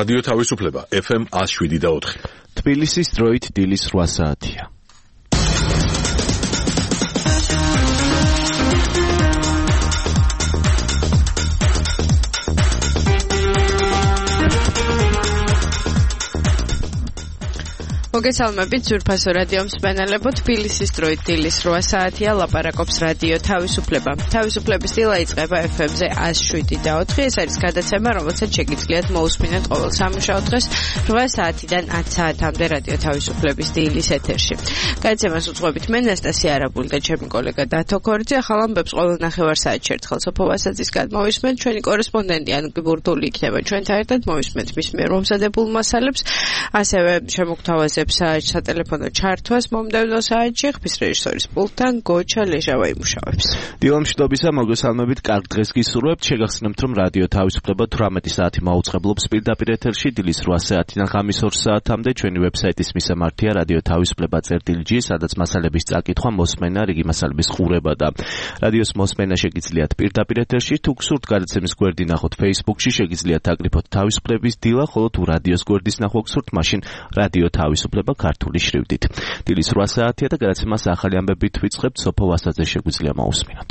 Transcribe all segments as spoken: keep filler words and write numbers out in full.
რადიო თავისუფლება ეფ ემ one oh seven და four. თბილისის დროით დილის რვა საათია. მოგესალმებით ძვირფასო რადიო მსმენელებო, თბილისის დროით დილის რვა საათია, ლაპარაკობს რადიო თავისუფლება. თავისუფლების დილა იწყება ეფ ემ-ზე one oh seven და four. ეს არის გადაცემა, რომელსაც შეგიძლიათ მოусმინოთ ყოველ სამუშაო დღეს რვა საათიდან ten საათამდე რადიო თავისუფლების დილის ეთერში. გადაცემას უძღვებით მე ნასტასია არაბული და ჩემი კოლეგა დათო ქორიძე. ახალ ამბებს ყოველ ნახევარ-საათში ერთხელ სოფო ვასაძის გადმოვისმენთ. ჩვენი კორესპონდენტი ანგი ბურდული იქნება ჩვენთან ერთად, მოვისმენთ მის მიერ მომზადებულ მასალებს, ასევე შემოგთავაზებთ სატელეფონო ჩართვას მომდევნო საათში ხმის რეჟისორის პულტთან გოჩა ლეჟავა იმუშავებს. დილამშვიდობისა, მოგესალმებით, კარგ დღეს გისურვებთ. შეგახსენებთ, რომ რადიო თავისუფლება თვრამეტი საათი მაუწყებლობს პირდაპირ ეთერში დილის რვა საათიდან ღამის ორ საათამდე. ჩვენი ვებსაიტის მისამართია რადიო თავისუფლება წერტილი ჯი, სადაც მასალების წაკითხვა, მოსმენა, რიგი მასალების ყურება და რადიოს მოსმენა შეგიძლიათ პირდაპირ ეთერში. თუ გსურთ გადაცემის გვერდი ნახოთ Facebook-ში, შეგიძლიათ აკრიფოთ თავისუფლების დილა, ხოლო თუ რადიოს გვერდის ნახვა გსურთ, მაშინ რადიო თავისუფლება ქართული შრიფტით. დილის რვა საათია და გადაცემას ახალი ამბებით ვიწყებთ. სოფო ვასაძე შეგვიძლია მოусმინოთ.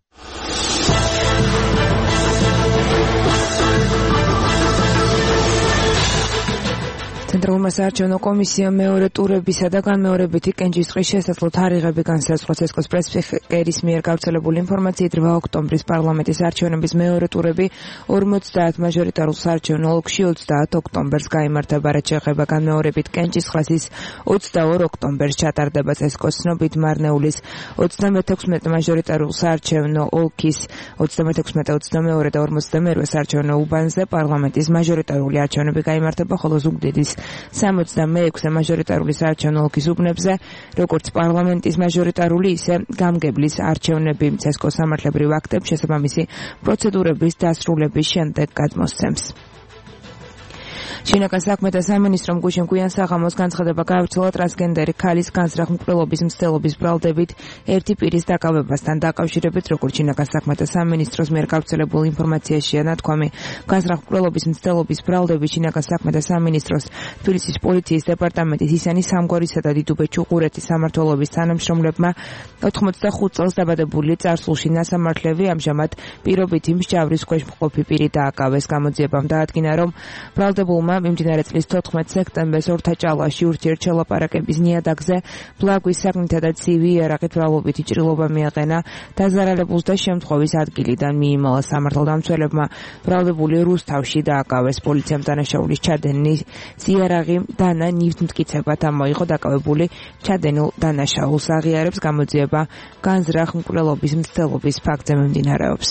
ცენტრალურმა საარჩევნო კომისიამ მეორე ტურებისა და განმეორებითი კენჭისყრის შესაძლო თარიღები განსაზღვრა. ცესკოს პრესფიკერის მიერ გავრცელებული ინფორმაციით რვა ოქტომბრის პარლამენტის არჩევნების მეორე ტურები ორმოცდაათ მაჟორიტარულ საარჩევნო ოლქში ოცდაათ ოქტომბერს გაიმართება. რაც შეეხება განმეორებით კენჭისყრას, ის ოცდაორ ოქტომბერს ჩატარდება. ცესკოს ცნობით მარნეულის ოცდამეთექვსმეტე მაჟორიტარულ საარჩევნო ოლქის ოცდამეთექვსმეტე, ოცდამეორე და ორმოცდამერვე საარჩევნო უბანზე პარლამენტის მაჟორიტარული არჩევნები გაიმართება, ხოლო ზუგდიდის სამოცდამეექვსე მაჟორიტარული საარჩევნო ოლქის უბნებზე, როგორც პარლამენტის მაჟორიტარული, ისე გამგებლის არჩევნები ცესკოს სამართლებრივ აქტებს შესაბამისი პროცედურების დასრულების შემდეგ გადმოსცემს. შინაგან საქმეთა სამინისტრომ გუშინ გვიან საღამოს განცხადება გაავრცელა ტრანსგენდერი ქალის განზრახ-მკვლელობის მცდელობის ბრალდებით ერთი პირის დაკავებასთან დაკავშირებით. როგორც შინაგან საქმეთა სამინისტროს მიერ გავრცელებულ ინფორმაციაშია ნათქვამი, განზრახ-მკვლელობის მცდელობის ბრალდებით შინაგან საქმეთა სამინისტროს, თბილისის პოლიციის დეპარტამენტის, ისანი სამგორისა და დიდუბეთ-ჩუყურეთის სამმართველობის თანამშრომლებმა ოთხმოცდახუთ წელს დაბადებული წარსულში ნასამართლევი ამჟამად პირობითი მსჯავრის ქვეშ მყოფი პირი დააკავეს. გამოძიებამ დაადგინა, რომ ბრალდებულმა მიმდინარე წლის თოთხმეტ სექტემბერს ორთაჭალაში ურთიერთ ლაპარაკების ნიადაგზე ბლაგვის საგნითა და ცივი იარაღით ბრალობითი ჭრილობა მიაყენა. დაზარალებულს და შემთხვევის ადგილიდან მიიმალა. სამართალდამცველებმა ბრალდებული რუსთავში დააკავეს. პოლიციამ დანაშაულის ჩადენის იარაღი დანა ნივთმტკიცებად ამოიღო. დაკავებული ჩადენილ დანაშაულს აღიარებს. გამოძიება განზრახ მკვლელობის მცდელობის ფაქტზე მიმდინარეობს.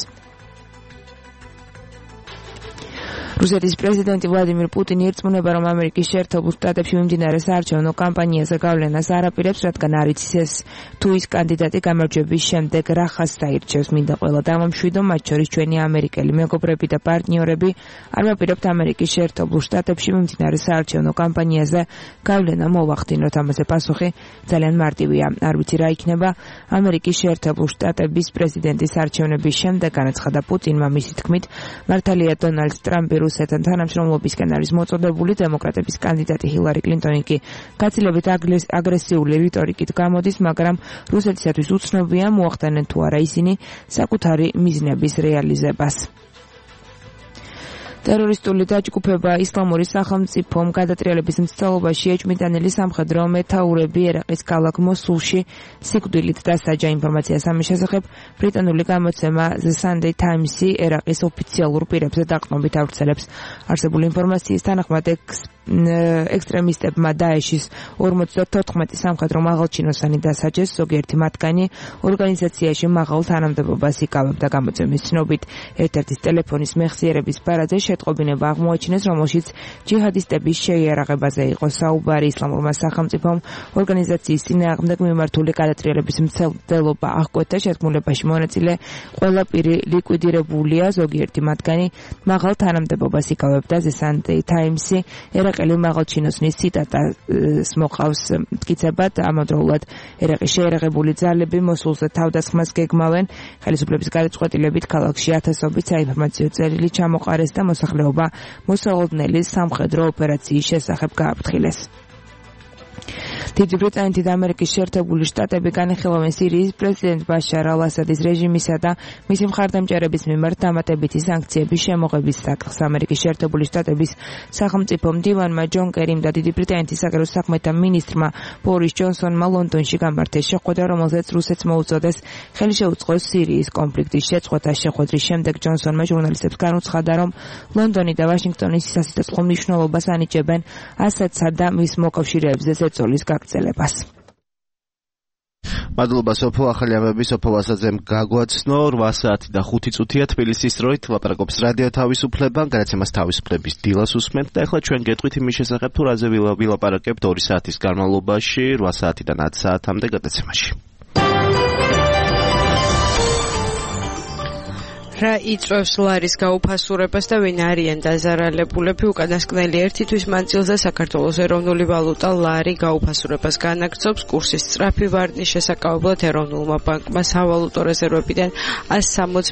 რუსეთის პრეზიდენტი ვლადიმირ პუტინი ირწმუნება, რომ ამერიკის შეერთებულ შტატებში მიმდინარე საარჩევნო კამპანიაზე გავლენას არ აპირებს, რადგან არ იცის ეს თუ ის კანდიდატი გამარჯვების შემდეგ რა ხაზს დაირჩევს. მინდა ყველა დამამშვიდო, მათ შორის ჩვენი ამერიკელი მეგობრები და პარტნიორები, არ ვაპირებთ ამერიკის შეერთებულ შტატებში მიმდინარე საარჩევნო კამპანიაზე გავლენა მოვახდინოთ. ამაზე პასუხი ძალიან მარტივია. არ ვიცი რა იქნება ამერიკის შეერთებულ შტატების პრეზიდენტის არჩევნების შემდეგ, განაცხადა პუტინმა. მისი თქმით, მართალია დონალდ ტრამპი რუსეთთან თანამშრომლობისკენ არის მოწოდებული. დემოკრატების კანდიდატი ჰილარი კლინტონი კი გაცილებით აგრესიული რიტორიკით გამოდის, მაგრამ რუსეთისათვის უცნობია მოახდენენ თუ არა ისინი საკუთარი მიზნების რეალიზებას. ტერორისტული დაჯგუფება ისლამური სახელმწიფომ გადატრიალების მცდელობაში ეჭვმიტანილი სამხედრო მეთაურები ერაყის ქალაქ მოსულში სიკვდილით დასაჯა. ინფორმაციას ამის შესახებ ბრიტანული გამოცემა The Sunday Times-ი ერაყის ოფიციალურ პირებზე დაყრდნობით ავრცელებს. არსებული ინფორმაციის თანახმად ექსტრემისტებმა დაეშის ორმოცდათოთხმეტი სამხედრო მაღალჩინოსანი დასაჯეს. ზოგიერთი მათგანი ორგანიზაციაში მაღალ თანამდებობას იკავებდა. გამოცემის ცნობით, ერთ-ერთის ტელეფონის მეხსიერების ბარაძე შეტყობინება აღმოაჩინეს, რომელშიც ჯიჰადისტების შეიარაღებაზე იყო საუბარი. ისლამურმა სახელმწიფომ ორგანიზაციის წინააღმდეგ მიმართული გადატრიალების მცდელობა აღკვეთა. შეთქმულებაში მონაწილე ყველა პირი ლიკვიდირებულია. ზოგიერთი მათგანი მაღალ თანამდებობას იკავებდა. The Sunday Times-ი ერაყის ბრიყელი მაღალჩინოსნის ციტატას მოყავს მტკიცებად ამავდროულად ერაყის შეერაღებული ძალები მოსულზე თავდასხმას გეგმავენ. ხელისუფლების გადაწყვეტილებით ქალაქში ათასობით საინფორმაციო წერილი ჩამოყარეს და მოსახლეობა მოსალოდნელი სამხედრო ოპერაციის შესახებ გააფრთხილეს. დიდი ბრიტანეთი და ამერიკის შეერთებული შტატები განიხილავენ სირიის პრეზიდენტ ბაშარ ალ-ასადის რეჟიმისა და მისი მხარდამჭერების მიმართ დამატებითი სანქციების შემოღების საკითხს. ამერიკის შეერთებული შტატების სახელმწიფო მდივანმა ჯონ კერიმ და დიდი ბრიტანეთის საგარეო საქმეთა მინისტრმა ბორის ჯონსონმა ლონდონში გამართეს შეხვედრა, რომელზეც რუსეთს მოუწოდეს ხელი შეუწყოს სირიის კონფლიქტის შეწყვეტას. შეხვედრის შემდეგ ჯონსონმა ჟურნალისტებს განუცხადა, რომ ლონდონი და ვაშინგტონი სასიცოცხლო მნიშვნელობას ანიჭებენ ასადსა და მის მოკავშირეებზე ზეწოლის გაგრძელებას. მადლობა სოფო, ახალი ამბები სოფო ვასაძემ გაგვაცნო. რვა საათი და ხუთი წუთია თბილისის დროით, ლაპარაკობს რადიო თავისუფლება, გადაცემას თავისუფლების დილას უსმენთ და ახლა ჩვენ გეტყვით იმის შესახებ, თუ რაზე ვილაპარაკებთ ორი საათის განმავლობაში, რვა საათიდან ათ საათამდე გადაცემაში. რა იწვევს ლარის გაუფასურებას და ვინ არიან დაზარალებულები? უკანასკნელი ერთი თვის მანძილზე საქართველოს ეროვნული ვალუტა ლარი გაუფასურებას განაგრძობს. კურსის სწრაფი ვარდნის შესაკავებლად ეროვნულმა ბანკმა სავალუტო რეზერვებიდან ასი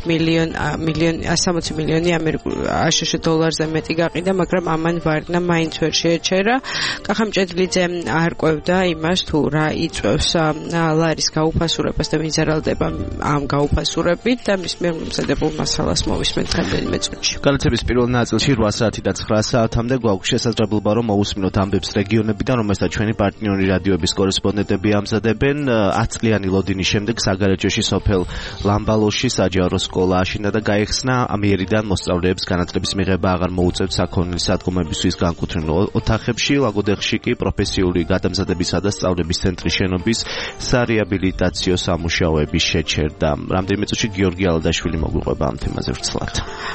მილიონი აშშ დოლარზე მეტი გაყიდა, მაგრამ ამან ვარდნა მაინც ვერ შეეჩერა. კახამჭედლიძე არ ყვევდა იმას, თუ რა იწვევს ლარის გაუფასურებას და ვინ ზარალდება ამ გაუფასურებით და მის მიერ მომზადებულ მასალას მოვისმენთ რამდენიმე წუთში. განაცემის პირველ ნაწილში რვა საათი და ცხრა საათამდე გვაქვს შესაძლებლობა, რომ მოვუსმინოთ ამბებს რეგიონებიდან, რომელსაც ჩვენი პარტნიორი რადიოების კორესპონდენტები ამზადებენ. ათ წლიანი ლოდინის შემდეგ საგარეჯოში სოფელ ლამბალოში საჯარო სკოლა აშენდა და გაიხსნა. ამიერიდან მოსწავლეებს განათლების მიღება აღარ მოუწევთ საქონლის სადგომებისთვის განკუთვნილ ოთახებში. ლაგოდეხში კი პროფესიული გადამზადებისა და სწავლების ცენტრის შენობის სარეაბილიტაციო სამუშაოები შეჩერდა. რამდენიმე წუთში გიორგი ალადაშვილი მოგვიყვება ამ თემაზე ვრცლად.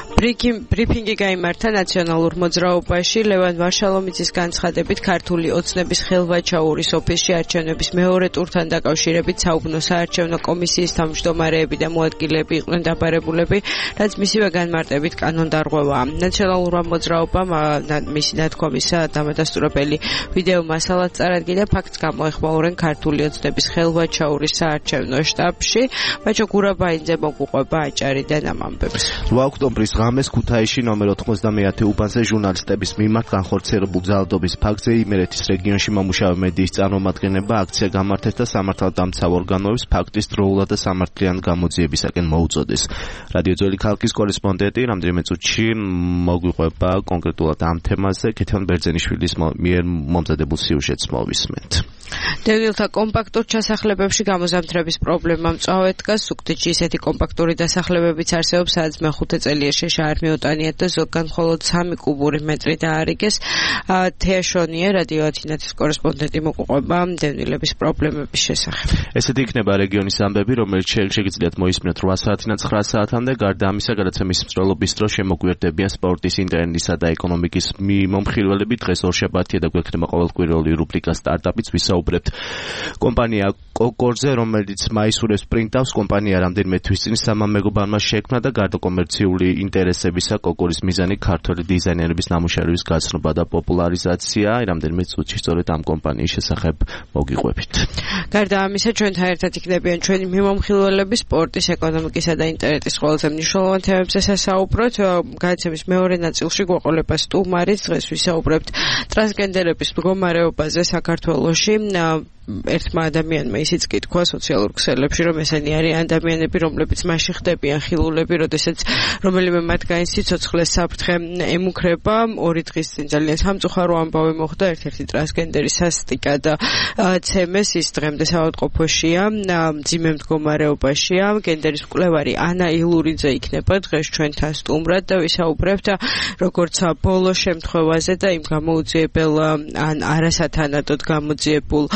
ბრიფინგი გაიმართა ნაციონალურ მოძრაობაში. ლევან ვარშალომიძის განცხადებით, ქართული ოცნების ხელვაჩაურის ოფისში არჩევნების მეორე ტურთან დაკავშირებით საუბნო საარჩევნო კომისიის თავმჯდომარეები და მოადგილეები იყვნენ დაბარებულები, რაც მისივე განმარტებით კანონდარღვევაა. ნაციონალურმა მოძრაობამ მისი ნათქვამის დამადასტურებელი ვიდეო მასალად წარადგინა. ფაქტს გამოეხმაურენ ქართული ოცნების ხელვაჩაურის საარჩევნო შტაბში. მაჩო გურაბაინძე მოგვიყვება აჭარიდან ამ ამბებს. რვა ოქტომბრის ღამეს ქუთაისში ნომერ ოთხმოცდამეათე უბანზე ჟურნალისტების მიმართ განხორციელებულ ძალადობის ფაქტზე იმერეთის რეგიონში მომუშავე მედიის წარმომადგენლება აქცია გამართეს და სამართალდამცავ ორგანოებს ფაქტის დროულად და სამართლიან გამოძიებისაკენ მოუწოდეს. რადიო ძველი ქალაქის კორესპონდენტი რამდენიმე წუთში მოგვიყვება კონკრეტულად ამ თემაზე. ქეთევან ბერძენიშვილის მიერ მომზადებულ სიუჟეტს მოვისმენთ. დევნილთა კომპაქტურ ჩასახლებებში გამოზამთრების პრობლემა მწვავედ დგას. სუქთიში ისეთი კომპაქტური დასახლებებიც არსებობს, სადაც მეხუთე წელია შეშა არ მიუტანიათ და ზოგან მხოლოდ სამი კუბური მეტრი დაარიგეს. თეაშონია რადიო ათინათის კორესპონდენტი მოგვიყვება დევნილების პრობლემების შესახებ. ესეთი იქნება რეგიონის ამბები, რომელიც შეგიძლიათ მოისმინოთ რვა საათიდან ცხრა საათამდე. გარდა ამისა, გადაცემის მსწავლობის დროს შემოგვიერთდებიან სპორტის, ინტერნეტისა და ეკონომიკის მომხილველები. დღეს ორშაბათია და გვექნება ყოველკვირეული რუბრიკა სტარტაპიც. ვისაუბრებთ კომპანია კოკორზე, რომელიც მაისურებს პრინტავს. კომპანია რამდენიმე თვის წინ სამამეგობარმა შექმნა და გარდა კომერციული ინტერესებისა, კოკორის მიზანი ქართველი დიზაინერების ნამუშევრების გაცნობა და პოპულარიზაცია. რამდენიმე წუთში სწორედ ამ კომპანიის შესახებ მოგიყვებით. გარდა ამისა, ჩვენთან ერთად იქნებიან ჩვენი მიმომხილველები სპორტის, ეკონომიკისა და ინტერნეტის ყველაზე მნიშვნელოვან თემებზე სასაუბროთ. გადაცემის მეორე ნაწილში გვაყოლება სტუმარი. დღეს ვისაუბრებთ ტრანსგენდერების მდგომარეობაზე საქართველოში. ერთმა ადამიანმა ისიც კითხვა სოციალურ ქსელებში, რომ ესენი არიან ადამიანები, რომლებიც მასში ხდებიან ხილულები, როდესაც რომელიმე მათგანი სიცოცხლეს საფრთხე ემუქრება. ორი დღის წინ ძალიან სამწუხარო ამბავი მოხდა. ერთ-ერთი ტრანსგენდერი სასტიკა და ცემეს, ის დღემდე საავადმყოფოშია, მძიმე მდგომარეობაშია. გენდერის მკვლევარი ანა ილურიძე იქნება დღეს ჩვენთან სტუმრად და ვისაუბრებთ როგორც ბოლო შემთხვევაზე და იმ გამოუძიებელ ან არასათანადოდ გამოძიებულ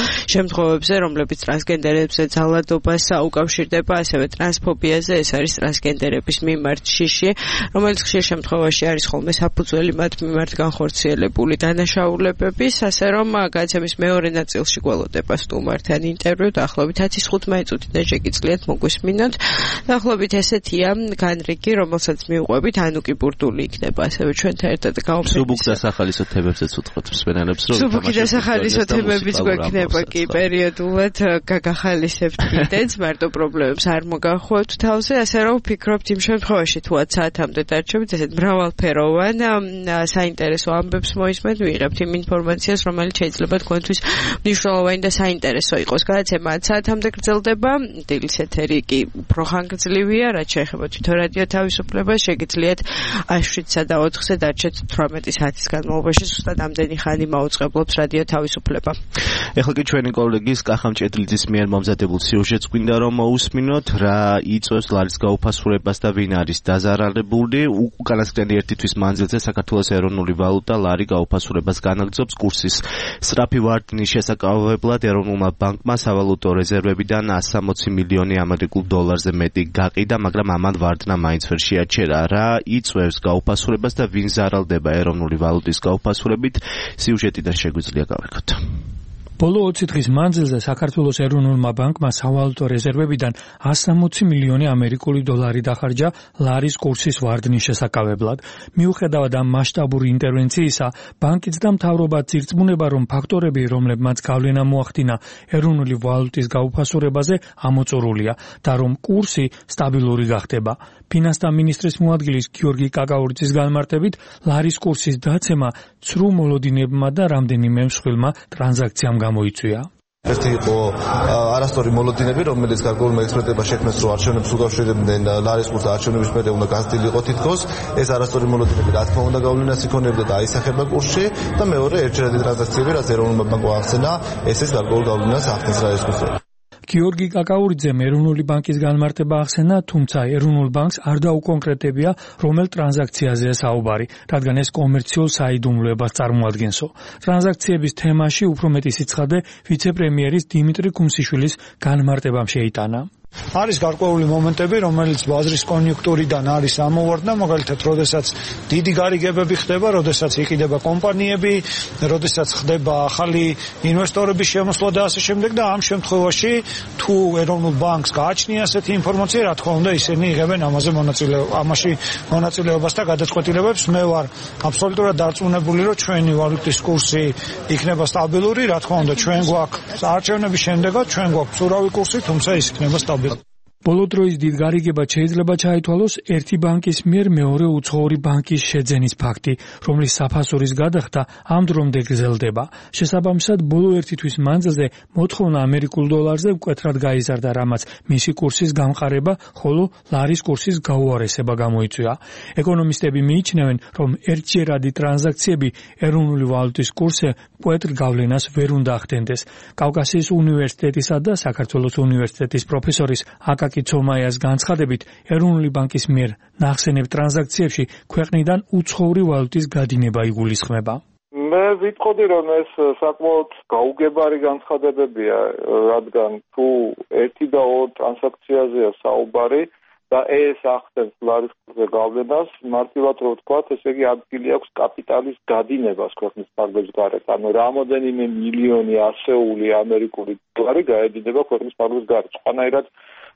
შემთხვევებზე, რომლებიც ტრანსგენდერებზე ძალადობას უკავშირდება, ასევე ტრანსფობიაზე, ეს არის ტრანსგენდერების მიმართ შიში, რომელიც ხშირ შემთხვევაში არის ხოლმე საფუძველი მათ მიმართ განხორციელებული დანაშაულებების, ასე რომ გადაცემის მეორე ნაწილში გველოდება სტუმართან ინტერვიუ, დაახლოებით ათი თხუთმეტი წუთიდან შეგიძლიათ მოგვისმინოთ. დაახლოებით ესეთია განრიგი, რომელსაც მიუყვებით, ანუკი ბურდული იქნება, ასევე ჩვენთან ერთად გავუმშვენებთ. სუბუქ დასახალისო თემებზეც უთხრობთ მსმენელებს, რომ სუბუქი დასახალისო თემებიც გვექნება კი პერიოდულად გაგახალისებთ კიდეც, მარტო პრობლემებს არ მოგახვევთ თავზე, ასე რომ ვფიქრობთ იმ შემთხვევაში, თუ ათ საათამდე დარჩებით, ესეთ მრავალფეროვან საინტერესო ამბებს მოისმენთ, ვიღებთ იმ ინფორმაციას, რომელიც შეიძლება თქვენთვის მნიშვნელოვანი და საინტერესო იყოს. გადაცემა ათ საათამდე გრძელდება, დილის ეთერი კი უფრო ხანგრძლივია, რაც შეეხება თვითონ რადიო თავისუფლებას, შეგიძლიათ შვიდსა და ოთხზე დარჩეთ თვრამეტი საათის განმავლობაში, ზუსტად ამდენი ხანი მაუწყებლობს რადიო თავისუფლება. ეხლა კი ჩვენი კოლეგის კახა მჭედლიძის მიერ მომზადებულ სიუჟეტს გვინდა რომ მოусმინოთ, რა იწვევს ლარის გაუფასურებას და ვინ არის დაზარალებული. უკანასკნელი ერთი თვის მანძილზე საქართველოს ეროვნული ვალუტა ლარი გაუფასურებას განაგრძობს. კურსის სწრაფი ვარდნის შესაკავებლად ეროვნულმა ბანკმა სავალუტო რეზერვებიდან ასი მილიონი ამერიკულ დოლარზე მეტი გაყიდა, მაგრამ ამან ვარდნა მაინც ვერ შეაჩერა. რა იწვევს გაუფასურებას და ვინ ზარალდება ეროვნული ვალუტის გაუფასურებით, სიუჟეტიდან შეგვიძლია გავეკოთ. ბოლო ოცი დღის მანძილზე საქართველოს ეროვნულმა ბანკმა სავალუტო რეზერვებიდან ასი მილიონი ამერიკული დოლარი დახარჯა ლარის კურსის ვარდნის შესაკავებლად. მიუხედავად ამ მასშტაბური ინტერვენციისა, ბანკიც და მთავრობა ძირწმუნება, რომ ფაქტორები, რომლებმაც გავლენა მოახდინა ეროვნული ვალუტის გაუფასურებაზე, ამოწურულია და რომ კურსი სტაბილური გახდება. ფინანსთა მინისტრის მოადგილის გიორგი კაკაურიძის განმარტებით, ლარის კურსის დაცემა ცრუ მოლოდინებმა და რამდენიმე მსხვილმა ტრანზაქციამ გამოიწვია. ერთი იყო არასწორი მოლოდინები, რომელიც გარკვეულმა ექსპერტებმა შექმნეს, რომ არჩევნებს უკავშირებდნენ ლარის კურსს, არჩევნების მერე უნდა გაზრდილი იყო თითქოს. ეს არასწორი მოლოდინები, რა თქმა უნდა, გავლენას იქონებდა და აისახება კურსში და მეორე ერთჯერადი ტრანზაქციები, რაც ეროვნულმა ბანკმა აღწენა, ესეც გარკვეულ გავლენას ახდენს ლარის კურსზე. გიორგი კაკაურიძემ ეროვნული ბანკის განმარტება ახსენა, თუმცა ეროვნულ ბანკს არ დაუკონკრეტებია, რომელ ტრანზაქციაზეა საუბარი, რადგან ეს კომერციულ საიდუმლოებას წარმოადგენსო. ტრანზაქციების თემაში უფრო მეტი სიცხადე ვიცე-პრემიერის დიმიტრი კუმსიშვილის განმარტებამ შეიტანა. არის გარკვეული მომენტები, რომელიც ბაზრის კონიუნქტურიდან არის ამოვარდნა, მაგალითად, როდესაც დიდი გარიგებები ხდება, როდესაც იყიდება კომპანიები, როდესაც ხდება ახალი ინვესტორების შემოსვლა და ასე შემდეგ და ამ შემთხვევაში თუ ეროვნულ ბანკს გააჩნია ასეთი ინფორმაცია, რა თქმა უნდა, ისინი იღებენ ამაზე მონაწილეობას, ამაში მონაწილეობას და გადაწყვეტილებებს. მე ვარ აბსოლუტურად დარწმუნებული, რომ ჩვენი ვალუტის კურსი იქნება სტაბილური, რა თქმა უნდა, ჩვენ გვაქვს არჩევნების შემდეგაც ჩვენ გვაქვს ურავი კურსი, თუმცა ის იქნება სტაბილური. ბოლო დროის დიდ გარიგებად შეიძლება ჩაითვალოს ერთი ბანკის მიერ მეორე უცხოური ბანკის შეძენის ფაქტი, რომლის საფასურის გადახდა ამ დრომდე გრძელდება. შესაბამისად, ბოლო ერთი თვის მანძილზე მოთხოვნა ამერიკულ დოლარზე მკვეთრად გაიზარდა, რამაც მისი კურსის გამყარება, ხოლო ლარის კურსის გაუარესება გამოიწვია. ეკონომისტები მიიჩნევენ, რომ ერთჯერადი ტრანზაქციები ეროვნული ვალუტის კურსზე მკვეთრ გავლენას ვერ უნდა ახდენდეს. კავკასიის უნივერსიტეტისა და საქართველოს უნივერსიტეტის პროფესორის აკაკი ცომაიას განცხადებით, ეროვნული ბანკის მიერ ნახსენებ ტრანზაქციებში ქვეყნიდან უცხოური ვალუტის გადინება იგულისხმება. მე ვიტყოდი, რომ ეს საკმაოდ გაუგებარი განცხადებებია, რადგან თუ ერთი და ორ ტრანზაქციაზეა საუბარი და ეს ახდენს ლარის კურსზე გავლენას, მარტივად რო ვთქვათ, ესე იგი ადგილი აქვს კაპიტალის გადინებას ქვეყნის ფარგლებს გარეთ. ანუ რამოდენიმე მილიონი ასეული ამერიკული დოლარი გაედინება ქვეყნის ფარგლებს გარეთ. სხვანაირად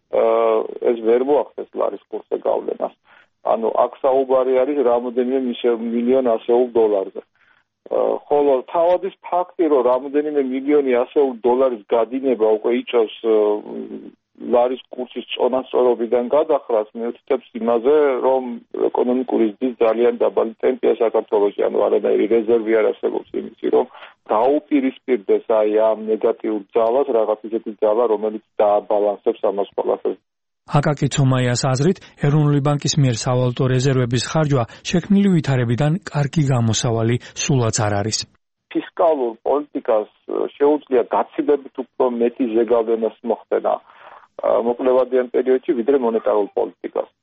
ეს ვერ მოახდენს ლარის კურსზე გავლენას. ანუ აქ საუბარი არის რამოდენიმე მილიონ ასეულ დოლარზე. ხოლო თავადის ფაქტი, რომ რამოდენიმე მილიონი ასეულ დოლარის გადინება უკვე იწევს ლარის კურსის წონასწორობიდან გადახრას, მიუთითებს იმაზე, რომ ეკონომიკური ზრდის ძალიან დაბალი ტემპია საქართველოში, ანუ არანაირი რეზერვი არ არსებობს იმისი, რომ დაუპირისპირდეს აი ამ ნეგატიურ ძალას რაღაც ისეთი ძალა, რომელიც დააბალანსებს ამას ყველაფერს. აკაკი ცომაიას აზრით, ეროვნული ბანკის მიერ სავალუტო რეზერვების ხარჯვა შექმნილი ვითარებიდან კარგი გამოსავალი სულაც არ არის. ფისკალურ პოლიტიკას შეუძლია გაცილებით უფრო მეტი ზეგავლენას მოხდენა მოკლევადიან პერიოდში, ვიდრე მონეტარულ პოლიტიკას.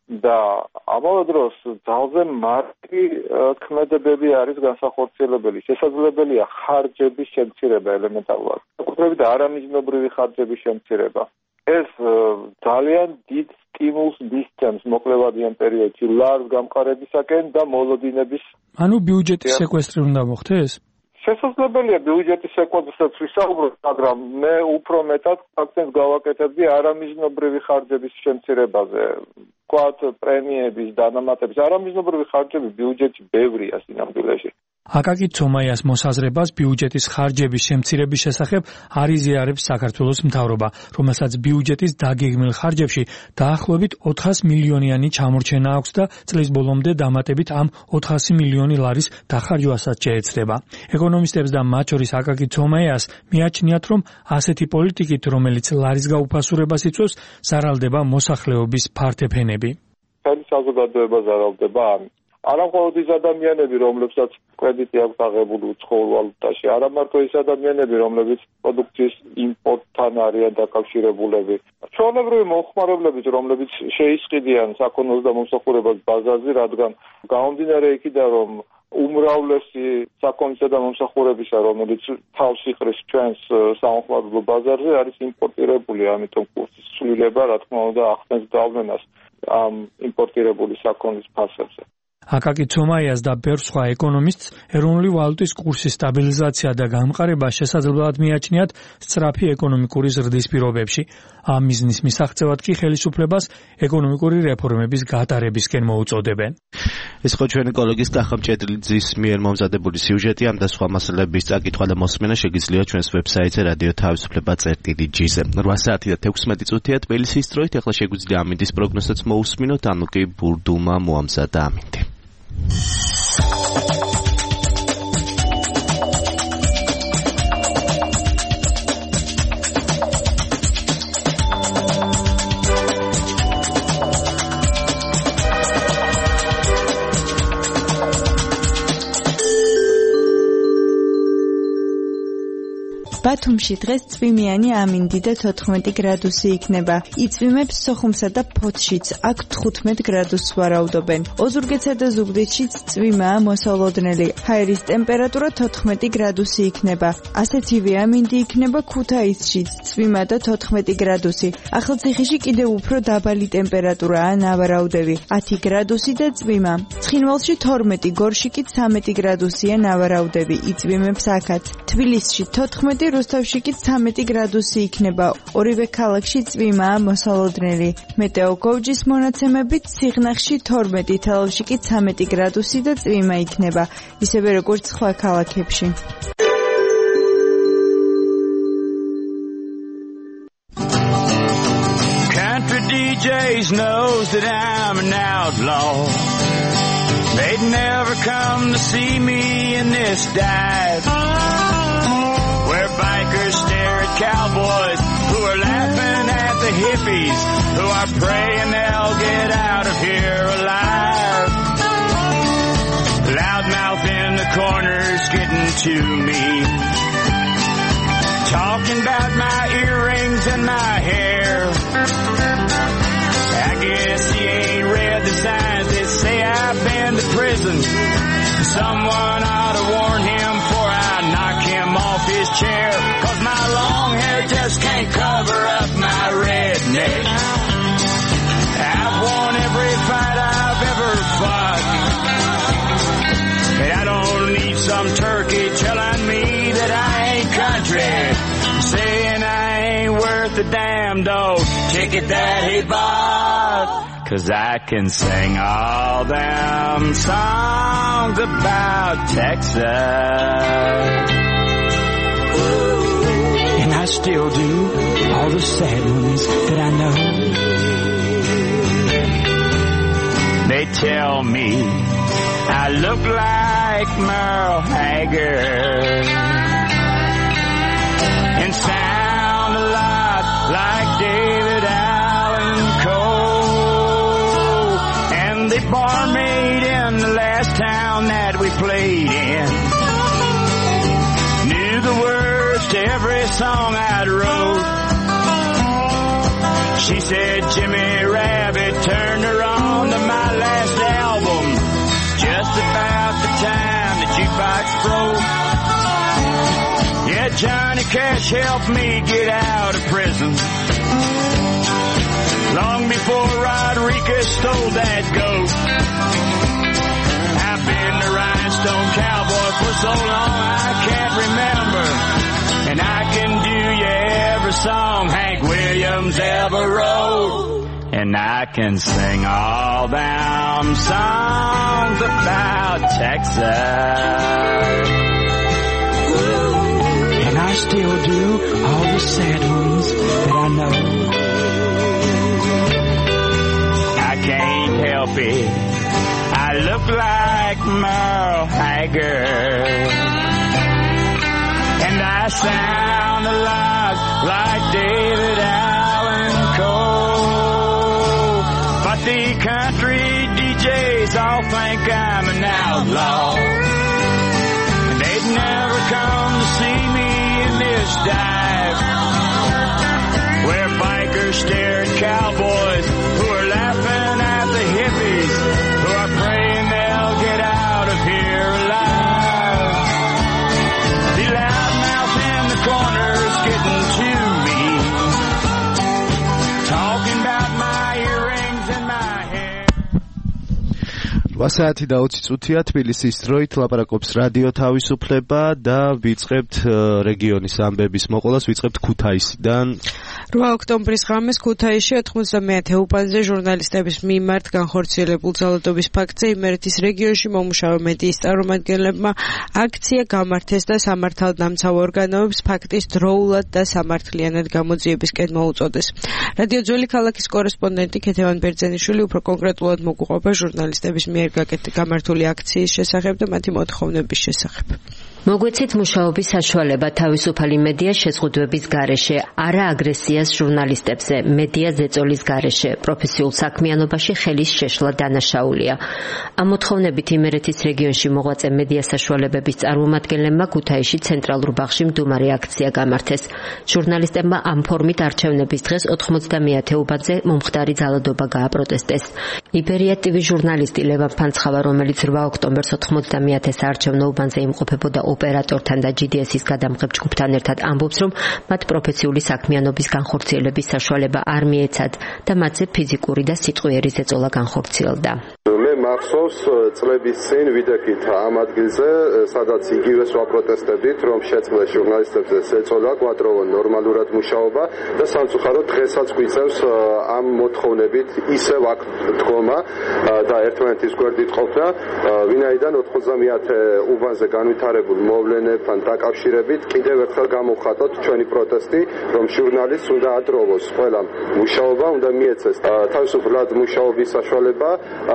და ამავე დროს ძალზე მარტი ქმედებები არის განსახორციელებელი. შესაძლებელია ხარჯების შემცირება ელემენტარულად. საკუთრებით არამიზნობრივი ხარჯების შემცირება. ეს ძალიან დიდ სტიმულს მისცემს მოკლევადიან პერიოდში ლარს გამყარებისაკენ და მოლოდინების. ანუ ბიუჯეტის სეკვესტრი უნდა მოხდეს? შესაძლებელია ბიუჯეტის სეკვესტრსაც ვისაუბროთ, მაგრამ მე უფრო მეტად აქცენტს გავაკეთებდი არამიზნობრივი ხარჯების შემცირებაზე. ვთქვათ, პრემიების, დანამატების, არამიზნობრივი ხარჯები ბიუჯეტში ბევრია სინამდვილეში. აკაკი ცომაიას მოსაზრებას ბიუჯეტის ხარჯების შემცირების შესახებ არ იზიარებს საქართველოს მთავრობა, რომელსაც ბიუჯეტის დაგეგმილ ხარჯებში დაახლოებით ოთხასი მილიონიანი ჩამორჩენა აქვს და წლის ბოლომდე დამატებით ამ ოთხასი მილიონი ლარის დახარჯვასაც შეეცდება. ეკონომისტებს და მათ შორის აკაკი ცომაიას მიაჩნიათ, რომ ასეთი პოლიტიკით, რომელიც ლარის გაუფასურებას იწვევს, ზარალდება მოსახლეობის ფართეფენები. მთელი საზოგადოება ზარალდება ამით. არა მხოლოდ ის ადამიანები, რომლებსაც კრედიტი აქვს აღებული უცხოურ ვალუტაში, არა მარტო ის ადამიანები, რომლებიც პროდუქციის იმპორტთან არიან დაკავშირებულები. ჩვეულებრივი მომხმარებლებიც, რომლებიც შეისყიდიან საქონელს და მომსახურებას ბაზარზე, რადგან გამომდინარე იქიდან, რომ უმრავლესი საქონლისა და მომსახურებისა, რომელიც თავს იყრის ჩვენს სამომხმარებლო ბაზარზე, არის იმპორტირებული, ამიტომ კურსის ცვლილება, რა თქმა უნდა, ახდენს გავლენას ამ იმპორტირებული საქონლის ფასებზე. აკაკი ცომაიას და ბევრ სხვა ეკონომისტს ეროვნული ვალუტის კურსის სტაბილიზაცია და გამყარება შესაძლებლად მიაჩნიათ სწრაფი ეკონომიკური ზრდის პირობებში. ამ მიზნის მისაღწევად კი ხელისუფლებას ეკონომიკური რეფორმების გატარებისკენ მოუწოდებენ. ეს ხო ჩვენი კოლეგის კახა მჭედლიძის მიერ მომზადებული სიუჟეტი, ამ და სხვა მასალების წაკითხვა და მოსმენა შეგიძლიათ ჩვენს ვებსაიტზე რადიო თავისუფლება წერტილი ჯი-ზე. რვა საათი და თექვსმეტი წუთია თბილისის დროით, ახლა შეგვიძლია ამინდის პროგნოზსაც მოусმინოთ, ანუ კი ბურდუმა მოამზადა ამინდი. ბათუმში დღეს წვიმიანი ამინდი და თოთხმეტი გრადუსი იქნება. იწვიმებს სოხუმსა და ფოთშიც, აქ თხუთმეტ გრადუსს ვარაუდობენ. ოზურგეთსა და ზუგდიდშიც წვიმაა მოსალოდნელი. ჰაერის ტემპერატურა თოთხმეტი გრადუსი იქნება. ასეთივე ამინდი იქნება ქუთაისშიც, წვიმა და თოთხმეტი გრადუსი. ახალციხეში კიდევ უფრო დაბალი ტემპერატურაა, ნავარაუდები, ათი გრადუსი და წვიმა. ცხინვალში თორმეტი, გორში კი ცამეტი გრადუსია, ნავარაუდები, იწვიმებს აქაც. თბილისში თოთხმეტი, რუსთავში კი ცამეტი გრადუსი იქნება. ორივე ქალაქში წვიმაა მოსალოდნელი. მეტეოგოჯის მონაცემებით სიღნაღში თორმეტი, თელავში კი ცამეტი გრადუსი და წვიმა იქნება, ისევე როგორც სხვა ქალაქებში. Country დი ჯეյს knows that I'm an outlaw. They'd never come to see me in this dive. Where bikers stare at cowboys who are laughing at the hippies who are praying they'll get out of here alive. Loudmouth in the corners getting to me, talking about my earrings and my hair. I guess he ain't read the signs that say I've been to prison. Someone ought to warn him before I knock him off his chair, 'cause my long hair just can't cover up my redneck. I've won every fight I've ever fought, and I don't need some turkey telling me that I ain't country, saying I ain't worth a damn dog ticket that he bought. 'Cause I can sing all them songs about Texas, and I still do all the sad ones that I know. They tell me I look like Merle Haggard and sound a lot like David Allan Coe. And the barmaid in the last town that we played in knew the words to every song I'd wrote. She said Jimmy Rabbit turned her on judge helped me get out of prison. Long before Rodriguez stole that goat. I've been the rhinestone cowboy for so long I can't remember. And I can do you every song Hank Williams ever wrote. And I can sing all them songs about Texas. And I still do all the sad ones that I know. I can't help it. I look like Merle Haggard. And I sound a lot like David Allan Coe. But the country D Js all think I'm an outlaw. And they'd never come to see me in this dive, where bikers stare at cowboys who are laughing at the hippies who are praying they'll get out of here alive. The loudmouth in the corner's getting to me, talking about my earrings and my hair. რვა საათი და ოცი წუთია თბილისის დროით ლაპარაკობს რადიო თავისუფლება და ვიწყებთ რეგიონის ამბების მოყოლას, ვიწყებთ ქუთაისიდან. რვა ოქტომბრის ღამეს ქუთაისში ოთხმოცდამეათე უბანზე ჟურნალისტების მიმართ განხორციელებულ ძალადობის ფაქტზე იმერეთის რეგიონში მომუშავე მედიის წარმომადგენლებმა აქცია გამართეს და სამართალდამცავ ორგანოებს ფაქტის დროულად და სამართლიანად გამოძიებისკენ მოუწოდეს. რადიო ძველი ქალაქის კორესპონდენტი ქეთევან ბერძენიშვილი უფრო კონკრეტულად მოგუყვება ჟურნალისტების მიერ გამართული აქციის შესახებ და მათი მოთხოვნების შესახებ. მოგვეცით მუშაობის საშუალება თავისუფალი მედიას შეზღუდვების გარეშე, არა აგრესიას ჟურნალისტებზე, მედია ზეწოლის გარეშე, პროფესიულ საქმიანობაში ხელის შეშლა დანაშაულია. ამ მოთხოვნებით იმერეთის რეგიონში მოღვაწე მედია საშუალებების წარმომადგენლებმა ქუთაისში ცენტრალურ ბაღში მდუმარე აქცია გამართეს. ჟურნალისტებმა ამ ფორმით არჩევნების დღეს ოთხმოცდამეათე უბანზე მომხდარი ძალადობა გააპროტესტეს. იბერია ტივი ჟურნალისტი ლევან ფანცხავა, რომელიც რვა ოქტომბერს ოთხმოცდამეათე საარჩევნო უბანზე იმყოფებოდა ოპერატორთან და ჯი დი ეს-ის გადამღებ ჯგუფთან ერთად ამბობს, რომ მათ პროფესიული საქმიანობის განხორციელების საშუალება არ მიეცათ და მათზე ფიზიკური და სიტყვიერი ზეწოლა განხორციელდა. მე მახსოვს წლების წინ ვიდექით ამ ადგილზე, სადაც იგივეს ვაპროტესტებით, რომ შეწყდეს ჟურნალისტებზე ზეწოლა, კვადროვონ ნორმალურად მუშაობა და სამწუხაროდ დღესაც გვიწევს ამ მოთხოვნებით ისევ აქ დგომა და ერთმანეთის გვერდით ყოფნა, ვინაიდან ოთხმოცდამეათე უბანზე განვითარებულ მოვლენებთან დაკავშირებით კიდევ ერთხელ გამოვხატოთ ჩვენი პროტესტი, რომ ჟურნალისტს უნდა ადროვოს ყველა მუშაობა, უნდა მიეცეს თავისუფლად მუშაობის საშუალება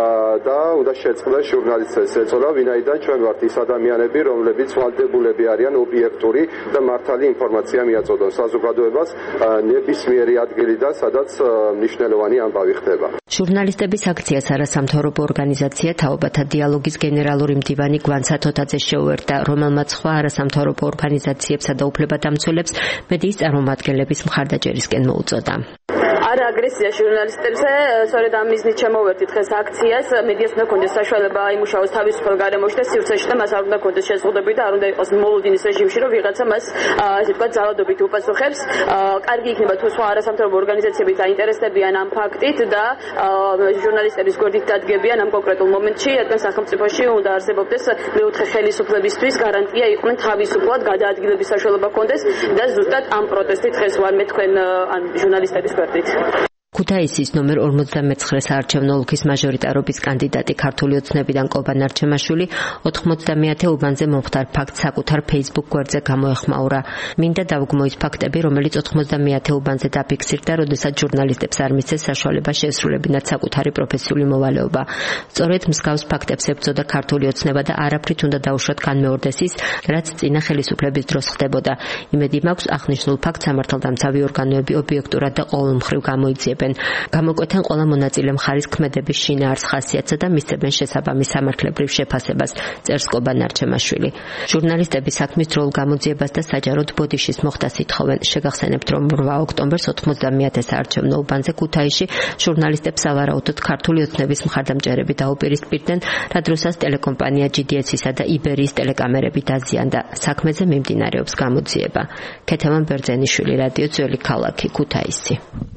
და უნდა შეწყდეს ჟურნალისტების ზეწოლა, ვინაიდან ჩვენ ვართ ის ადამიანები, რომლებიც ვალდებულები არიან ობიექტური და მართალი ინფორმაცია მიაწოდონ საზოგადოებას ნებისმიერი ადგილიდან, სადაც მნიშვნელოვანი ამბავი ხდება. ჟურნალისტების აქციას არასამთავრობო ორგანიზაცია თაობათა დიალოგის გენერალური მდივანი გვან სათოთაძე შეუერთდა, რომელმაც სხვა არასამთავრობო ორგანიზაციებსა და უფლებადამცველებს მედიის წარმომადგენლების მხარდაჭერისკენ მოუწოდა. არა აგრესია ჟურნალისტებზე, სწორედ ამ მიზნით შემოვერთით დღეს აქციას. მედიას უნდა კონდეს საშუალება აიმუშაოს თავისუფალ გარემოში და სივრცეში და მას არ უნდა კონდეს შეზღუდვები და არ უნდა იყოს მოლოდინის რეჟიმში, რომ ვიღაცა მას ესე ვთქვათ ძალადობით უპასუხებს. კარგი იქნება თუ სხვა არასამთავრობო ორგანიზაციები დაინტერესდებიან ამ ფაქტით და ჟურნალისტების გვერდით დადგებიან ამ კონკრეტულ მომენტში, რადგან სახელმწიფოში უნდა არსებობდეს მეოთხე ხელისუფლებისთვის გარანტია იყვნენ თავისუფლად გადაადგილების საშუალება კონდეს და ზუსტად ამ პროტესტით დღეს ვარ მე თქვენ ან ჟურნალისტების გვერდით. ქუთაისის ნომერ ორმოცდამეცხრე საარჩევნო ოლქის მაჟორიტარობის კანდიდატი ქართული ოცნებიდან კობა ნარჩემაშვილი ოთხმოცდამეათე უბანზე მომხდარ ფაქტს საკუთარ Facebook გვერდზე გამოეხმაურა. მინდა დავგმო ის ფაქტები, რომელიც ოთხმოცდამეათე უბანზე დაფიქსირდა, როდესაც ჟურნალისტებს არ მისცეს საშუალება შეესრულებინათ საკუთარი პროფესიული მოვალეობა. სწორედ მსგავს ფაქტებს ებრძოდა ქართული ოცნება და არაფრით უნდა დაუშვათ განმეორდეს ის, რაც წინა ხელისუფლების დროს ხდებოდა. იმედი მაქვს, აღნიშნულ ფაქტს სამართალდამცავი ორგანოები ობიექტურად და ყოველმხრივ გამოიძიებენ. აწარმოებენ. გამოკვეთენ ყველა მონაწილე მხარის ქმედების შინაარს ხასიათსა და მისცემენ შესაბამის სამართლებრივ შეფასებას, წერს კობა ნარჩემაშვილი. ჟურნალისტები საქმის დროულ გამოძიებას და საჯაროდ ბოდიშის მოხდას ითხოვენ. შეგახსენებთ, რომ რვა ოქტომბერს ოთხმოცდამეათე საარჩევნო უბანზე ქუთაისში ჟურნალისტებს სავარაუდოდ ქართული ოცნების მხარდამჭერები დაუპირისპირდნენ, რა დროსაც ტელეკომპანია ჯი დი ეც-ისა და იბერიის ტელეკამერები დაზიანდა. საქმეზე მიმდინარეობს გამოძიება. ქეთევან ბერძენიშვილი, რადიო ძველი ქალაქი, ქუთაისი.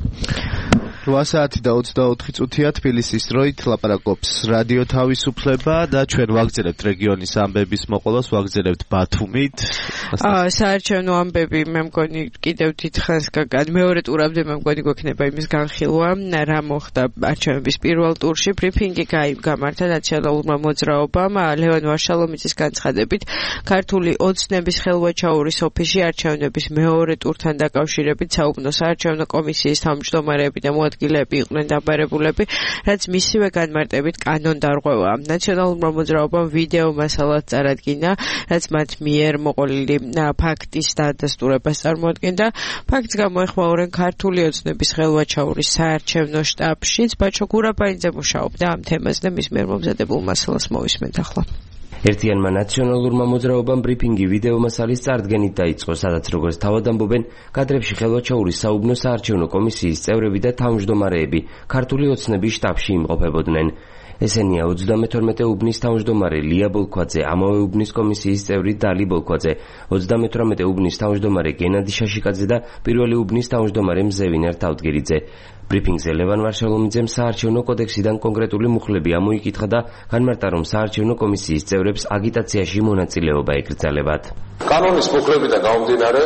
რვა საათი და ოცდაოთხი წუთია თბილისის დროით ლაპარაკობს რადიო თავისუფლება და ჩვენ ვაგზელებთ რეგიონის ამბების მოყოლას, ვაგზელებთ ბათუმით. აა საარჩევნო ამბები მე მგონი კიდევ დიდხანს გაგად მეორე ტურამდე მე მგონი გვექნება იმის განხილვა, რა მოხდა არჩევნების პირველ ტურში. ბრიფინგი გამართა ნაციონალურმა მოძრაობამ ლევან ვარშალომიძის განცხადებით, ქართული ოცნების ხელვაჩაურის ოფისში არჩევნების მეორე ტურთან დაკავშირებით საუბნო საარჩევნო კომისიის თავმჯდომარეები და მოადგილეები იყვნენ დაბარებულები, რაც მისივე განმარტებით კანონდარღვევაა. ნაციონალურმა მოძრაობამ ვიდეო მასალად წარადგინა, რაც მათ მიერ მოყოლილი ფაქტის დადასტურებას წარმოადგენდა. ფაქტს გამოეხმაურნენ ქართული ოცნების ხელვაჩაურის საარჩევნო შტაბშიც. ბაჩო გურაბაინძე მუშაობდა ამ თემაზე და მის მიერ მომზადებულ მასალას მოვისმენთ ახლა. ერთიანმა ნაციონალურმა მოძრაობამ ბრიფინგი ვიდეო მასალის წარდგენით დაიწყო, სადაც როგორც თავად ამბობენ, კადრებში ხელვაჩაურის საუბნო საარჩევნო კომისიის წევრები და თავმჯდომარეები ქართული ოცნების შტაბში იმყოფებოდნენ. ესენია ოცდამეთორმეტე უბნის თავმჯდომარე ლია ბოლქვაძე, ამავე უბნის კომისიის წევრი დალი ბოლქვაძე, ოცდამეთვრამეტე უბნის თავმჯდომარე გენადი შაშიკაძე და პირველი უბნის თავმჯდომარე მზევინარ თავდგირიძე. ბრიფინგზე ლევან ვარშალომიძემ საარჩევნო კოდექსიდან კონკრეტული მუხლები ამოიკითხა და განმარტა, რომ საარჩევნო კომისიის წევრებს აგიტაციაში მონაწილეობა ეკრძალებათ. კანონის მუხლებიდან გამომდინარე,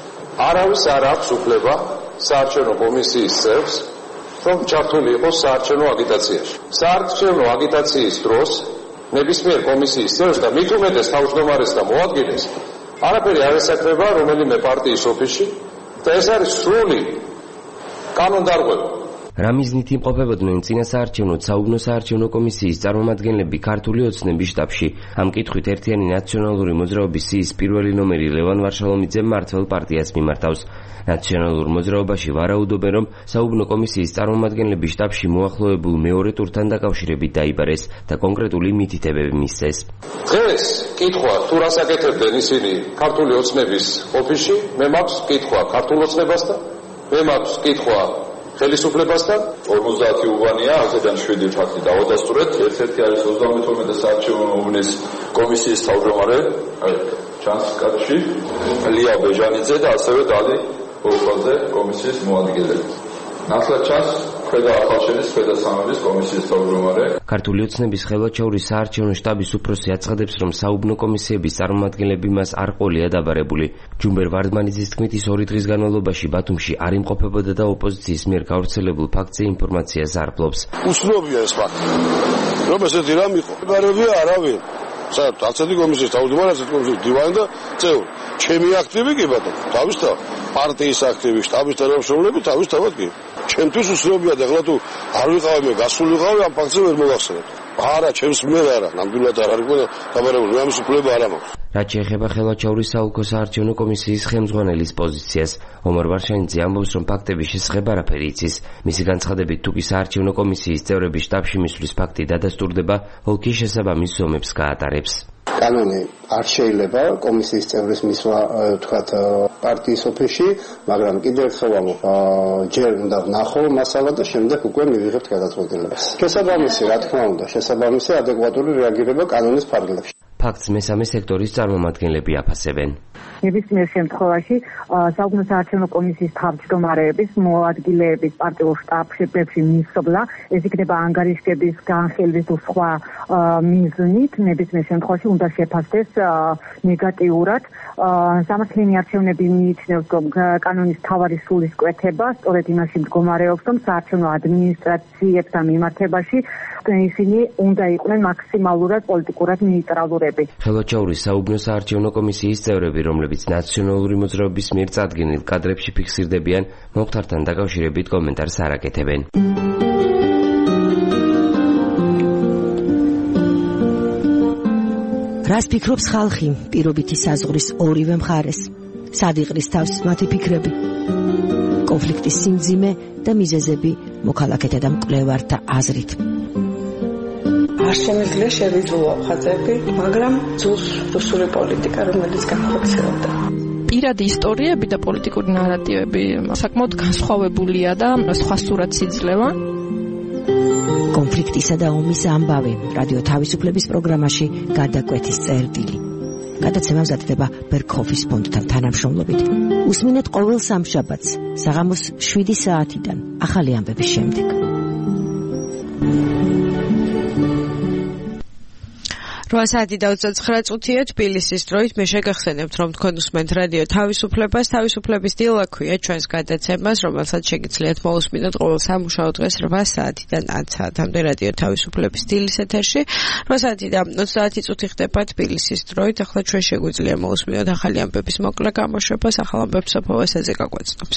არავის არ აქვს უფლება საარჩევნო კომისიის წევრს რომ ჩართული იყოს საარჩევნო აგიტაციაში. საარჩევნო აგიტაციის დროს ნებისმიერ კომისიის წევრს და მით უმეტეს თავმჯდომარეს და მოადგილეს არაფერი არ ესაკრება რომელიმე პარტიის ოფისში და ეს არის სრული კანონდარღვევა. რა მიზნით იმყოფებოდნენ წინა საარჩევნო საუბნო საარჩევნო კომისიის წარმომადგენლები ქართული ოცნების შტაბში? ამ კითხვით ერთიანი ნაციონალური მოძრაობის სიის პირველი ნომერი ლევან ვარშალომიძემ მმართველ პარტიას მიმართავს. ნაციონალურ მოძრაობაში ვარაუდობენ, რომ საუბნო კომისიის წარმომადგენლების შტაბში მოახლოებულ მეორე ტურთან დაკავშირებით დაიბარეს და კონკრეტული მითითებები მისცეს. დღეს კითხვა თუ რას აკეთებდნენ ისინი ქართული ოცნების ოფისში, მე მაქვს კითხვა ქართულ ოცნებასთან, მე მაქვს კითხვა ხელისუფლებასთან. ორმოცდაათი უბანია, ასედან შვიდი ფაქტი დავადასტურეთ. ერთ-ერთი არის ოცდამეთორმეტე საარჩევნო უბნის კომისიის თავმჯდომარე, აი ჩანს კადრში, ლია ბეჟანიძე და ასევე დალი ბოლქვაძე კომისიის მოადგილე. ნაცვლად ჩანს ქვედა ახალშენის ქვედა სამების კომისიის თავმჯდომარე. ქართული ოცნების ხელვაჩაურის საარჩევნო შტაბის უფროსი აცხადებს, რომ საუბნო კომისიების წარმომადგენლები მას არ ყოლია დაბარებული. ჯუმბერ ვარდმანიძის თქმით, ის ორი დღის განმავლობაში ბათუმში არ იმყოფებოდა და ოპოზიციის მიერ გავრცელებულ ფაქტზე ინფორმაციას არ ფლობს. უცნობია ეს ფაქტი, რომ ესეთი რამ იყო. გარებია არავინ. საერთოდ არცეთი კომისიის თავმჯდომარე, არცეთი კომისიის დივანი და წევრი. ჩემი აქტივი კი ბატონო, თავისთავად პარტიის აქტივი, შტაბის თანამშრომლები თავისთავად კი. ჩემთვის უცნობია და ახლა თუ არ ვიყავი მე გასული ვიყავი, ამ ფაქტზე ვერ მოვახსენებ. არა, ჩემს მიერ არა, ნამდვილად არ არის დაბარებული, მე ამის უფლება არ მაქვს. რაც შეეხება ხელვაჩაურის საოლქო საარჩევნო კომისიის ხელმძღვანელის პოზიციას, ომარ ვარშანიძე ამბობს, რომ ფაქტების შესახებ არაფერი იცის. მისი განცხადებით, თუ კი საარჩევნო კომისიის წევრების შტაბში მისვლის ფაქტი დადასტურდება, ოლქი შესაბამის ზომებს გაატარებს. კანონი არ შეიძლება კომისიის წევრის მისვლა თქვათ პარტიის ოფისში, მაგრამ კიდევ ერთხელ ვამბობ, ჯერ უნდა ვნახო მასალა და შემდეგ უკვე მივიღებთ გადაწყვეტილებას. შესაბამისი, რა თქმა უნდა, შესაბამისი ადეკვატური რეაგირება კანონის ფარგლებში. ფაქტს მესამე სექტორის წარმომადგენლები აფასებენ. ნებისმიერ შემთხვევაში საუბნო საარჩევნო კომისიის თავმჯდომარეების მოადგილეების პარტიულ შტაბებში მისვლა, ეს იქნება ანგარიშგების განხილვის თუ სხვა მიზნით, ნებისმიერ შემთხვევაში უნდა შეფასდეს ნეგატიურად. სამართლიანი არჩევნები მიიჩნევს, რომ კანონის მთავარი სულისკვეთება სწორედ იმაში მდგომარეობს, რომ საარჩევნო ადმინისტრაციებთან მიმართებაში ისინი უნდა იყვნენ მაქსიმალურად პოლიტიკურად ნეიტრალურები. ხელვაჩაურის საუბნო საარჩევნო კომისიის წევრები, რომლებიც ნაციონალური მოძრაობის მიერ წარდგენილ კადრებში ფიქსირდებიან, მომხდართან დაკავშირებით კომენტარს არ აკეთებენ. რას ფიქრობს ხალხი პირობითი საზღვრის ორივე მხარეს? სად იყრის თავს მათი ფიქრები? კონფლიქტის სიმძიმე და მიზეზები მოქალაქეთა და მკვლევართა აზრით. არ შემიძლია შევიძულო ხაზები, მაგრამ ძულს რუსული პოლიტიკა, რომელიც განხორციელდა. პირადი ისტორიები და პოლიტიკური ნარატივები საკმაოდ განსხვავებულია და სხვა სურათს იძლევა. კონფლიქტისა და ომის ამბავი რადიო თავისუფლების პროგრამაში გადაკვეთის წერტილი. გადაცემა მზადდება ბერქოფის ფონდთან თანამშრომლობით. უსმინეთ ყოველ სამშაბათს საღამოს შვიდი საათიდან ახალი ამბების შემდეგ. რვა საათი და ოცდაცხრა წუთია თბილისის დროით. მე შეგახსენებთ, რომ თქვენ უსმენთ რადიო თავისუფლებას. თავისუფლების დილა ქვია ჩვენს გადაცემას, რომელსაც შეგიძლიათ მოусმინოთ ყოველ სამუშაო დღეს რვა საათიდან ათ საათამდე რადიო თავისუფლების დილის ეთერში. რვა საათი და ოცდაათი წუთი ხდება თბილისის დროით. ახლა ჩვენ შეგვიძლია მოусმინოთ ახალი ამბების მოკლე გამოშვებას. ახალ ამბებს საფოვას ეზე გაგვეცნობს.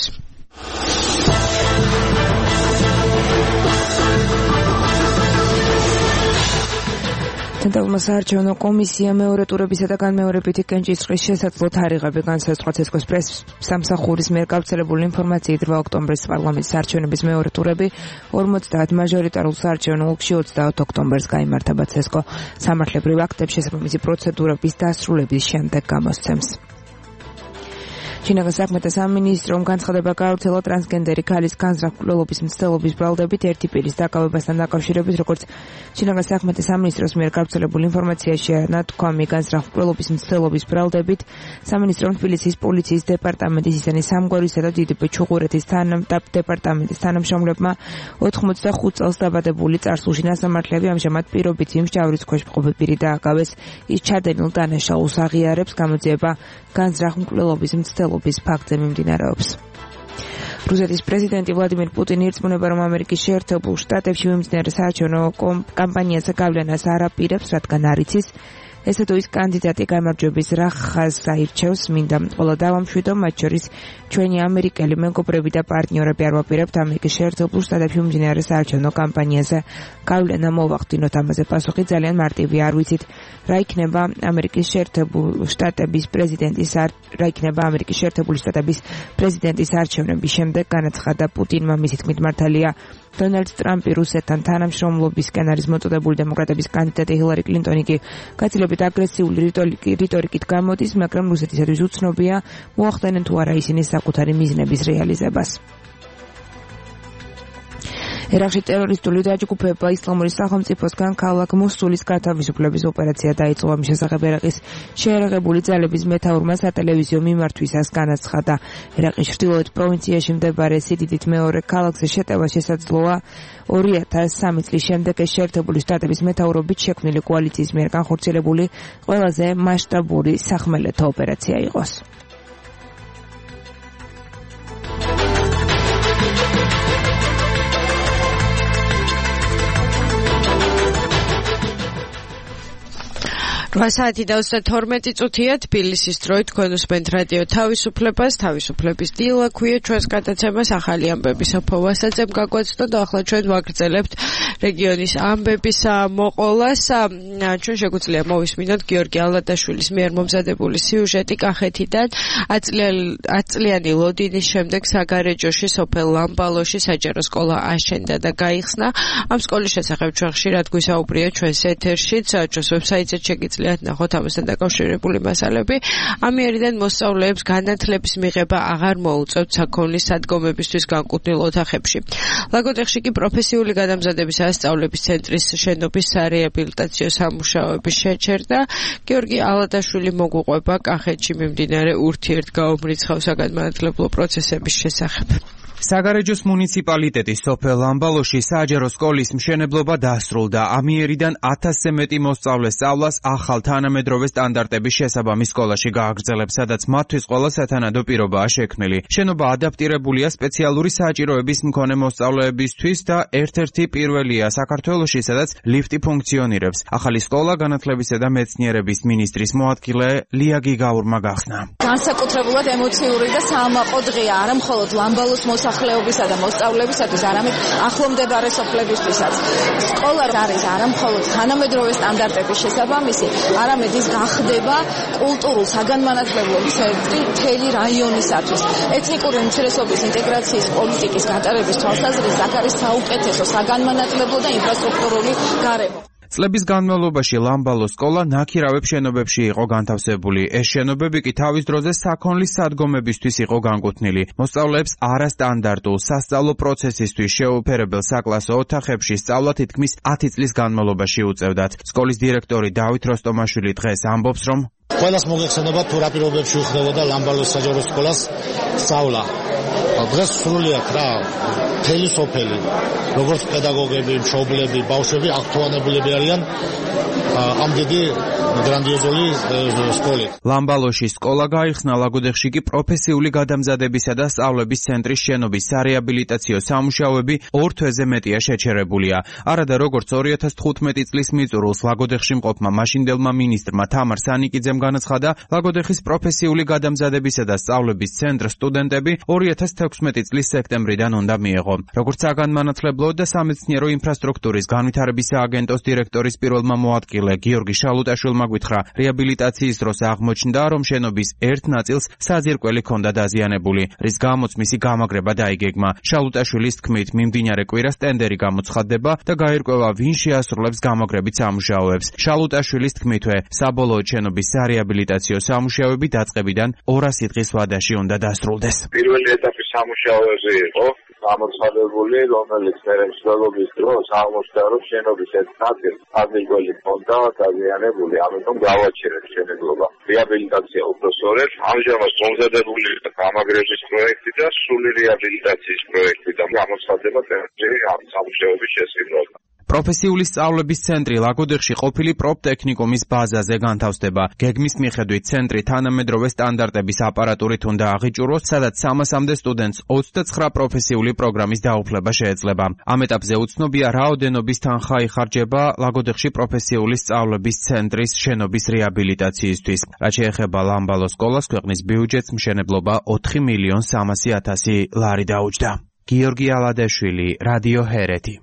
ცენტრალურმა საარჩევნო კომისიამ მეორე ტურებისა და განმეორებითი კენჭისყრის შესაძლო თარიღები განსაზღვრა ცესკოს პრესის სამსახურის მიერ გავრცელებული ინფორმაციით რვა ოქტომბრის პარლამენტის საარჩევნების მეორე ტურები ორმოცდაათ მაჟორიტარულ საარჩევნო ოლქში ოცდაათ ოქტომბერს გაიმართება. ცესკო სამართლებრივ აქტებს შესაბამისი პროცედურების დასრულების შემდეგ გამოსცემს. ჩინეთის საქმეთა სამინისტრომ განცხადება გაავრცელა ტრანსგენდერი ქალის განზრახულობის მცდელობის ბრალდებით ერთი პირის დაკავებასთან დაკავშირებით, როგორც ჩინეთის საქმეთა სამინისტროს მიერ გავრცელებული ინფორმაციაში ნათქვამი განზრახულობის მცდელობის ბრალდებით სამინისტრომ თბილისის პოლიციის დეპარტამენტის ისენი სამგვარისა და დიდი ჩუღურეთის დეპარტამენტის თანამშრომლებმა ოთხმოცდახუთ წელს დაბადებული წარსულში ნასამართლები ამჟამად პირობითი მსჯავრის ქვეშ მყოფი პირი დააკავეს. ის ჩადენილ დანაშაულს აღიარებს, გამოძიება განზრახულობის მცდელობის ფაქტზე მიმდინარეობს. რუსეთის პრეზიდენტი ვლადიმირ პუტინი ირწმუნება, რომ ამერიკის შეერთებულ შტატებში მიმდინარე საარჩევნო კამპანიაზე გავლენას არ აპირებს, რადგან არ იცის ესე თუ ის კანდიდატი გამარჯვების რა ხაზს აირჩევს. მინდა ყველა დავამშვიდო, მათ შორის ჩვენი ამერიკელი მეგობრები და პარტნიორები არ ვაპირებთ ამერიკის შეერთებულ შტატებში მიმდინარე საარჩევნო კამპანიაზე გავლენა მოვახდინოთ. ამაზე პასუხი ძალიან მარტივია. არ ვიცით რა იქნება ამერიკის შეერთებული შტატების პრეზიდენტის რა იქნება ამერიკის შეერთებული შტატების პრეზიდენტის არჩევნების შემდეგ, განაცხადა პუტინმა. მისი თქმით, მართალია დონალდ ტრამპი რუსეთთან თანამშრომლობისკენ არის მოწოდებული დემოკრატების კანდიდატი ჰილარი კლინტონი კი გაცილებით აგრესიული რიტორიკით გამოდის, მაგრამ რუსეთისათვის უცნობია მოახდენენ თუ არა ისინი საკუთარი მიზნების რეალიზებას. ერაყში ტერორისტული დაჯგუფება ისლამური სახელმწიფოსგან ქალაქ მოსულის გათავისუფლების ოპერაცია დაიწყო. ამის შესახებ ერაყის შეერაღებული ძალების მეთაურმა სატელევიზიო მიმართვისას განაცხადა. ერაყის ჩრდილოეთ პროვინციაში მდებარე სიდიდით მეორე ქალაქზე შეტევა შესაძლოა ორი ათას სამი წლის შემდეგ ეს შეერთებული შტატების მეთაურობით შექმნილი კოალიციის მიერ განხორციელებული ყველაზე მასშტაბური სახმელეთო ოპერაცია იყოს. რვა საათი და ოცდათორმეტი წუთია თბილისის დროით. თქვენ უსმენთ რადიო თავისუფლებას. თავისუფლების დილა ქვია ჩვენს გადაცემას. ახალი ამბების ოფოვასაც გაგვეცნო და ახლა ჩვენ ვაგრძელებთ რეგიონის ამბების მოყოლას. ჩვენ შეგვიძლია მოვისმინოთ გიორგი ალადაშვილის მიერ მომზადებული სიუჟეტი კახეთიდან. ათწლიანი ლოდინის შემდეგ საგარეჯოში სოფელ ლამბალოში საჯარო სკოლა აშენდა და გაიხსნა. ამ სკოლის შესახებ ჩვენ ხშირად გვისაუბრია ჩვენს ეთერშიც. ჩვენს ვებსაიტზე შეგიძლიათ ნახოთ ამასთან დაკავშირებული მასალები. ამიერიდან მოსწავლეებს განათლების მიღება აღარ მოუწევთ საქონლის სადგომებისთვის განკუთვნილ ოთახებში. ლაგოდეხში კი პროფესიული გადამზადების ასწავლების ცენტრის შენობისარეაბილიტაციო სამუშაოების შეჩერდა. გიორგი ალადაშვილი მოგვიყვება კახეთში მიმდინარე ურთიერთგაუმრიცხავ საგანმანათლებლო პროცესების შესახებ. საგარეჯოს მუნიციპალიტეტის სოფელ ლამბალოში საჯარო სკოლის მშენებლობა დასრულდა. ამიერიდან ათასზე მეტი მოსწავლე სწავლას ახალ თანამედროვე სტანდარტების შესაბამის სკოლაში გააგრძელებს, სადაც მათთვის ყველა სათანადო პირობაა შექმნილი. შენობა ადაპტირებულია სპეციალური საჭიროების მქონე მოსწავლეებისთვის და ერთ-ერთი პირველია საქართველოში, სადაც ლიფტი ფუნქციონირებს. ახალი სკოლა განათლებისა და მეცნიერების მინისტრის მოადგილე ლია გიგაურმა გახსნა. განსაკუთრებულად ემოციური და საამაყო დღეა, არა მხოლოდ ლამბალოს მოსახლეობისა და მოსწავლეებისათვის, არამედ ახლომდებარე სოფლებისთვისაც. სკოლა არის არა მხოლოდ თანამედროვე სტანდარტების შესაბამისი, არამედ ის გახდება კულტურულ საგანმანათლებლო ცენტრი მთელი რაიონისათვის. ეთნიკური უმცირესობის ინტეგრაციის პოლიტიკის გატარების თვალსაზრისით აქ არის საუკეთესო საგანმანათლებლო და ინფრასტრუქტურული გარემო. წლების განმავლობაში ლამბალოს სკოლა ნაქირავებ შენობებში იყო განთავსებული. ეს შენობები კი თავის დროზე საქონლის სადგომებისთვის იყო განკუთვნილი. მოსწავლეებს არასტანდარტულ სასწავლო პროცესისთვის შეუფერებელ საკლასო ოთახებში სწავლა თითქმის ათი წლის განმავლობაში უწევდათ. სკოლის დირექტორი დავით როსტომაშვილი დღეს ამბობს, რომ ყველას მოგეხსენება თუ რა პირობებში უხდებოდა ლამბალოს საჯარო სკოლას სწავლა. დღეს სრულიად რა მთელი სოფელი, როგორც პედაგოგები, მშობლები, ბავშვები აღთვალებულები არიან ამ დიდი გრანდიოზული სკოლით. ლამბალოში სკოლა გაიხსნა, ლაგოდეხში კი პროფესიული გადამზადებისა და სწავლების ცენტრის შენობის სარეაბილიტაციო სამუშაოები ორ თვეზე მეტია შეჩერებულია. არადა როგორც ორი ათას თხუთმეტი წლის მიწურულს ლაგოდეხში მყოფმა მაშინდელმა მინისტრმა თამარ სანიკიძემ განაცხადა, ლაგოდეხის პროფესიული გადამზადებისა და სწავლების ცენტრ სტუდენტები ორი ათას თექვსმეტი წლის სექტემბრიდან უნდა მიეღო. როგორც საგანმანათლებლო და სამეცნიერო ინფრასტრუქტურის განვითარების სააგენტოს დირექტორის პირველმა მოადგილე გიორგი შალუტაშვილმა გითხრა, რეაბილიტაციის დროს აღმოჩნდა, რომ შენობის ერთ ნაწილს საზირკველი ჰქონდა დაზიანებული, რის გამოც მისი გამაგრება დაიგეგმა. შალუტაშვილის თქმით, მიმდინარე კვირას ტენდერი გამოცხადდება და გაირკვევა, ვინ შეასრულებს გამაგრებით სამუშაოებს. შალუტაშვილის თქმითვე, საბოლოოდ შენობის სარეაბილიტაციო სამუშაოები დაწყებიდან ორასი დღის ვადაში უნდა დასრულდეს. პირველი ეტაპის სამუშაოები იყო გამოცხადებული, რომელიც მერე მსვლელობის დროს აღმოჩნდა, რომ შენობის ერთ ნაწილს საზირკველი ჰქონდა დაზიანებული, ამიტომ გავაჩერეთ მშენებლობა. რეაბილიტაცია უფრო სწორედ, ამჟამად მომზადებული გამაგრების პროექტი და სრული რეაბილიტაციის პროექტი და გამოცხადება ტენდერი ამ სამუშაოების შესრულებას. პროფესიული სწავლების ცენტრი ლაგოდეხში ყოფილი პროფტექნიკუმის ბაზაზე განთავსდება. გეგმის მიხედვით ცენტრი თანამედროვე სტანდარტების აპარატურით უნდა აღიჭუროს, სადაც სამასამდე სტუდენტს ოცდაცხრა პროფესიული პროგრამის დაუფლება შეეძლება. ამ ეტაპზე უცნობია, რაოდენობის თანხა იხარჯება ლაგოდეხში პროფესიული სწავლების ცენტრის შენობის რეაბილიტაციისთვის. რაც შეეხება ლამბალოს სკოლას, ქვეყნის ბიუჯეტს მშენებლობა ოთხი მილიონ სამასი ათასი ლარი დაუჯდა. გიორგი ალადაშვილი, რადიო ჰერეთი.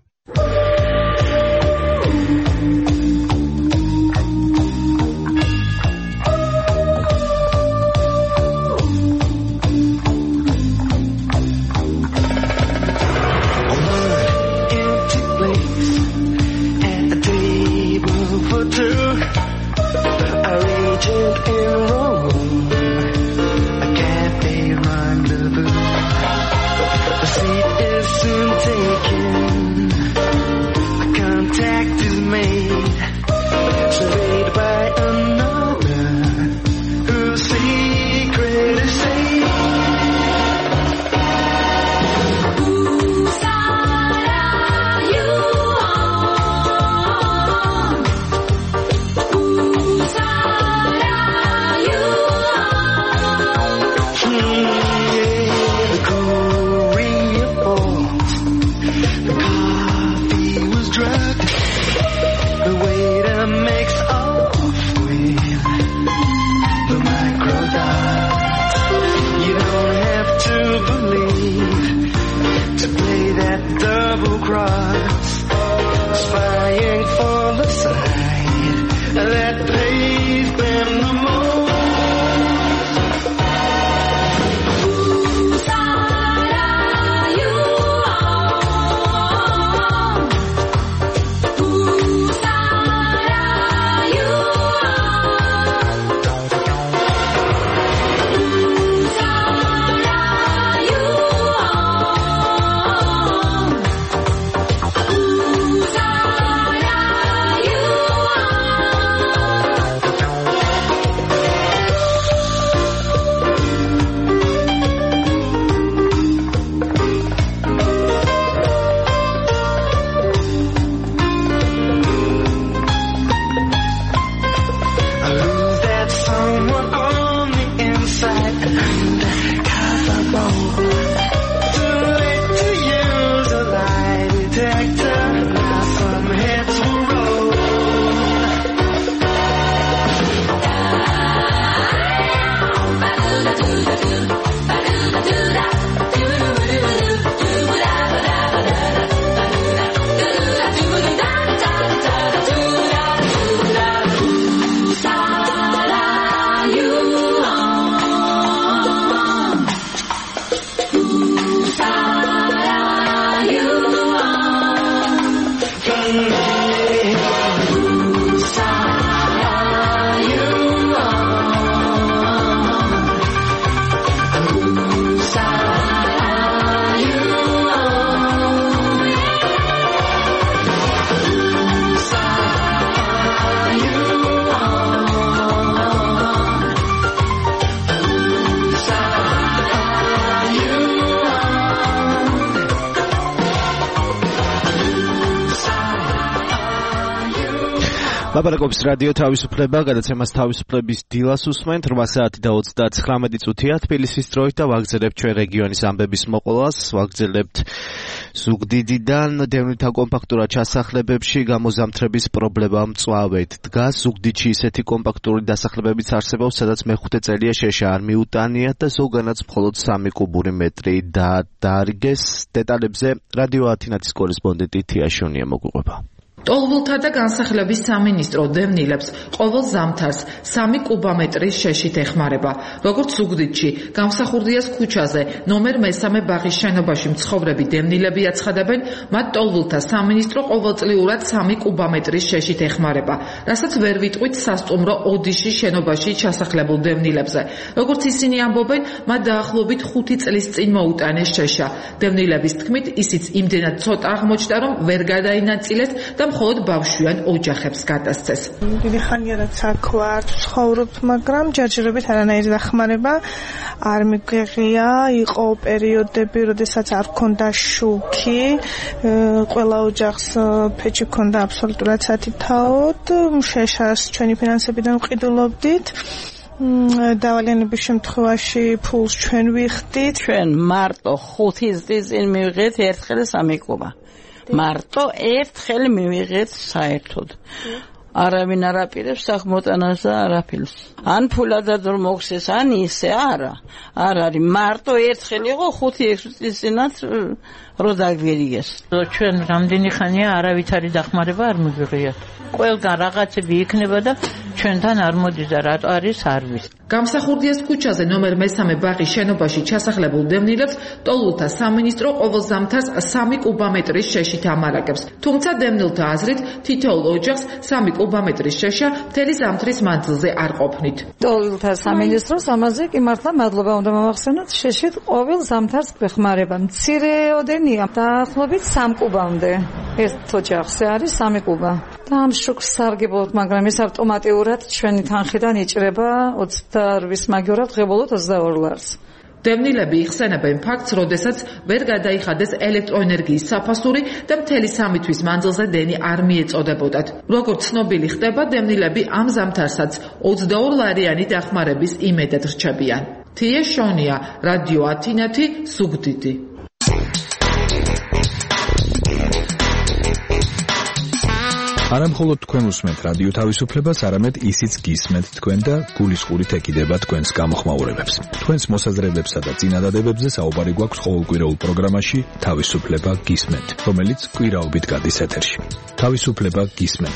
ლაპარაკობს რადიო თავისუფლება, გადაცემას თავისუფლების დილას უსმენთ, რვა საათი და ოცდათხრამეტი წუთია თბილისის დროით და ვაგრძელებთ ჩვენ რეგიონის ამბების მოყოლას, ვაგრძელებთ ზუგდიდიდან დევნილთა კომპაქტურად ჩასახლებებში გამოზამთრების პრობლემა მწვავედ დგას. ზუგდიდში ისეთი კომპაქტური დასახლებებიც არსებობს, სადაც მეხუთე წელია შეშა არ მიუტანიათ და ზოგანაც მხოლოდ სამი კუბური მეტრი დაარიგეს. დეტალებზე რადიო ათინათის კორესპონდენტი თია შონია მოგვიყვება. ტოლღულთა და განსახლების სამინისტრო დევნილებს ყოველ ზამთარს სამი კუბამეტრის შეშით ეხმარება. როგორც ზუგდიდში, გამსახურდიას ქუჩაზე, ნომერ მესამე ბაღის შენობაში მცხოვრები დევნილები აცხადებენ, მათ ტოლღულთა სამინისტრო ყოველწლიურად სამი კუბამეტრის შეშით ეხმარება, რასაც ვერ ვიტყვით სასტუმრო ოდიშის შენობაში ჩასახლებულ დევნილებზე. როგორც ისინი ამბობენ, მათ დაახლოებით ხუთი წლის წინ მოუტანეს შეშა. დევნილების თქმით, ისიც იმდენად ცოტა აღმოჩნდა, რომ ვერ გადაინაწილეს და მხოლოდ ბავშვიან ოჯახებს გადასცეს. დიდი ხანია რაც აქ ვარ, ცხოვრობ, მაგრამ ჯერჯერობით არანაირი დახმარება არ მიგვიღია. იყო პერიოდები, როდესაც არ ქონდა შუქი, ყველა ოჯახს ფეჩი ქონდა აბსოლუტურად სათითაოდ, შეშას ჩვენი ფინანსებიდან ვყიდულობდით. დავალიანების შემთხვევაში ფულს ჩვენ ვიხდით. ჩვენ მარტო ხუთი წლის წინ მივიღეთ ერთხელ სამი კუბა. მარტო ერთხელ მივიღეთ საერთოდ. არავინ არ აპირებს სახმოტანას და არაფერს. ან ფულადად რომ მოხსეს, ან ისე არა. არ არის. მარტო ერთხელ იყო ხუთი ექვსი წლის წინაც რო დაგვირიგეს. ჩვენ რამდენი ხანია არავითარი დახმარება არ მიგვიღია. ყველგან რაღაცები იქნება და ჩვენთან არ მოდის და რატო არის არ ვიცი. გამსახურდიას ქუჩაზე ნომერ მესამე ბაღის შენობაში ჩასახლებულ დევნილებს ტოლღულთა სამინისტრო ყოველ ზამთარს სამი კუბამეტრის შეშით ამარაგებს. თუმცა დევნილთა აზრით, თითოეულ ოჯახს სამი კუბამეტრის შეშა მთელი ზამთრის მანძილზე არ ყოფნით. ტოლღულთა სამინისტროს ამაზე კი მართლა მადლობა უნდა მომახსენოთ, შეშით ყოველ ზამთარს გვეხმარება. მცირეოდენია, დაახლოებით სამ კუბამდე. ერთ ოჯახზე არის სამი კუბა. და ამ შუქს სარგებლობთ, მაგრამ ეს ავტომატურად ჩვენი თანხიდან იჭრება ოცდაორი მაგივრად ღებულობთ ოცდაორ ლარს. დევნილები იხსენებენ ფაქტს, როდესაც ვერ გადაიხადეს ელექტროენერგიის საფასური და მთელი სამი თვის მანძილზე დენი არ მიეწოდებოდათ. როგორც ცნობილი ხდება, დევნილები ამ ზამთარსაც ოცდაორ ლარიანი დახმარების იმედად რჩებიან. თია შონია, რადიო ათინათი, ზუგდიდი. არა მხოლოდ თქვენ უსმენთ რადიო თავისუფლებას, არამედ ისიც გისმენთ თქვენ და გულისხმობით ეკიდება თქვენს გამოხმაურებებს. თქვენს მოსაზრებებსა და წინადადებებზე საუბარი გვაქვს ყოველკვირეულ პროგრამაში თავისუფლება გისმენთ, რომელიც კვირაობით გადის ეთერში. თავისუფლება გისმენთ.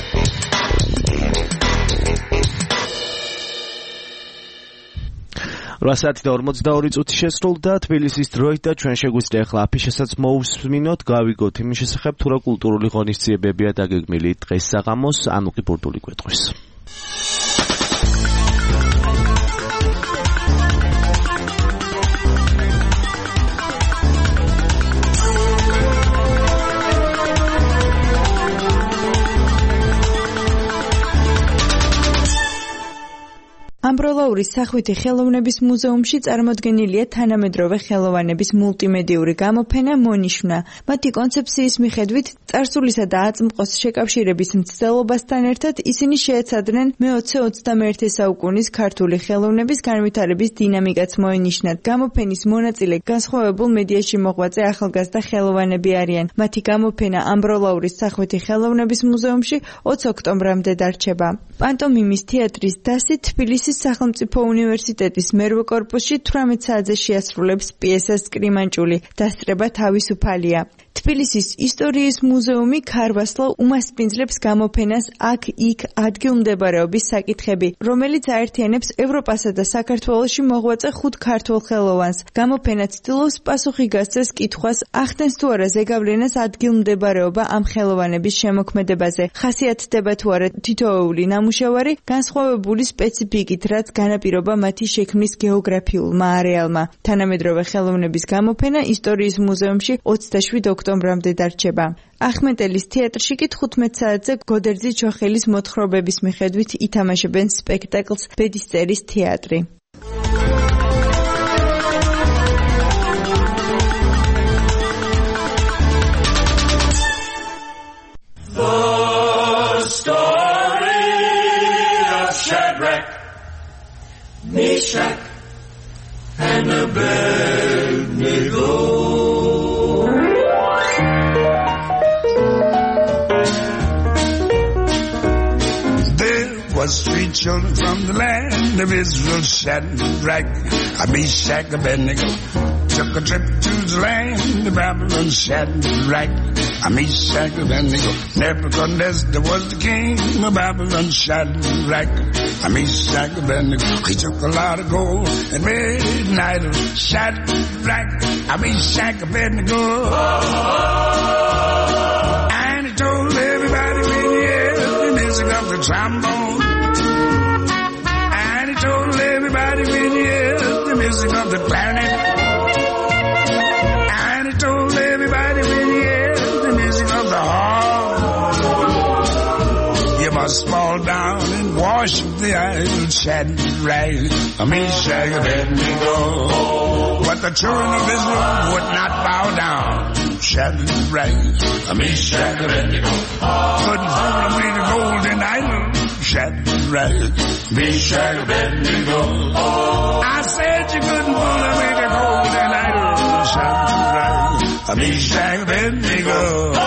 რვა საათი და ორმოცდაორი წუთი შესრულდა თბილისის დროით და ჩვენ შეგვიძლია ახლა აფიშასაც მოусმინოთ, გავიგოთ იმის შესახებ, თუ რა კულტურული ღონისძიებებია დაგეგმილი დღეს საღამოს, ანუ კი ბურდული გვეტყვის. ამბროლაურის სახვითი ხელოვნების მუზეუმში წარმოდგენილია თანამედროვე ხელოვანების მულტიმედიური გამოფენა მონიშნა. მათი კონცეფციის მიხედვით წარსულისა და აწმყოს შეკავშირების მცდელობასთან ერთად ისინი შეეცადნენ მეოცე-ოცდამეერთე საუკუნის ქართული ხელოვნების განვითარების დინამიკაც მოენიშნათ. გამოფენის მონაწილე განსხვავებულ მედიაში მოღვაწე ახალგაზრდა ხელოვანები არიან. მათი გამოფენა ამბროლაურის სახვითი ხელოვნების მუზეუმში ოც ოქტომბრამდე დარჩება. პანტომიმის თეატრის დასი თბილისის სახელმწიფო უნივერსიტეტის მერვე კორპუსში თვრამეტ საათზე შეასრულებს პიესას კრიმანჭული დასწრება თავისუფალია. თბილისის ისტორიის მუზეუმი ქარვასლა უმასპინძლებს გამოფენას აქ-იქ ადგილმდებარეობის საკითხები, რომელიც აერთიანებს ევროპასა და საქართველოში მოღვაწე ხუთ ქართველ ხელოვანს. გამოფენა ცდილობს პასუხი გასცეს კითხვას, ახდენს თუ არა ზეგავლენას ადგილმდებარეობა ამ ხელოვანების შემოქმედებაზე. ხასიათდება თუ არა თითოეული ნამუშევარი განსხვავებული სპეციფიკით, რაც განაპირობა მათი შექმნის გეოგრაფიულმა არეალმა. თანამედროვე ხელოვნების გამოფენა ისტორიის მუზეუმში ოცდაშვიდ ოქტომბრამდე დარჩება. ახმეტელის თეატრში კი თხუთმეტ საათზე გოდერძი ჩოხელის მოთხრობების მიხედვით ითამაშებენ სპექტაკლს ბედისწერის თეატრი. The star Meshach and Abednego. There was three children from the land of Israel, Shadrach, Meshach, Abednego. Took a trip to the land of Babylon, Shadrach, Meshach, Abednego. Nebuchadnezzar was the king of Babylon, Shadrach, Meshach, Abednego. He took a lot of gold and made an idol, Shadrach, Meshach, Abednego. And he told everybody when he heard the music of the trombone. And he told everybody when he heard the music of the clarinet. Told everybody when you hear the music of the harp, you must fall down and worship the idol, Shadrach, Meshach, Abednego. But the children of Israel would not bow down, Shadrach, Meshach, Abednego. Couldn't fool them with the golden idol, Shadrach, Meshach, Abednego. I said you couldn't fool them with the golden idol, Shadrach, Meshach, Abednego.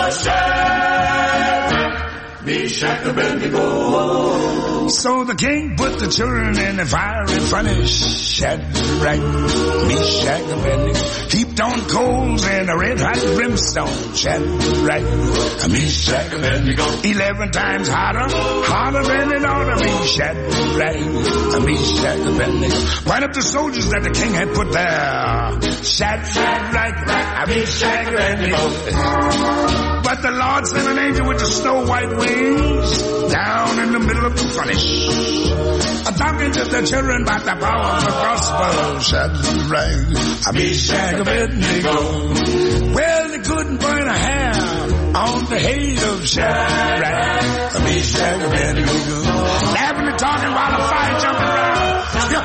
Meshach, Abednego. So the king put the children in the fiery furnace, Shadrach, Meshach, Abednego. Heaped on coals and a red hot brimstone, Shadrach, Meshach, Abednego. Eleven times hotter, hotter than it ought to be, Shadrach, Meshach, Abednego. Right up the soldiers that the king had put there, Shadrach, Meshach, Abednego. But the Lord sent an angel with the snow white wings down in the middle of the furnace, talking to the children about the power of the gospel, Shadrach, Meshach, Abednego. Well, they couldn't burn a hair on the head of Shadrach, Meshach, Abednego. Laughing and talking while the fire jumping around.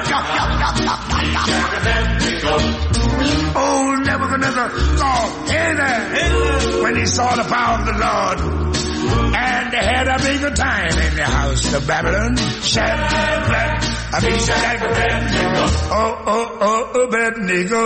Old Nebuchadnezzar thought, hey there, when he saw the power of the Lord, and they had a bigger time in the house of Babylon. Shadrach, Meshach, Abednego. Oh, oh, oh, Abednego.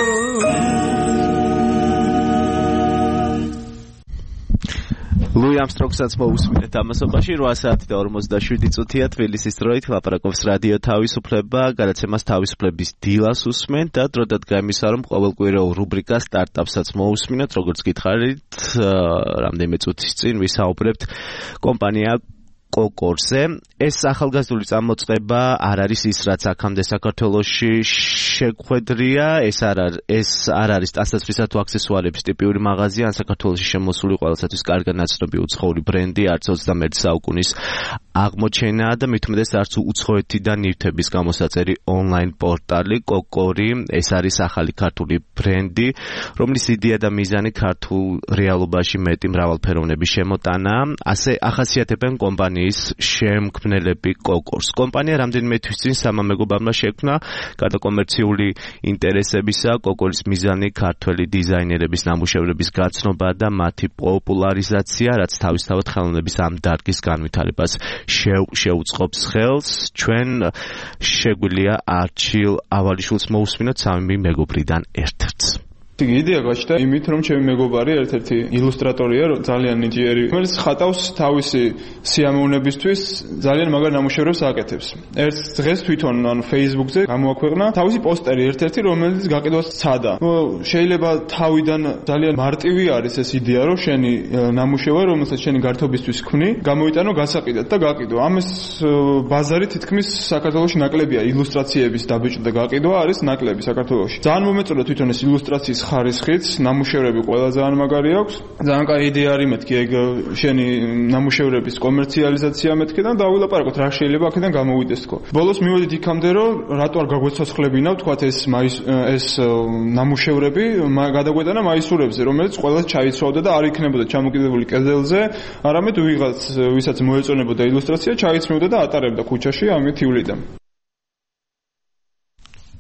ლუი ამსტრონგსაც მოусმინეთ ამასობაში რვა საათი და ორმოცდაშვიდი წუთია თბილისის დროით ლაპარაკობს რადიო თავისუფლება, გადაცემას თავისუფლების დილას უსმენთ და დროდად გამისა რომ ყოველკვირეულ რუბრიკას სტარტაპსაც მოусმინოთ, როგორც გითხარით, რამდენიმე წუთის წინ ვისაუბრებთ კომპანია კოკორზე. ეს ახალგაზრდული წამოწყება არ არის ის, რაც აქამდე საქართველოში შეგვედრია, ეს არ არის ეს არ არის ტანსაცმლისა თუ აქსესუარების ტიპიური მაღაზია, ან საქართველოში შემოსული ყველასათვის კარგად ნაცნობი უცხოური ბრენდი, არც ოცდამეერთე საუკუნის აღმოჩენაა და მით უმეტეს არც უცხოეთი და ნივთების გამოსაწერი ონლაინ პორტალი კოკორი. ეს არის ახალი ქართული ბრენდი, რომლის იდეა და მიზანი ქართულ რეალობაში მეტი მრავალფეროვნების შემოტანაა. ასე ახასიათებენ კომპანიის შემქმნელები კოკორს. კომპანია რამდენიმე თვის წინ სამამეგობარმა შექმნა, გარდა კომერციული ინტერესებისა, კოკორის მიზანი ქართველი დიზაინერების ნამუშევრების გაცნობა და მათი პოპულარიზაცია, რაც თავისთავად ხელოვნების ამ დარგის განვითარებას შეუწყობს ხელს. ჩვენ შეგვიძლია არჩილ ავალიშვილს მოусმინოთ სამი მეგობრიდან ერთ-ერთს. იდეა გაჩნდა იმით, რომ ჩემი მეგობარი ერთ-ერთი ილუსტრატორია, ძალიან ნიჭიერი, რომელიც ხატავს თავისი სიამოვნებისთვის ძალიან მაგარ ნამუშევრებს აკეთებს. ერთ დღეს თვითონ ან Facebook-ზე გამოაქვეყნა თავისი პოსტერი ერთ-ერთი, რომელიც გაყიდვას სცადა. შეიძლება თავიდან ძალიან მარტივი არის ეს იდეა, რომ შენი ნამუშევარი, რომელსაც შენი გართობისთვის ქმნი, გამოიტანო გასაყიდად და გაყიდო. ამის ბაზარი თითქმის საქართველოში ნაკლებია, ილუსტრაციების დაბეჭდა და გაყიდვა არის ნაკლები საქართველოში. ძალიან მომეწონა თვითონ ეს ილუსტრაციის ხარისხიც, ნამუშევრები ყველა ძალიან მაგარი აქვს. ძალიან კაი იდეა არის მეთქი ეგ შენი ნამუშევრების კომერციალიზაცია მეთქი და დავილაპარაკოთ რა შეიძლება აქედან გამოვიდეს თქო. ბოლოს მივედით იქამდე რომ რატო არ გაგვეცოცხლებინა ვთქვათ ეს ეს ნამუშევრები გადაგვეტანა მაისურებზე, რომელიც ყველას ჩაიცვავდა და არ იქნებოდა ჩამოკიდებული კედელზე, არამედ ვიღაც ვისაც მოეწონებოდა ილუსტრაცია ჩაიცმევდა და ატარებდა ქუჩაში ამით ივლიდან.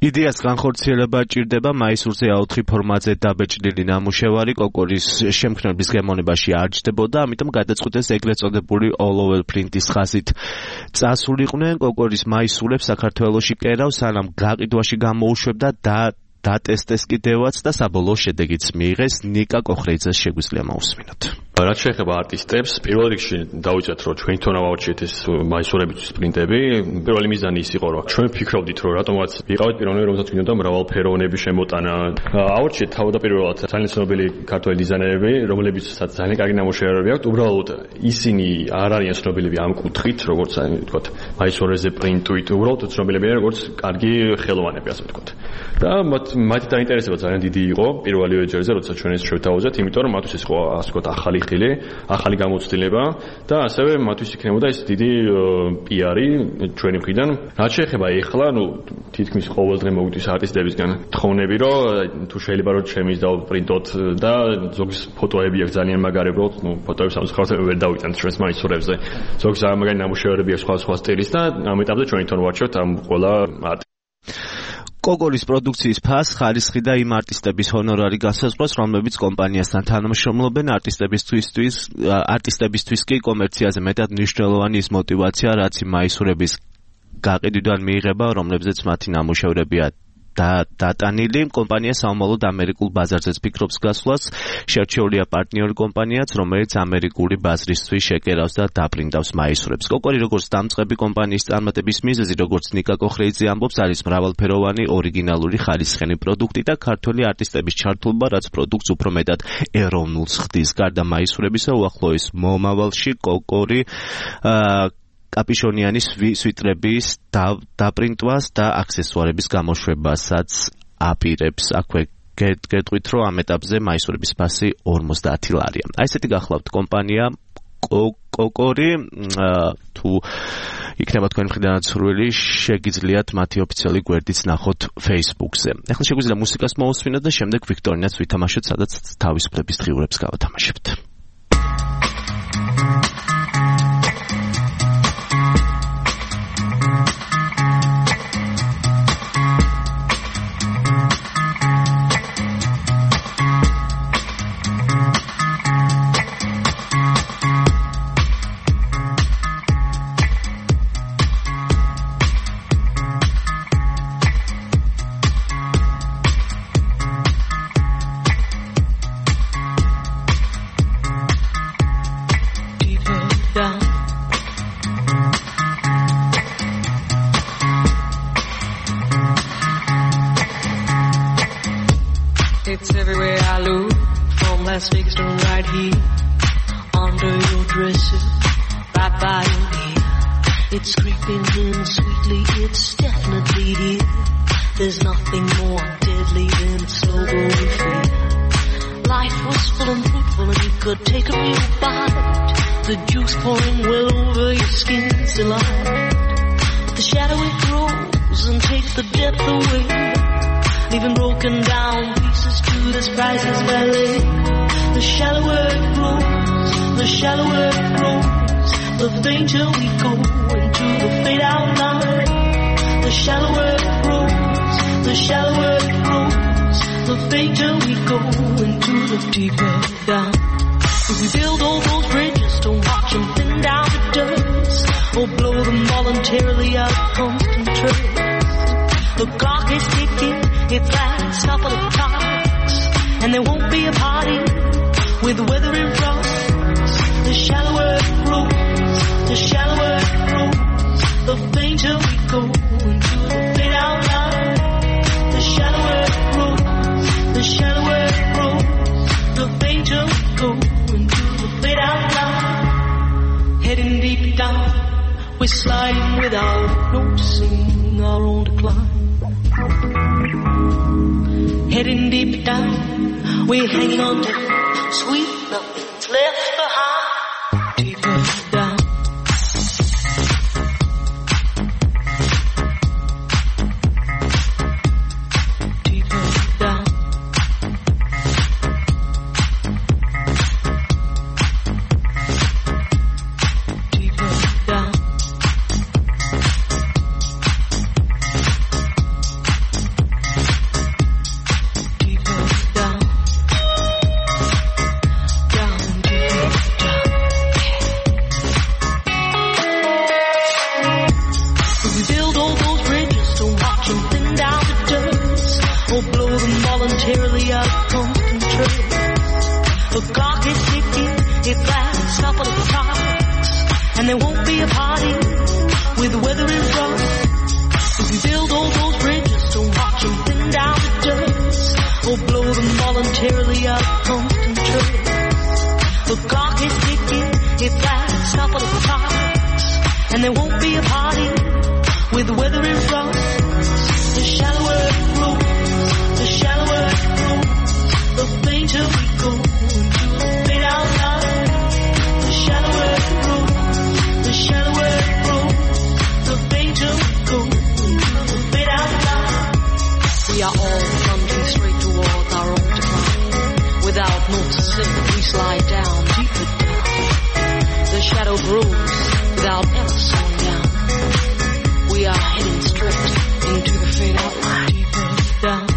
იდეას განხორციელება ჭირდება მაისურზე ა ოთხი ფორმატზე დაბეჭდილი ნამუშევარი კოკორის შემქმნელების გემოვნებაში არ ჯდებოდა, ამიტომ გადაწყვიტეს ეგრეთ წოდებული all-over print-ის ხაზით წასულიყვნენ. კოკორის მაისურებს საქართველოში კერავ, სანამ გაყიდვაში გამოუშვებდა და დატესტეს კიდევაც და საბოლოო შედეგიც მიიღეს. ნიკა კოხრეიძეს შეგვიძლია მოусმინოთ. რაც შეეხება არტისტებს, პირველ რიგში დავიწყეთ, რომ ჩვენ თვითონ ავარჩიეთ ეს მაისურებისთვის პრინტები. პირველი მიზანი ის იყო, რომ ჩვენ ფიქრობდით, რომ რატომაც ვიყავით პიროვნები, რომელსაც გვინდოდა მრავალფეროვნების შემოტანა. ავარჩიეთ თავდაპირველად ძალიან ცნობილი ქართველი დიზაინერები, რომლებიცაც ძალიან კარგი ნამუშევრები აქვთ. უბრალოდ ისინი არ არიან ცნობილები ამ კუთხით, როგორც აი ვთქვათ, მაისურებზე პრინტით, უბრალოდ ცნობილებია როგორც კარგი ხელოვანები, ასე ვთქვათ. და მათი დაინტერესება ძალიან დიდი იყო პირველივე ჯერზე, როდესაც ჩვენ ეს შევთავაზეთ, იმიტომ რომ მათთვის ეს იყო ასე ვთქვათ ახალი ხილი, ახალი გამოცდილება და ასევე მათთვის იქნებოდა ეს დიდი პიარი ჩვენი მხრიდან. რაც შეეხება ეხლა, ну თითქმის ყოველდღე მოგდის არტისტებისგან თხოვნები, რომ თუ შეიძლება რომ ჩემის დავპრინტოთ და ზოგის ფოტოები აქვს ძალიან მაგარი, უბრალოდ ну ფოტოებს ამსხავსე ვერ დავიტანთ ჩვენს მაისურებზე. ზოგს მაგარი ნამუშევრები აქვს სხვა სხვა სტილის და ამ ეტაპზე ჩვენ თვითონ ვარჩევთ ამ ყველა კოკორის პროდუქციის ფასს, ხარისხი და იმ არტისტების ჰონორარი განსაზღვრავს, რომლებიც კომპანიასთან თანამშრომლობენ. არტისტებისთვის არტისტებისთვის კი კომერციაზე მეტად მნიშვნელოვანი ის მოტივაცია, რაც იმ მაისურების გაყიდვიდან მიიღება, რომლებზეც მათი ნამუშევრებია და დატანილი. კომპანია საომალოდ ამერიკულ ბაზარზეც ფიქრობს გასვლას. შერჩეულია პარტნიორი კომპანიაც, რომელიც ამერიკული ბაზრისთვის შეკერავს და დაპრინტავს მაისურებს. კოკორი როგორც დამწყები კომპანიის წარმატების მიზეზი, როგორც ნიკა კოხრეიძე ამბობს, არის მრავალფეროვანი ორიგინალური ხარისხიანი პროდუქტი და ქართველი არტისტების ჩართულობა, რაც პროდუქტს უფრო მეტად ეროვნულს ხდის. გარდა მაისურებისა, უახლოეს მომავალში კოკორი აა კაპიშონიანის სვიტრების დაპრინტვას და აქსესუარების გამოშვებასაც აპირებს. აქვე გეტყვით, რომ ამ ეტაპზე მაისურების ფასი ორმოცდაათი ლარია. აი ესეთი გახლავთ კომპანია კოკორი. თუ იქნება თქვენ მხრიდანაც სურვილი, შეგიძლიათ მათი ოფიციალური გვერდიც ნახოთ Facebook-ზე. ახლა შეგვიძლია მუსიკას მოусმინოთ და შემდეგ ვიქტორინას ვითამაშოთ, სადაც თავისუფლების დღიურებს გავათამაშებთ. couple of talks, and there won't be a party with the weather in front. If we build all those bridges, don't watch them thin down to dust, or blow them voluntarily out of constant trust. The clock is ticking, it flags a couple of talks, and there won't be a party with the weather in front. The shallower it grows, the shallower it grows, the fainter we go into the fade out line. The shallower it grows, the shallower it grows, the fainter we go into the fade out line. We are all plunging straight towards our own decline. Without noticing, we slide down, deeper down. The shadow grows without ever slowing down. We are heading straight into the fade out line, deeper down.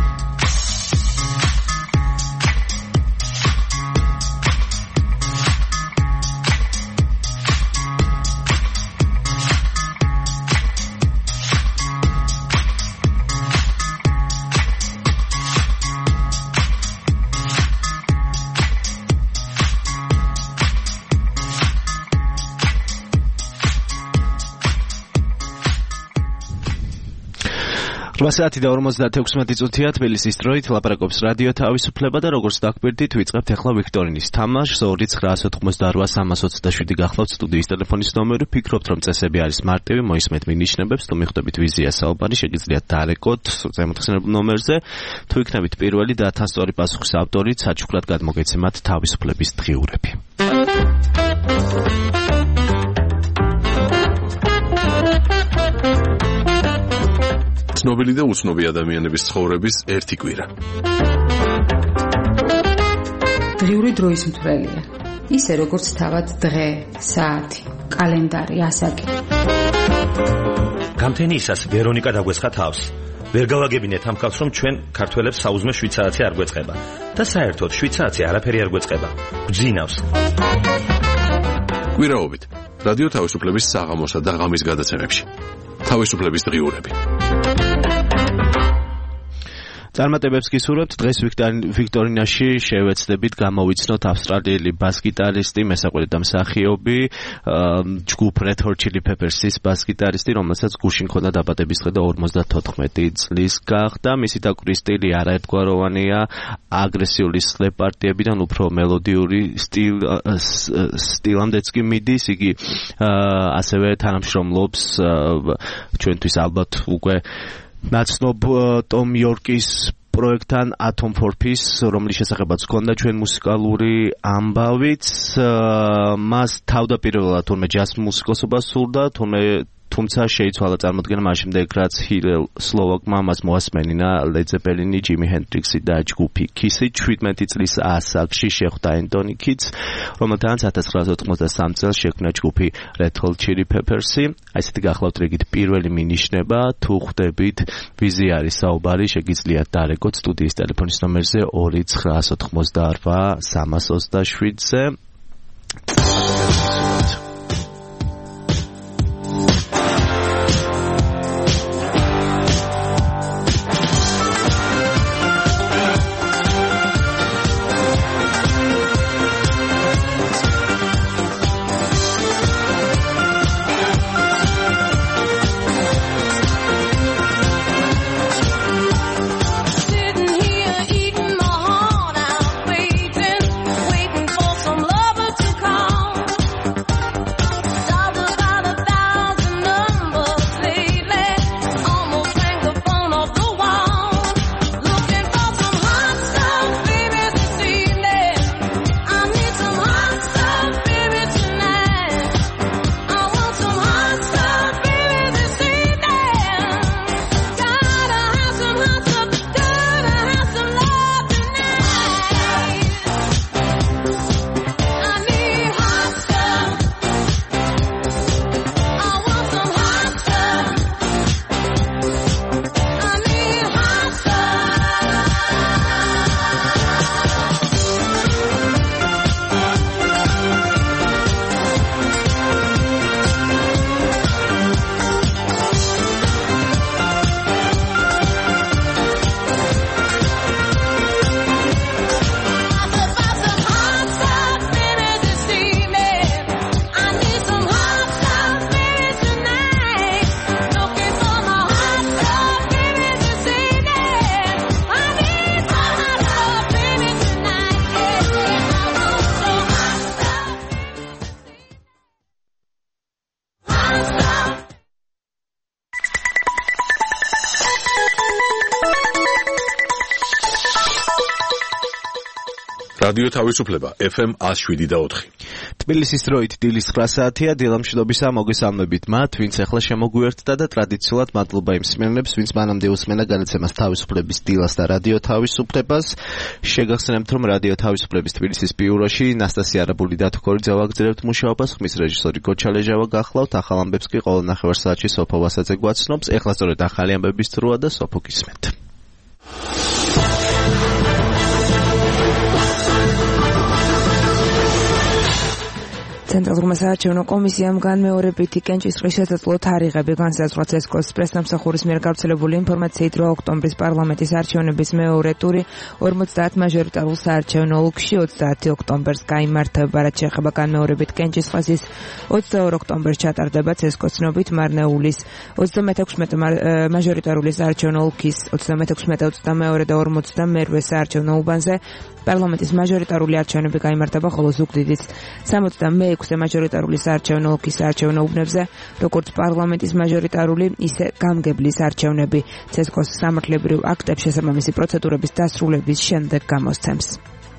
რვა საათი და ორმოცდაექვსი წუთია თბილისის დროით ლაპარაკობს რადიო თავისუფლება და როგორც დაგვირდით ვიწყებთ ახლა ვიქტორინის თამაშს ორი ცხრაას ოცდაოთხმოცდარვა სამას ოცდაშვიდი გახლავთ სტუდიის ტელეფონის ნომერი ფიქრობთ რომ წესები არის მარტივი მოისმენთ მინიშნებებს თუ მიხვდებით ვიზია საუბარი შეგიძლიათ დარეკოთ ზემოთხსენებულ ნომერზე თუ იქნებით პირველი და თან სწორი პასუხის ავტორით საჩუქრად გადმოგეცემათ თავისუფლების დღიურები. ცნობილი და უცნობი ადამიანების ცხოვრების ერთი კვირა. დღიური დროის მთვრელია. ისე როგორც თავად დღე, საათი, კალენდარი, ასაკი. გამთენიისას ვერონიკა დაგვესხა თავს. ვერ გავაგებინეთ ამ ხალხს რომ ჩვენ ქართველებს საუზმე შვიცარიცი არ გვეწყება და საერთოდ შვიცარიცი არაფერი არ გვეწყება. გძინავს. კვირაობით რადიო თავისუფლების საღამოსა და ღამის გადაცემებში. თავისუფლების დღიურები. წარმატებებს გისურვებთ. დღეს ვიქტორინაში შევეცდებით გამოვიცნოთ ავსტრალიელი ბას-გიტარისტი, მესაყველი და მსახიობი, ჯგუფ Red Hot Chili Peppers-ის ბას-გიტარისტი, რომელსაც გუშინ ჰქონდა დაბადების დღე და ორმოცდათოთხმეტი წლის გახდა. მისი დაკვრის სტილი არაერთგვაროვანია, აგრესიული სლეპ პარტიებიდან უფრო მელოდიური სტილ სტილამდეც კი მიდის. იგი ასევე თანამშრომლობს ჩვენთვის ალბათ უკვე ნაცნობ ტომ იორკის პროექტთან Atom for Peace, რომლის შესახებაც ჰქონდა ჩვენ მუსიკალური ამბავიც. მას თავდაპირველად თურმე ჯაზ მუსიკოსობა სურდა, თურმე თუმცა შეიცვალა წარმოდგენა მას შემდეგ, რაც ჰილელ სლოვაკმა მას მოასმენინა ლედ ზეპელინი, ჯიმი ჰენდრიქსი და ჯგუფი კისი. შვიდმეტი წლის ასაკში შეხვდა ენტონი კიდს, რომელთანაც ათას ცხრაასა ოცდამოცდასამი წელს შექმნა ჯგუფი Red Hot Chili Peppers-ი. აი ესეთი გახლავთ რიგით პირველი მინიშნება. თუ ხვდებით ვიზი არის საუბარი, შეგიძლიათ დარეკოთ სტუდიის ტელეფონის ნომერზე ორი ცხრაას ოცდაოთხმოცდაარვა სამას ოცდაშვიდზე. Waiting for some lover to come. რადიო თავისუფლება ეფ ემ one oh seven და four. თბილისის დროით დილის nine საათია, დილამშვიდობისა მოგესალმებით მათ, ვინც ახლა შემოგვიერთდა და ტრადიციულად მადლობა იმ მსმენელებს, ვინც მანამდე უსმენა განაცემას თავისუფლების დილას და რადიო თავისუფლებას. შეგახსენებთ, რომ რადიო თავისუფლების თბილისის ბიუროში ნასტასია არაბული და თქორი ძავაგრძელებთ მუშაობას, ხმის რეჟისორი გოჩა ლეჟავა გახლავთ, ახალ ამბებს კი ყოველ ნახევარსაათში სოფო ვასაძე გვაცნობს. ეხლა სწორედ ახალი ამბების დროა და სოფო გისმენთ. ცენტრალურმა საარჩევნო კომისიამ განმეორებითი კენჭისყრის შესაძლო თარიღები განსაზღვრა ცესკოს პრესსამსახურის მიერ გავრცელებული ინფორმაციით, რომ ოქტომბრის პარლამენტის არჩევნების მეორე ტური ორმოცდაათ მაჟორიტარულ საარჩევნო ოლქში ოცდაათი ოქტომბერს გაიმართება, რაც შეეხება განმეორებით კენჭისყრას, ის ოცდაორ ოქტომბერს ჩატარდება ცესკოს ცნობით მარნეულის ოცდამეექვსმეტე მაჟორიტარული საარჩევნო ოლქის ოცდამეექვსმეტე ოცდამეორე და ორმოცდამერვე საარჩევნო უბანზე პარლამენტის მაჟორიტარული არჩევნები გაიმართება, ხოლო ზუგდიდიც სამოცდამეექვსე მაჟორიტარული საარჩევნო ოლქის საარჩევნო უბნებზე, როგორც პარლამენტის მაჟორიტარული, ისე გამგებლის არჩევნები ცესკოს სამართლებრივ აქტებს შესაბამისი პროცედურების დასრულების შემდეგ გამოსცემს.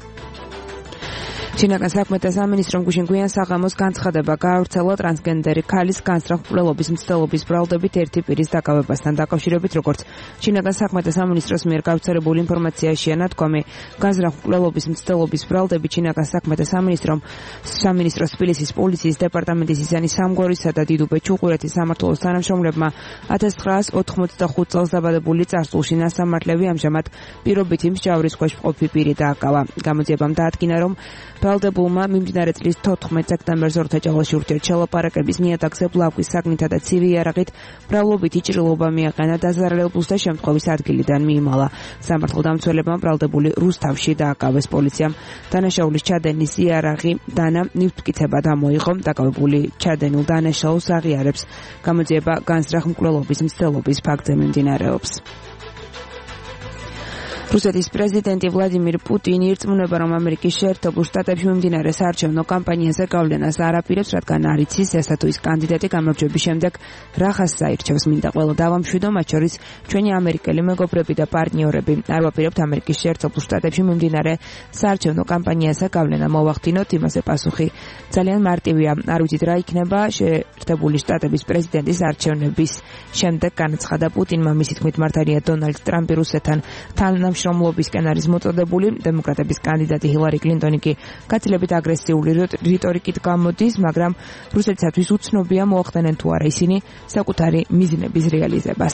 ჩინական საქმეთა სამინისტრომ გუშინ გვიან საღამოს განცხადება გაავრცელა ტრანსგენდერი ქალის განსწრაფმკვლელობის მცდელობის ბრალდებით ერთი პირის დაკავებასთან დაკავშირებით, როგორც ჩინական საქმეთა სამინისტროს მიერ გავრცელებული ინფორმაციაშია ნათქვამი, განსწრაფმკვლელობის მცდელობის ბრალდები ჩინական საქმეთა სამინისტრომ სამინისტროს თბილისის პოლიციის დეპარტამენტის ისანი სამგორისა და დიდუბე ჩუღურეთის სამმართველოს თანამშრომლებმა ათას ცხრაას ოთხმოცდახუთ წელს დაბადებული წარსულში ნასამართლები ამჟამად პირობითი მსჯავრის ქვეშ მყოფი პირი დააკავა. გამოძიებამ დაადგინა, რომ ბრალდებულმა მიმდინარე წლის თოთხმეტ სექტემბერს ორთაჭალოში ურთიერთშელაპარაკების ნიადაგზე ბლავკის საგნითა და ცივი იარაღით ბრალობითი ჭრილობა მიაყენა დაზარალებულს და შემთხვევის ადგილიდან მიიმალა. სამართალდამცველებმა ბრალდებული რუსთავში დააკავეს. პოლიციამ დანაშაულის ჩადენის იარაღი დანა ნივთმკითხება დამოიღო. დაკავებული ჩადენილ დანაშაულს აღიარებს. გამოძიება განსწრაფმკვლელობის მცდელობის ფაქტზე მიმდინარეობს. რუსეთის პრეზიდენტი ვლადიმირ პუტინი ირწმუნება, რომ ამერიკის შეერთებულ შტატებში მიმდინარე საარჩევნო კამპანიაზე გავლენას არ აპირებს, რადგან არ იცის ესა თუ ის კანდიდატი გამარჯვების შემდეგ რახას საირჩევს. მინდა ყველა დავამშვიდო, მათ შორის ჩვენი ამერიკელი მეგობრები და პარტნიორები. არ ვაპირებთ ამერიკის შეერთებულ შტატებში მიმდინარე საარჩევნო კამპანიაზე გავლენა მოვახდინოთ. იმაზე პასუხი ძალიან მარტივია. არ ვიცით რა იქნება შეერთებული შტატების პრეზიდენტის არჩევნების შემდეგ, განაცხადა პუტინმა. მისი თქმით, მართალია დონალდ ტრამპი რუსეთთან თანამშრომლობისკენ შრომლობისკენ არის მოწოდებული. დემოკრატების კანდიდატი ჰილარი კლინტონი კი გაცილებით აგრესიული რიტორიკით გამოდის, მაგრამ რუსეთისათვის უცნობია მოახდენენ თუ არა ისინი საკუთარი მიზნების რეალიზებას.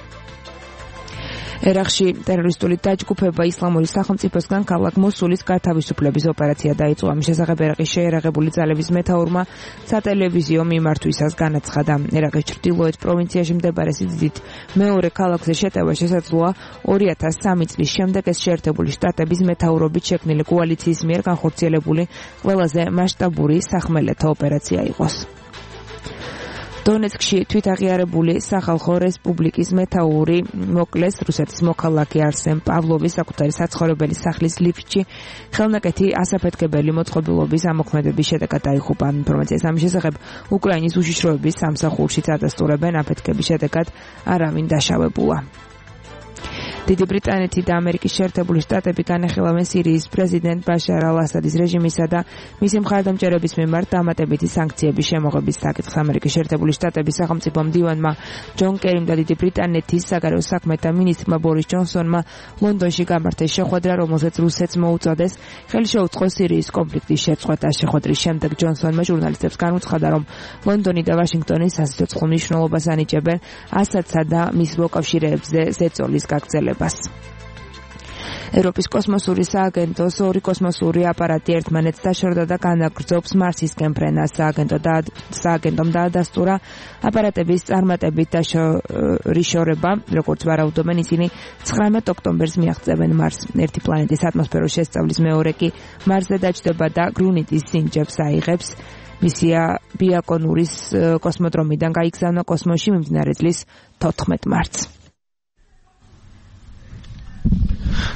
ერაყში ტერორისტული დაჯგუფება ისლამური სახელმწიფოსგან ქალაქ მოსულის გათავისუფლების ოპერაცია დაიწყო. ამის შესახებ ერაყის შეერაღებული ძალების მეთაურმა სატელევიზიო მიმართვისას განაცხადა. ერაყის ჩრდილოეთ პროვინციაში მდებარე სიდიდით მეორე ქალაქზე შეტევა შესაძლოა ორი ათას სამი წლის შემდეგ ეს შეერთებული შტატების მეთაურობით შექმნილი კოალიციის მიერ განხორციელებული ყველაზე მასშტაბური სახმელეთო ოპერაცია იყოს. დონეცკში თვითაღიარებული სახალხო რესპუბლიკის მეთაური მოკლეს. რუსეთის მოქალაქე არსენ პავლოვი საკუთარი საცხოვრებელი სახლის ლიფტში ხელნაკეთი ასაფეთქებელი მოწყობილობის ამოქმედების შედეგად დაიღუპა. ინფორმაციას ამის შესახებ უკრაინის უშიშროების სამსახურში წადასტურებენ. აფეთქების შედეგად არავინ დაშავებულა. დიდი ბრიტანეთი და ამერიკის შეერთებული შტატები განეხილავენ სირიის პრეზიდენტ ბაშარ ალ-ასადის რეჟიმისა და მისი მხარდამჭერების მიმართ დამატებითი სანქციების შემოღების საკითხს. ამერიკის შეერთებული შტატების სახელმწიფო მდივანმა ჯონ კერიმ და დიდი ბრიტანეთის საგარეო საქმეთა მინისტრმა ბორის ჯონსონმა ლონდონში გამართეს შეხვედრა, რომელზეც რუსეთს მოუწოდეს ხელი შეუწყო სირიის კონფლიქტის შეწყვეტა. შეხვედრის შემდეგ ჯონსონმა ჟურნალისტებს განუცხადა, რომ ლონდონი და ვაშინგტონი სასიცოცხლო მნიშვნელობას ანიჭებენ ასადსა და მის მოკავშირეებზე ზეწოლის გაგრძელებას. ევროპის კოსმოსური სააგენტოს ორი კოსმოსური აპარატი ერთმანეთს დაშორდა და განაგრძობს მარსისკენ ფრენას. სააგენტომ დაადასტურა აპარატების წარმატებით დაშორება, როგორც ვარაუდობენ ისინი ცხრამეტ ოქტომბერს მიაღწევენ მარსს. ერთი პლანეტის ატმოსფეროს შესწავლის მეორე კი მარსზე დაჯდება და გრუნიტის სინჯებს აიღებს. მისია ბიაკონურის კოსმოდრომიდან გაიგზავნა კოსმოსში მიმდინარე წლის თოთხმეტ მარტს.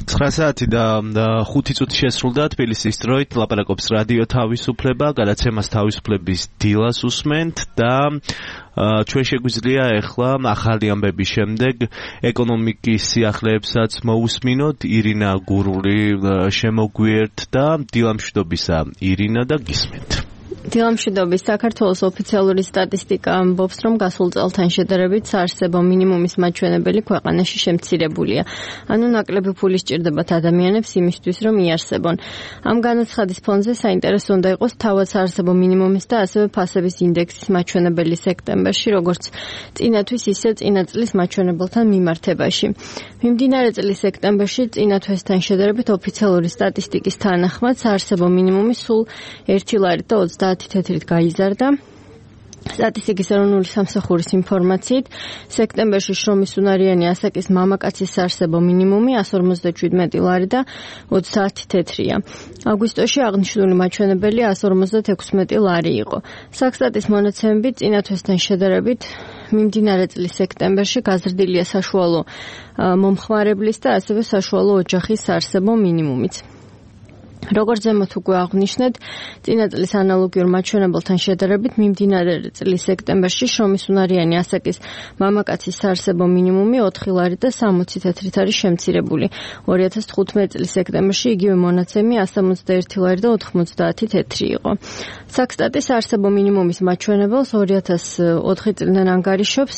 ცხრა საათი და ხუთი წუთი შესრულდა თბილისის დროით ლაპარაკობს რადიო თავისუფლება, გადაცემას თავისუფლების დილას უსმენთ და ჩვენ შეგვიძლია ახლა ახალი ამბების შემდეგ ეკონომიკის სიახლეებსაც მოусმინოთ. ირინა გურული შემოგვიერთდა. დილამშვიდობისა ირინა და გისმენთ. დილამშვიდობის. საქართველოს ოფიციალური სტატისტიკა ამბობს, რომ გასულ წელთან შედარებით საარსებო მინიმუმის მაჩვენებელი ქვეყანაში შემცირებულია. ანუ ნაკლები ფული სჭირდებათ ადამიანებს იმისთვის, რომ იარსებონ. ამ განაცხადის ფონზე საინტერესო უნდა იყოს თავად საარსებო მინიმუმის და ასევე ფასების ინდექსის მაჩვენებელი სექტემბერში, როგორც წინათვის, ისე წინა წლის მაჩვენებელთან მიმართებაში. მიმდინარე წლის სექტემბერში წინა თვესთან შედარებით ოფიციალური სტატისტიკის თანახმად საარსებო მინიმუმი სულ ერთი ლარი და ოცდაათი თეთრით გაიზარდა. სტატისტიკის ეროვნული სამსახურის ინფორმაციით, სექტემბერში შრომის უნარიანი ასაკის მამაკაცის საარსებო მინიმუმი εκατს ორმოცდაშვიდმეტი ლარი და ოცდაათი თეთრია. აგვისტოში აღნიშნული მაჩვენებელი εκατს ორმოცდაექვსმეტი ლარი იყო. საქსტატის მონაცემებით წინა თვესთან შედარებით მიმდინარე წლის სექტემბერში გაზრდილია საშუალო მომხმარებლის და ასევე საშუალო ოჯახის საარსებო მინიმუმიც. როგორც ზემოთ უკვე აღვნიშნეთ, წინა წლის ანალოგიურ მაჩვენებელთან შედარებით მიმდინარე წლის სექტემბერში შრომის უნარიანი ასაკის მამაკაცის საარსებო მინიმუმი ოთხი ლარი და სამოცი თეთრით არის შემცირებული. ორი ათას თხუთმეტი წლის სექტემბერში იგივე მონაცემი εκατს ოცდაერთი ლარი და ოთხმოცდაათი თეთრი იყო. საქსტატის საარსებო მინიმუმის მაჩვენებელს ორი ათას ოთხი წლიდან ანგარიშობს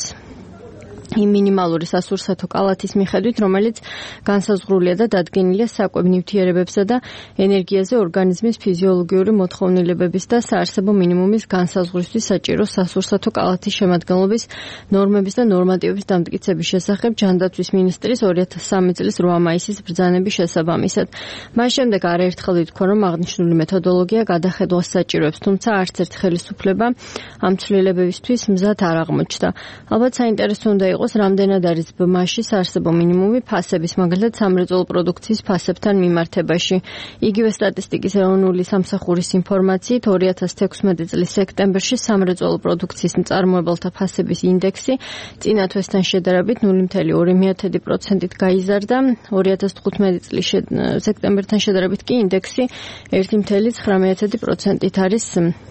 იმ მინიმალური სასურსათო კალათის მიხედვით, რომელიც განსაზღვრულია და დადგენილია საკვებ ნივთიერებებსა და ენერგიაზე ორგანიზმის ფიზიოლოგიური მოთხოვნილებების და საარსებო მინიმუმის განსაზღვრისთვის საჭირო სასურსათო კალათის შემადგენლობის ნორმების და ნორმატივების დამტკიცების შესახებ ჯანდაცვის მინისტრის ორი ათას სამი წლის რვა მაისის ბრძანების შესაბამისად. მას შემდეგ არაერთხელ ითქვა, რომ აღნიშნული მეთოდოლოგია გადახედვას საჭიროებს, თუმცა არც ერთ ხელისუფლება ამ ცვლილებებისთვის მზად არ აღმოჩნდა. ალბათ საინტერესო უნდა იყოს, რამდენად არის მასში საარსებო მინიმუმი ფასების, მაგალითად სამრეწველო პროდუქციის ფასებთან მიმართებაში. იგივე სტატისტიკის ეროვნული სამსახურის ინფორმაციით, ორი ათას თექვსმეტი წლის სექტემბერში სამრეწველო პროდუქციის მწარმოებელთა ფასების ინდექსი წინა თვესთან შედარებით ნული მცდაათი პროცენტით გაიზარდა. ორი ათას თხუთმეტი წლის სექტემბერთან შედარებით კი ინდექსი ერთი მცდაათი ცხრამეტი პროცენტით არის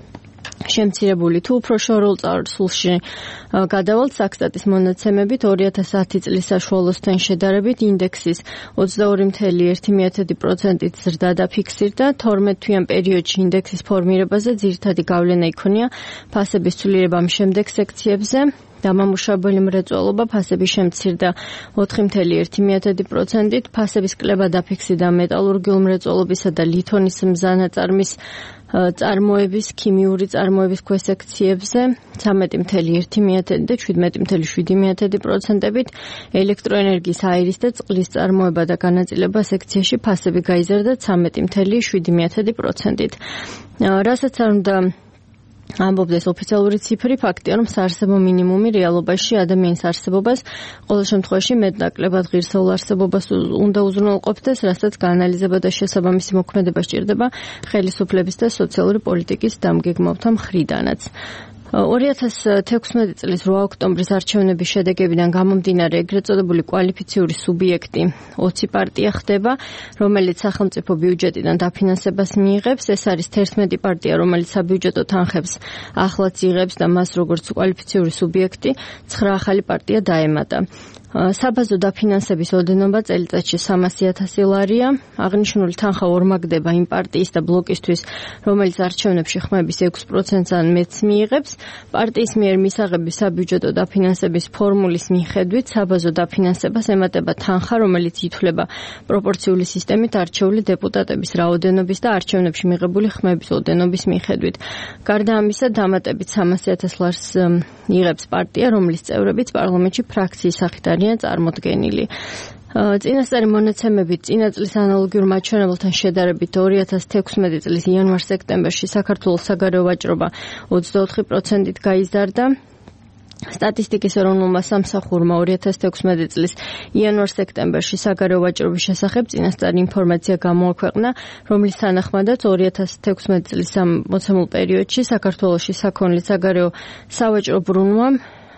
შემცირებული. თუ უფრო შორეულ წარსულში გადავალთ, საქსტატის მონაცემებით ორი ათას ათი წლის საშუალოსთან შედარებით ინდექსის ოცდაორი მცდაათი ერთი პროცენტით ზრდა დაფიქსირდა. თორმეტ თვიან პერიოდში ინდექსის ფორმირებაზე ძირითადი გავლენა იქონია ფასების ცვლილებამ შემდეგ სექციებზე. დამამუშავებელი მრეწველობა ფასები შემცირდა ოთხი მცდაათი ერთი პროცენტით, ფასების კლება დაფიქსირდა მეტალურგიულ მრეწველობისა და ლითონის მზანაწარმის წარმოების, ქიმიური წარმოების ქვესექციებზე ცხრამეტი მცდაათი და შვიდმეტი მცდაათი პროცენტებით, ელექტროენერგიის, აირის და წყლის წარმოება და განაწილება სექციაში ფასები გაიზარდა ცხრამეტი მცდაათი პროცენტით. რასაც არ უნდა ამბობდეს ოფიციალური ციფრი, ფაქტია, რომ საარსებო მინიმუმი რეალობაში ადამიანის არსებობას ყოველ შემთხვევაში მეტნაკლებად ღირსეულ არსებობას უნდა უზრუნველყოფდეს, რასაც გაანალიზება და შესაბამისი მოქმედება სჭირდება ხელისუფლების და სოციალური პოლიტიკის დამგეგმავთა მხრიდანაც. ორი ათას თექვსმეტი წლის რვა ოქტომბრის არჩევნების შედეგებიდან გამომდინარე ეგრეთ წოდებული კვალიფიციური სუბიექტი ოცი პარტია ხდება, რომელიც სახელმწიფო ბიუჯეტიდან დაფინანსებას მიიღებს. ეს არის თერთმეტი პარტია, რომელიც საბიუჯეტო თანხებს ახლაც იღებს და მას როგორც კვალიფიციური სუბიექტი ცხრა ახალი პარტია დაემატა. საბაზო დაფინანსების ოდენობა წელიწადში სამასი ათასი ლარია. აღნიშნული თანხა ორმაგდება იმ პარტიის და ბლოკისთვის, რომელიც არჩევნებში ხმების ექვს პროცენტს ან მეტს მიიღებს. პარტიის მიერ მისაღები საბიუჯეტო დაფინანსების ფორმულის მიხედვით საბაზო დაფინანსებას ემატება თანხა, რომელიც ითვლება პროპორციული სისტემით არჩეული დეპუტატების რაოდენობის და არჩევნებში მიღებული ხმების ოდენობის მიხედვით. გარდა ამისა, დამატებით სამასი ათას ლარს იღებს პარტია, რომლის წევრებიც პარლამენტში ფრაქციის სახით არიან წარმოდგენილი. წინასწარი მონაცემებით წინა წლის ანალოგიურ მაჩვენებელთან შედარებით ორი ათას თექვსმეტი წლის იანვარ-სექტემბერში საქართველოს საგარეო ვაჭრობა ოცდაოთხი პროცენტით გაიზარდა. სტატისტიკის ეროვნულმა სამსახურმა ორი ათას თექვსმეტი წლის იანვარ-სექტემბერში საგარეო ვაჭრობის შესახებ წინასწარი ინფორმაცია გამოაქვეყნა, რომლის თანახმადაც ორი ათას თექვსმეტი წლის ამ მოცემულ პერიოდში საქართველოში საქონლის საგარეო სავაჭრო ბრუნვა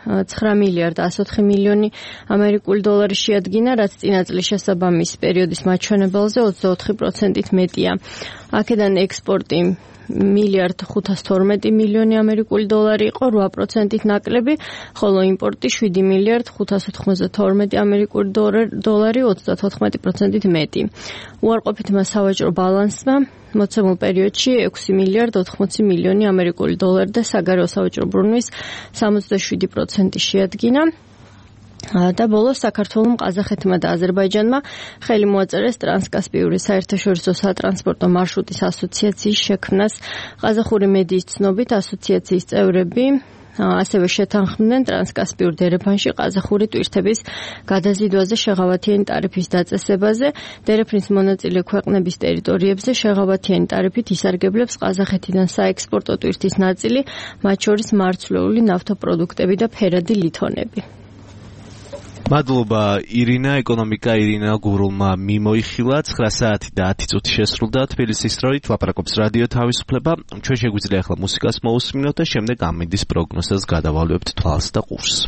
ცხრა მილიარდ εκατო ოთხი მილიონი ამერიკული დოლარი შეადგინა, რაც წინა წლის შესაბამის პერიოდის მაჩვენებელზე ოცდაოთხი პროცენტით მეტია. აქედან ექსპორტი მილიარდ ხუთას თორმეტი მილიონი ამერიკული დოლარი იყო, რვა პროცენტით ნაკლები, ხოლო იმპორტი შვიდი მილიარდ ხუთას ოთხმოცდათორმეტი ამერიკული დოლარი, ოცდათოთხმეტი პროცენტით მეტი. უარყოფითმა სავაჭრო ბალანსმა მოცემულ პერიოდში ექვსი მილიარდ ოთხმოცი მილიონი ამერიკული დოლარი და საგარეო სავაჭრო ბრუნვის სამოცდაშვიდი პროცენტი შეადგინა. და ბოლოს საქართველომ, ყაზახეთმა და აზერბაიჯანმა ხელი მოაწერეს ტრანსკასპიური საერთაშორისო სატრანსპორტო მარშრუტის ასოციაციის შექმნას. ყაზახური მედიის ცნობით ასოციაციის წევრები ასევე შეთანხმდნენ ტრანსკასპიურ დერეფანში ყაზახური ტვირთების გადაზიდვაზე შეღავათიანი ტარიფის დაწესებაზე. დერეფნის მონაწილე ქვეყნების ტერიტორიებზე შეღავათიანი ტარიფით ისარგებლებს ყაზახეთიდან საექსპორტო ტვირთის ნაწილი, მათ შორის მარცვლეული ნავთობპროდუქტები და ფერადი ლითონები. მადლობა ირინა, ეკონომიკა ირინა გურულმა მიმოიხილა. ცხრა საათი და ათი წუთი შესრულდა თბილისის დროით. ლაპარაკობს რადიო თავისუფლება. ჩვენ შეგვიძლია ახლა მუსიკას მოусმინოთ და შემდეგ ამინდის პროგნოზას გადავალვებთ თვალს და ყურს.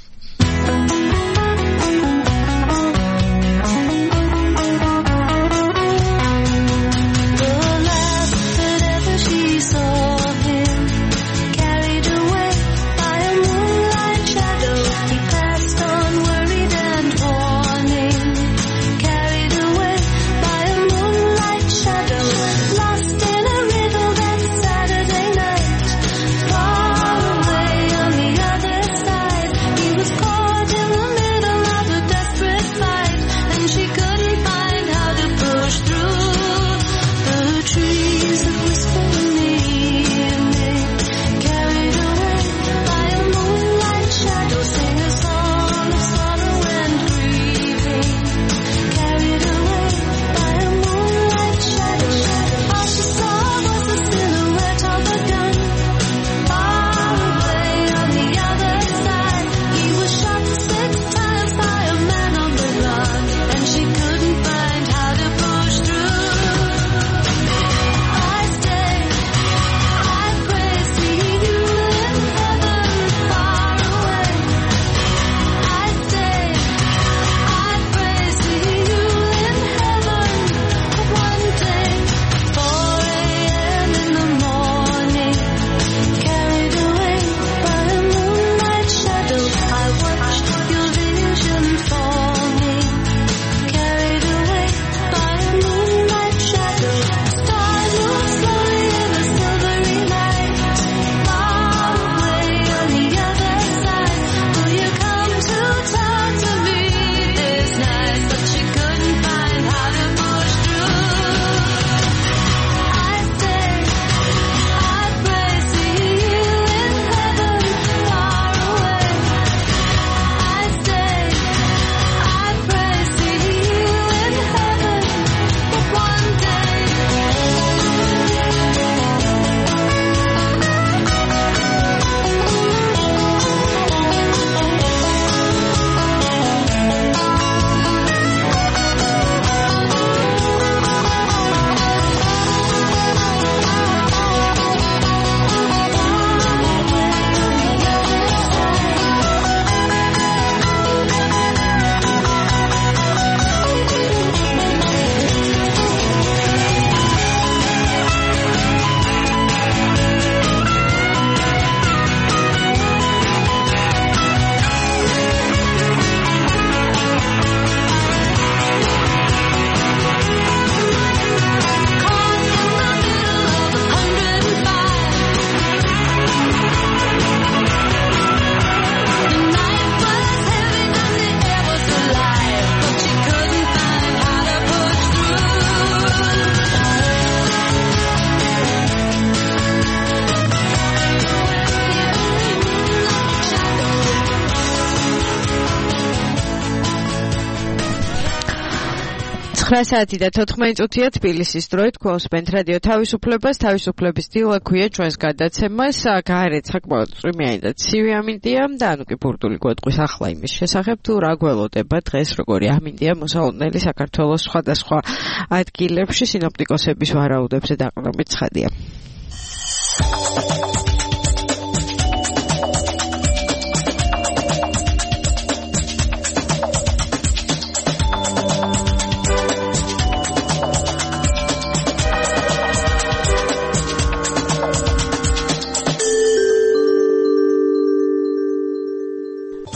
ცხრა საათი და თოთხმეტი წუთია თბილისის დროით. გვაუსმენთ რადიო თავისუფლებას. თავისუფლების დილა ქვია ჩვენს გადაცემას. გარეთ საკმაოდ წვიმიანი და ცივი ამინდია და ანუ კი ბურდული გვეტყვის ახლა იმის შესახებ თუ რა გველოდება დღეს, როგორი ამინდია მოსალოდნელი საქართველოს სხვადასხვა ადგილებში. სინოპტიკოსების ვარაუდებზე დაყრდნობით ცხადია.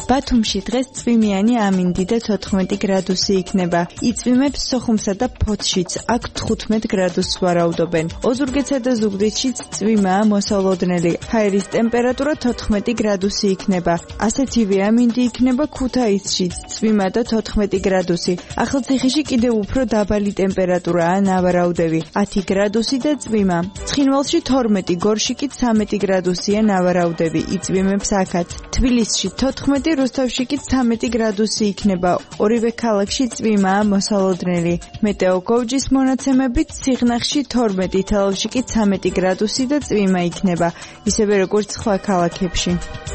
ბათუმში დღეს წვიმიანი ამინდი და თოთხმეტი გრადუსი იქნება. იწვიმებს სოხუმსა და ფოთშიც, აქ თხუთმეტ გრადუსს ვარაუდობენ. ოზურგეთსა და ზუგდიდშიც წვიმაა მოსალოდნელი. ჰაერის ტემპერატურა თოთხმეტი გრადუსი იქნება. ასეთივე ამინდი იქნება ქუთაისშიც, წვიმა და თოთხმეტი გრადუსი. ახალციხეში კიდევ უფრო დაბალი ტემპერატურაა, ნავარაუდები ათი გრადუსი და წვიმა. ცხინვალში თორმეტი, გორში კი ცამეტი გრადუსია, ნავარაუდები იწვიმებს აქაც. თბილისში თოთხმეტი, რუსთავში კი ცამეტი გრადუსი იქნება. ორივე ქალაქში წვიმაა მოსალოდნელი. მეტეოგოჯის მონაცემებით სიღნაღში თორმეტი, თელავში კი ცამეტი გრადუსი და წვიმა იქნება, ისევე როგორც სხვა ქალაქებში.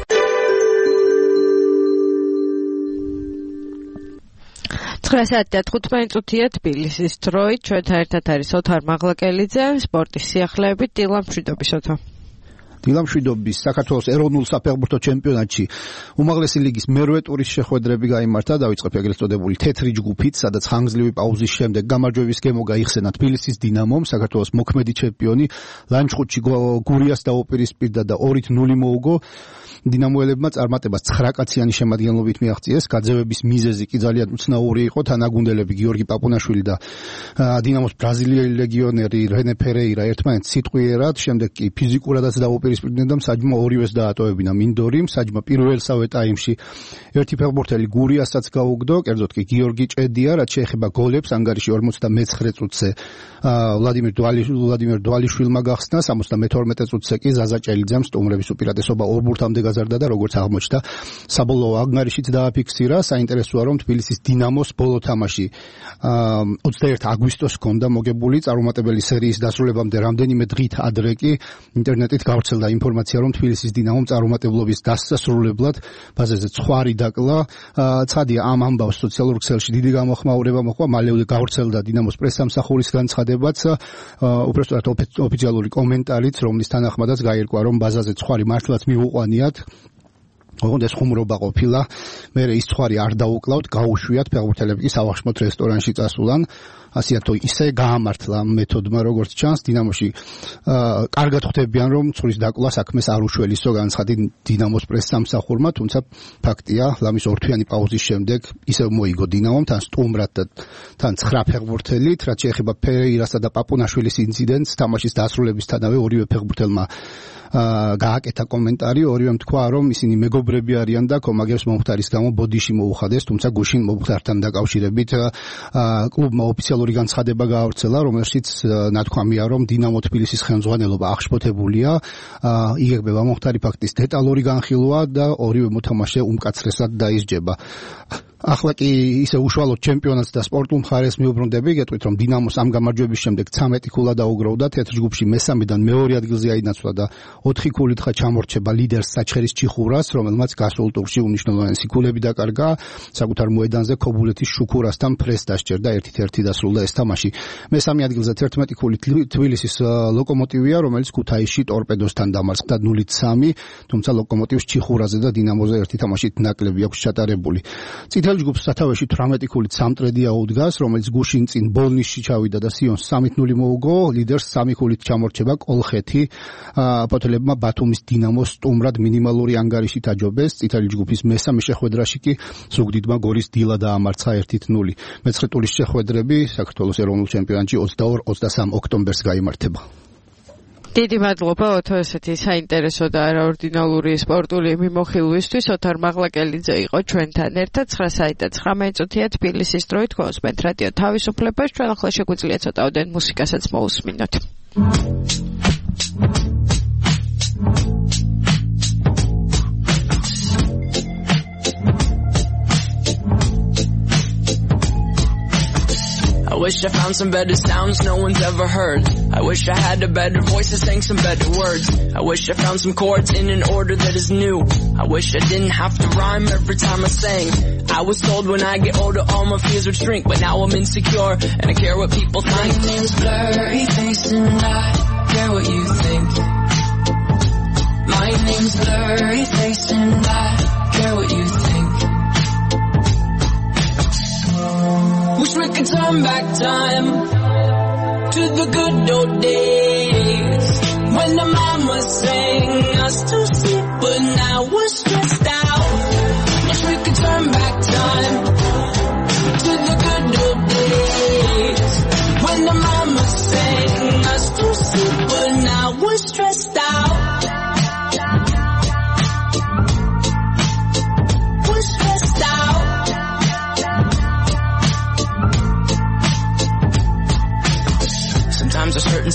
ცხრა საათი და თხუთმეტი წუთია თბილისის დროით. ჩვენთან ერთად არის ოთარ მაღლაკელიძე, სპორტის სიახლეებით. დილა მშვიდობის ოთარ. დილა მშვიდობის. საქართველოს ეროვნულ საფეხბურთო ჩემპიონატში უმაღლესი ლიგის მერვე ტურის შეხვედრები გაიმართა. დაიწყება ეგრეთ წოდებული თეთრი ჯგუფით, სადაც ხანგრძლივი პაუზის შემდეგ გამარჯვების გემო გაიხსენა თბილისის დინამომ. საქართველოს მოქმედი ჩემპიონი ლანჩხუთში გურიას დაუპირისპირდა და ორით ნული მოუგო. დინამოელებმა წარმატებას ცხრაკაციანი შემადგენლობით მიაღწიეს. გაძევების მიზეზი კი ძალიან უცნაური იყო. თანაგუნდელები გიორგი პაპუნაშვილი და დინამოს ბრაზილიელი ლეგიონერი რენე ფერეირა ერთმანეთს სიტყვიერად, შემდეგ კი ფიზიკურადაც დაუპირისპირდნენ და მსაჯმა ორივეს დაატოვებინა მინდორი. მსაჯმა პირველსავე ტაიმში ერთი ფეხბურთელი გურიასაც გაუგდო, კერძოდ კი გიორგი ჭედია, რაც შეეხება გოლებს, ანგარიში ორმოცდამეცხრე წუთზე ვლადიმერ ვლადიმერ დვალიშვილმა გახსნა, სამოცდამეთორმეტე წუთზე კი ზაზა ჭელიძემ სტუმრების უპირატესობა ორ ბურთამდე გაზარდა და როგორც აღმოჩნდა, საბოლოო ანგარიშიც დააფიქსირა. საინტერესოა, რომ თბილისის დინამოს ბოლო თამაში ოცდაერთი აგვისტოს ჰქონდა მოგებული. წარუმატებელი სერიის დასრულებამდე რამდენიმე დღით ადრე კი ინტერნეტით გავრცელდა ინფორმაცია, რომ თბილისის დინამომ წარუმატებლობის დასასრულებლად ბაზაზე ცხვარი დაკლა. ცხადია, ამ ამბავს სოციალურ ქსელში დიდი გამოხმაურება მოჰყვა. მალევე გავრცელდა დინამოს პრესსამსახურის განცხადებაც, უბრალოდ ოფიციალური კომენტარიც, რომლის თანახმადაც გაირკვა, რომ ბაზაზე ცხვარი მართლაც მიუყვანიათ. ოღონდ ეს ხუმრობა ყოფილა. მე ის ცხვარი არ დაუკლავთ, გაუშვიათ, ფეხბურთელები კი სავახშმოთ რესტორანში წასულან. ასე თუ ისე გაამართლა მეთოდმა, როგორც ჩანს, დინამოში კარგად ხვდებიან, რომ ცხვრის დაკლა საქმეს არ უშველისო, განცხადი დინამოს პრესსამსახურმა, თუმცა ფაქტია, ლამის ორთვიანი პაუზის შემდეგ ისევ მოიგო დინამომ, თან სტუმრად და თან ცხრა ფეხბურთელით, რაც შეეხება ფერეირასა და პაპუნაშვილის ინციდენტს, თამაშის დასრულებისთანავე ორივე ფეხბურთელმა გააკეთა კომენტარი, ორივემ თქვა, რომ ისინი მეგობრები არიან და კომაგებს მომხდარის გამო ბოდიში მოუხადეს, თუმცა გუშინ მომხდართან დაკავშირებით კლუბმა ოფიციალური განცხადება გაავრცელა, რომელშიც ნათქვამია, რომ დინამო თბილისის ხელმძღვანელობა აღშფოთებულია, იგეგმება მომხდარი ფაქტის დეტალური განხილვა და ორივე მოთამაშე უმკაცრესად დაისჯება. ახლა კი ისე უშუალოდ ჩემპიონატს და სპორტულ მხარეს მიუბრუნდები, გეტყვით, რომ დინამოს ამ გამარჯვების შემდეგ ცამეტი ქულა დაუგროვდა, თეთრ ჯგუფში მესამედან მეორე ადგილზე აინაცვლა და ოთხი ქულით ხა ჩამორჩება ლიდერს საჩხერის ჩიხურას, რომელმაც გასულ ტურში უნიშნელოვანესი ქულები დაკარგა. საკუთარ მოედანზე ქობულეთის შუქურასთან ფრეს დასჭერდა, ერთით ერთი დასრულდა ეს თამაში. მესამე ადგილზე თერთმეტი ქულით თბილისის ლოკომოტივია, რომელიც ქუთაისში ტორპედოსთან დამარცხდა ნულით სამი, თუმცა ლოკომოტივს ჩიხურაზე და დინამოზე ერთი თამაშით ნაკლები აქვს ჩატარებული. წითელ ჯგუფს სათავეში თვრამეტი ქულით სამტრედია უდგას, რომელიც გუშინ წინ ბოლნისში ჩავიდა და სიონს სამით ნული მოუგო, ლიდერს სამი ქულით ჩამორჩება კოლხეთი. ფოთლებმა ბათუმის დინამოს სტუმრად მინიმალური ანგარიშით აჯობეს. წითელი ჯგუფის მესამე შეხვედრაში კი ზუგდიდმა გორის დილა დაამარცხა ერთით ნული. მეცხრე ტურის შეხვედრები საქართველოს ეროვნულ ჩემპიონატში ოცდაორ ოცდასამ ოქტომბერს გაიმართება. დიდი მადლობა ოთო, ესეთი საინტერესო და არაორდინალური სპორტული მიმოხილვისთვის. ოთარ მაღლაკელიძე იყო ჩვენთან ერთად. ცხრა საათი და ცხრამეტი წუთია თბილისის დროით. გოსმენთ რადიო თავისუფლებას. ჩვენ ახლა შეგვიძლია ცოტაოდენ მუსიკასაც მოусმინოთ. I wish I found some better sounds no one's ever heard. I wish I had a better voice that sang some better words. I wish I found some chords in an order that is new. I wish I didn't have to rhyme every time I sang. I was told when I get older all my fears would shrink, but now I'm insecure and I care what people think. My name's Blurry Face and I care what you think. My name's Blurry Face and I care what you think. Wish we could turn back time to the good old days when the mama sang us to sleep, but now we're stressed out. Wish we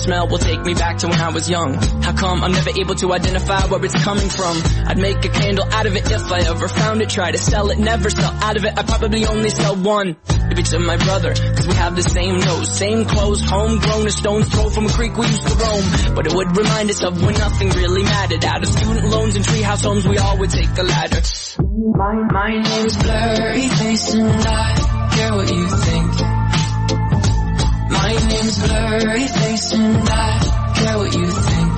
smell will take me back to when I was young. How come I'm never able to identify where it's coming from? I'd make a candle out of it if I ever found it. Try to sell it, never sell out of it. I probably only sell one. Maybe to my brother, cause we have the same nose, same clothes, homegrown, a stone's throw from a creek we used to roam. But it would remind us of when nothing really mattered. Out of student loans and treehouse homes, we all would take the ladder. My, my name's Blurry Face and I care what you think. My name's Blurry Face and I care what you think.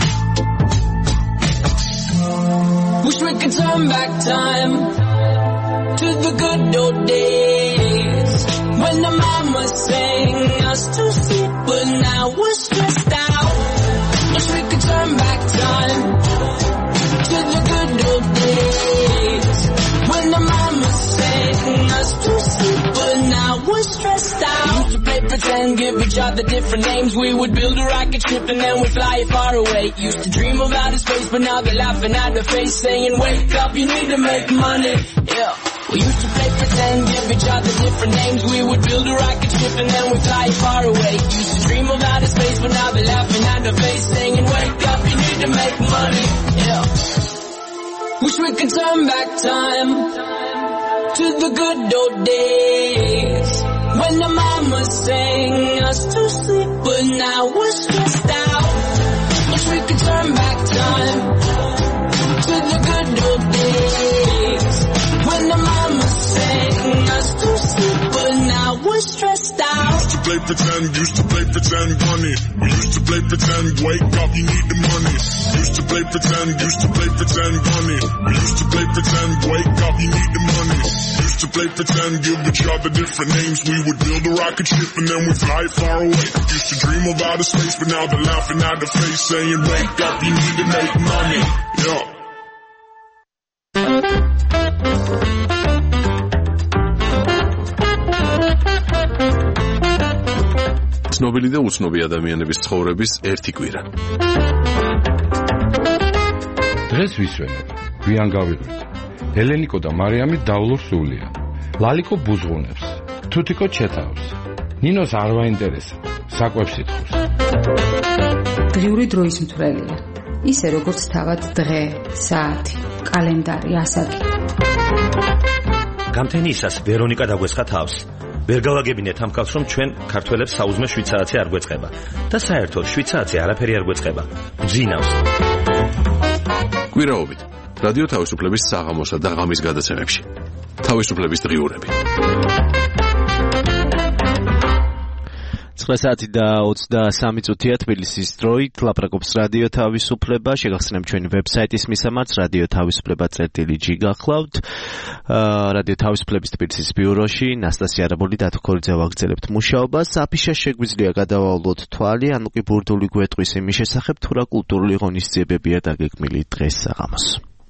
Wish we could turn back time to the good old days when the mama sang us to sleep, but now we're stressed out. Wish we could turn back time to the good old days when the mama sang us to sleep, but now we're stressed out. We used to play pretend, give each other different names. We would build a rocket ship and then we'd fly far away. Used to dream of outer space, but now they're laughing at the face, saying, wake up, you need to make money. Yeah. We used to play pretend, give each other different names. We would build a rocket ship and then we'd fly far away. Used to dream of outer space, but now they're laughing at the face, saying, wake up, you need to make money. Yeah. Wish we could turn back time to the good old days when the mama sang us to sleep, but now we're stressed out. Wish we could turn back time to the good old days when the mama sang us to sleep, but now we're stressed out. Used to play pretend, used to play pretend bunny. We used to play pretend, wake up, you need the money. Used to play pretend, used to play pretend bunny. We used to play pretend, wake up, you need the money. Used to play pretend, give each other different names. We would build a rocket ship and then we'd fly far away. Used to dream of outer space, but now they're laughing at the face, saying, wake up, you need to make money. Yeah. ცნობილი და უცნობი ადამიანების ცხოვრების ერთი კვირა. დღეს ვისვენებ, გვიან გავიღვით. ელენიკო და მარიამი დავლურ სულია. ლალიკო ბუზღუნებს, თუთიკო ჩეთავს. ნინოს არ ვაინტერესა, საკვებს ითხოვს. დღიური დროის მთვრელია. ისე როგორც თავად დღე, საათი, კალენდარი, ასაკი. გამთენიისას ვერონიკა დაგვესხა თავს. ვერ გავაგებინეთ ამ კაცს, რომ ჩვენ ქართველებს საუზმე შვიდ საათი არ გვეწყება და საერთოდ შვიდ საათი არაფერი არ გვეწყება. გძინავს. კვირაობით რადიო თავისუფლების საღამოსა და ღამის გადაცემებში. თავისუფლების დღიურები. ცხრა საათი და ოცდასამი წუთია თბილისის დროით. ლაპარაკობს რადიო თავისუფლება. შეგახსენებთ ჩვენი ვებსაიტის მისამართს რადიო თავისუფლება წერტილი ჯი გახლავთ. რადიო თავისუფლების თბილისის ბიუროში ნასტასია არაბული და თქორიძე ვაგრძელებთ მუშაობას. აფიშას შეგვიძლია გადავავლოთ თვალი, ანუ კი ბურდული გვეტყვის იმის შესახებ, თუ რა კულტურული ღონისძიებებია დაგეგმილი დღეს საღამოს.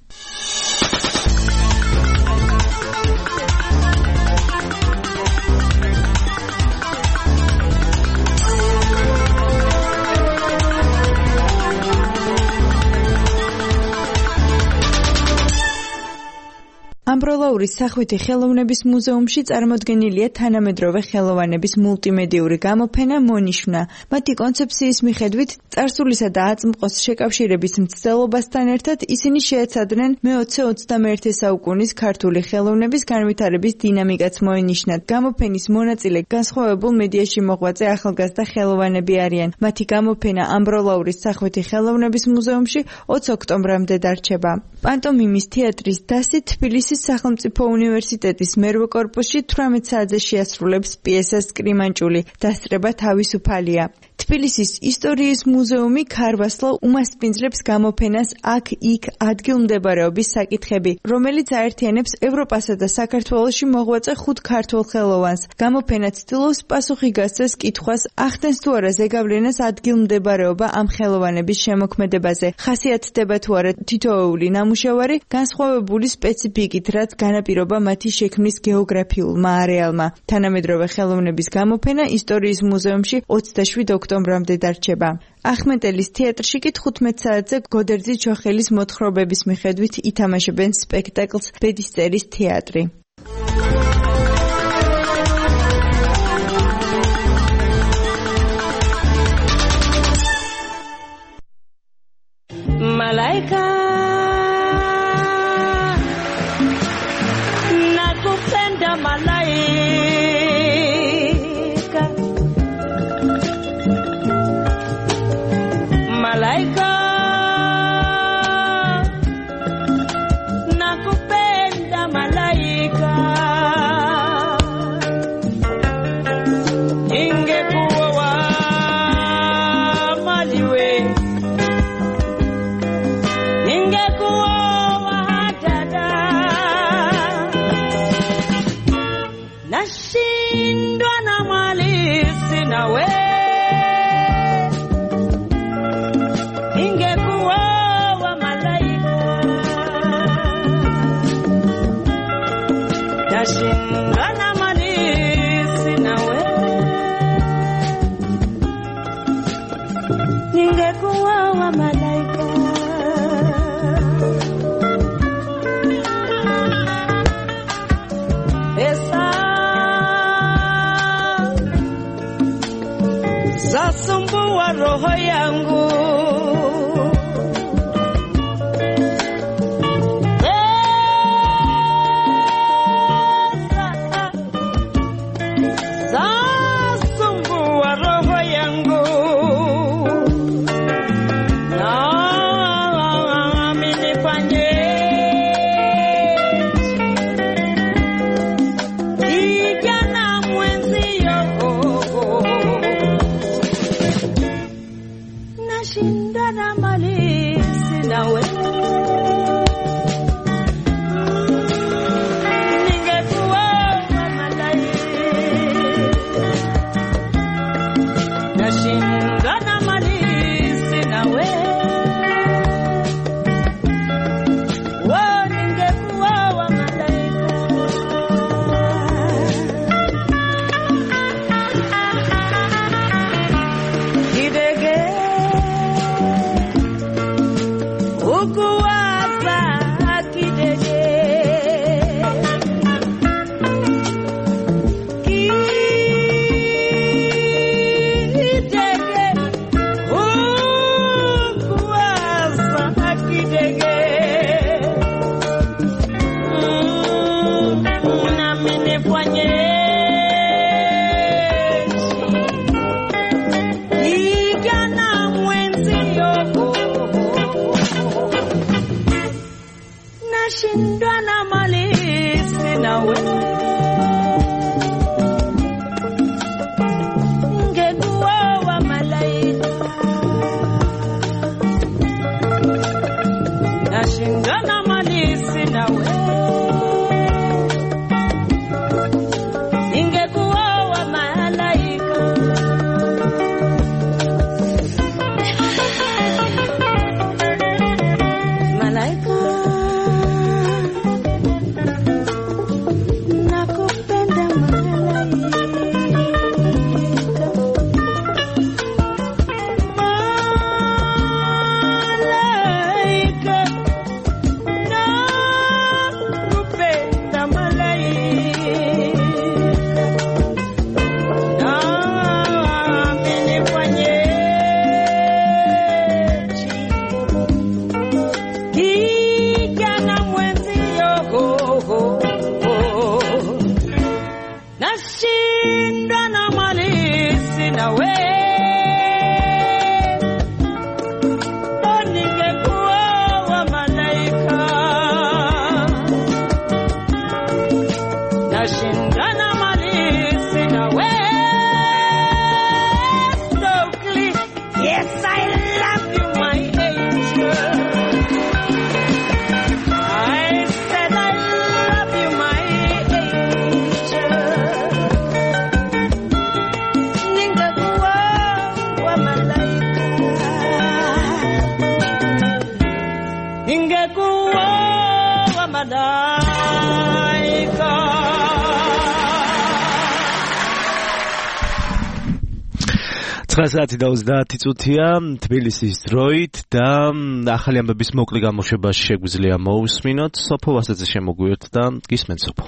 ამბროლაურის სახვითი ხელოვნების მუზეუმში წარმოდგენილია თანამედროვე ხელოვანების მულტიმედიური გამოფენა მონიშნა. მათი კონცეფციის მიხედვით, წარსულისა და აწმყოს შეკავშირების მცდელობასთან ერთად ისინი შეეცადნენ მეოცე-ოცდამეერთე საუკუნის ქართული ხელოვნების განვითარების დინამიკაც მოენიშნათ. გამოფენის მონაწილე განსხვავებულ მედიაში მოღვაწე ახალგაზრდა ხელოვანები არიან. მათი გამოფენა ამბროლაურის სახვითი ხელოვნების მუზეუმში ოცი ოქტომბრამდე დარჩება. პანტომიმის თეატრის დასით თბილისის სახელმწიფო უნივერსიტეტის მერვე კორპუსში თვრამეტ საათზე შეასრულებს პიესას კრიმანჭული დასწრება თავისუფალია. თბილისის ისტორიის მუზეუმი ქარვასლო უმასპინძლებს გამოფენას აქ-იქ ადგილმდებარეობის საკითხები, რომელიც აერთიანებს ევროპასა და საქართველოში მოღვაწე ხუთ ქართველ ხელოვანს. გამოფენა ცდილობს პასუხი გასცეს კითხვას, ახდენს თუ არა ზეგავლენას ადგილმდებარეობა ამ ხელოვანების შემოქმედებაზე. ხასიათდება თუ არა თითოეული ნამუშევარი განსხვავებული სპეციფიკით, რაც განაპირობა მათი შექმნის გეოგრაფიულმა არეალმა. თანამედროვე ხელოვნების გამოფენა ისტორიის მუზეუმში ოცდაშვიდ ოქტომბრამდე დარჩება. ახმეტელის თეატრში კი თხუთმეტ საათზე გოდერძი ჩოხელის მოთხრობების მიხედვით ითამაშებენ სპექტაკლს ბედისწერის თეატრი. Malaika nakupenda malaika Malaika nakupenda malaika ingekuwa maliwe ingekuwa dada nashindwa na mali sina we ingekuwa wa malaika nashindwa na mali sina we ingekuwa wa malaika esa zasumbua roho yangu zasumbua roho yangu nami nifanye kijana mwenzio nashindana mali sina we ningekuwa wa malaika nashindana mali sina we wo ningekuwa wa malaika kidege ukuwaza kidege kidege ukuwaza kidege Mm, nami nifanyeje kijana mwenzio nashindwa na mali sina we ingekuwa wa malaika nashindwa na mali sina we ingekuwa wa malaika malaika nakupenda malaika malaika nakupenda malaika nami nifanyeje kijana mwenzio nashindwa na mali sina we o ningekuwa wa malaika nashindwa na mali sina we Stokely yes I love you my angel I said I love you my angel ningekuwa wa malaika ningekuwa wa malaika ცხრა საათი და ოცდაათი წუთია თბილისის დროით და ახალი ამბების მოკლე გამოშვებაში შეგვიძლია მოусმინოთ სოფო ვასაძე შემოგვიოთ და გისმენთ სოფო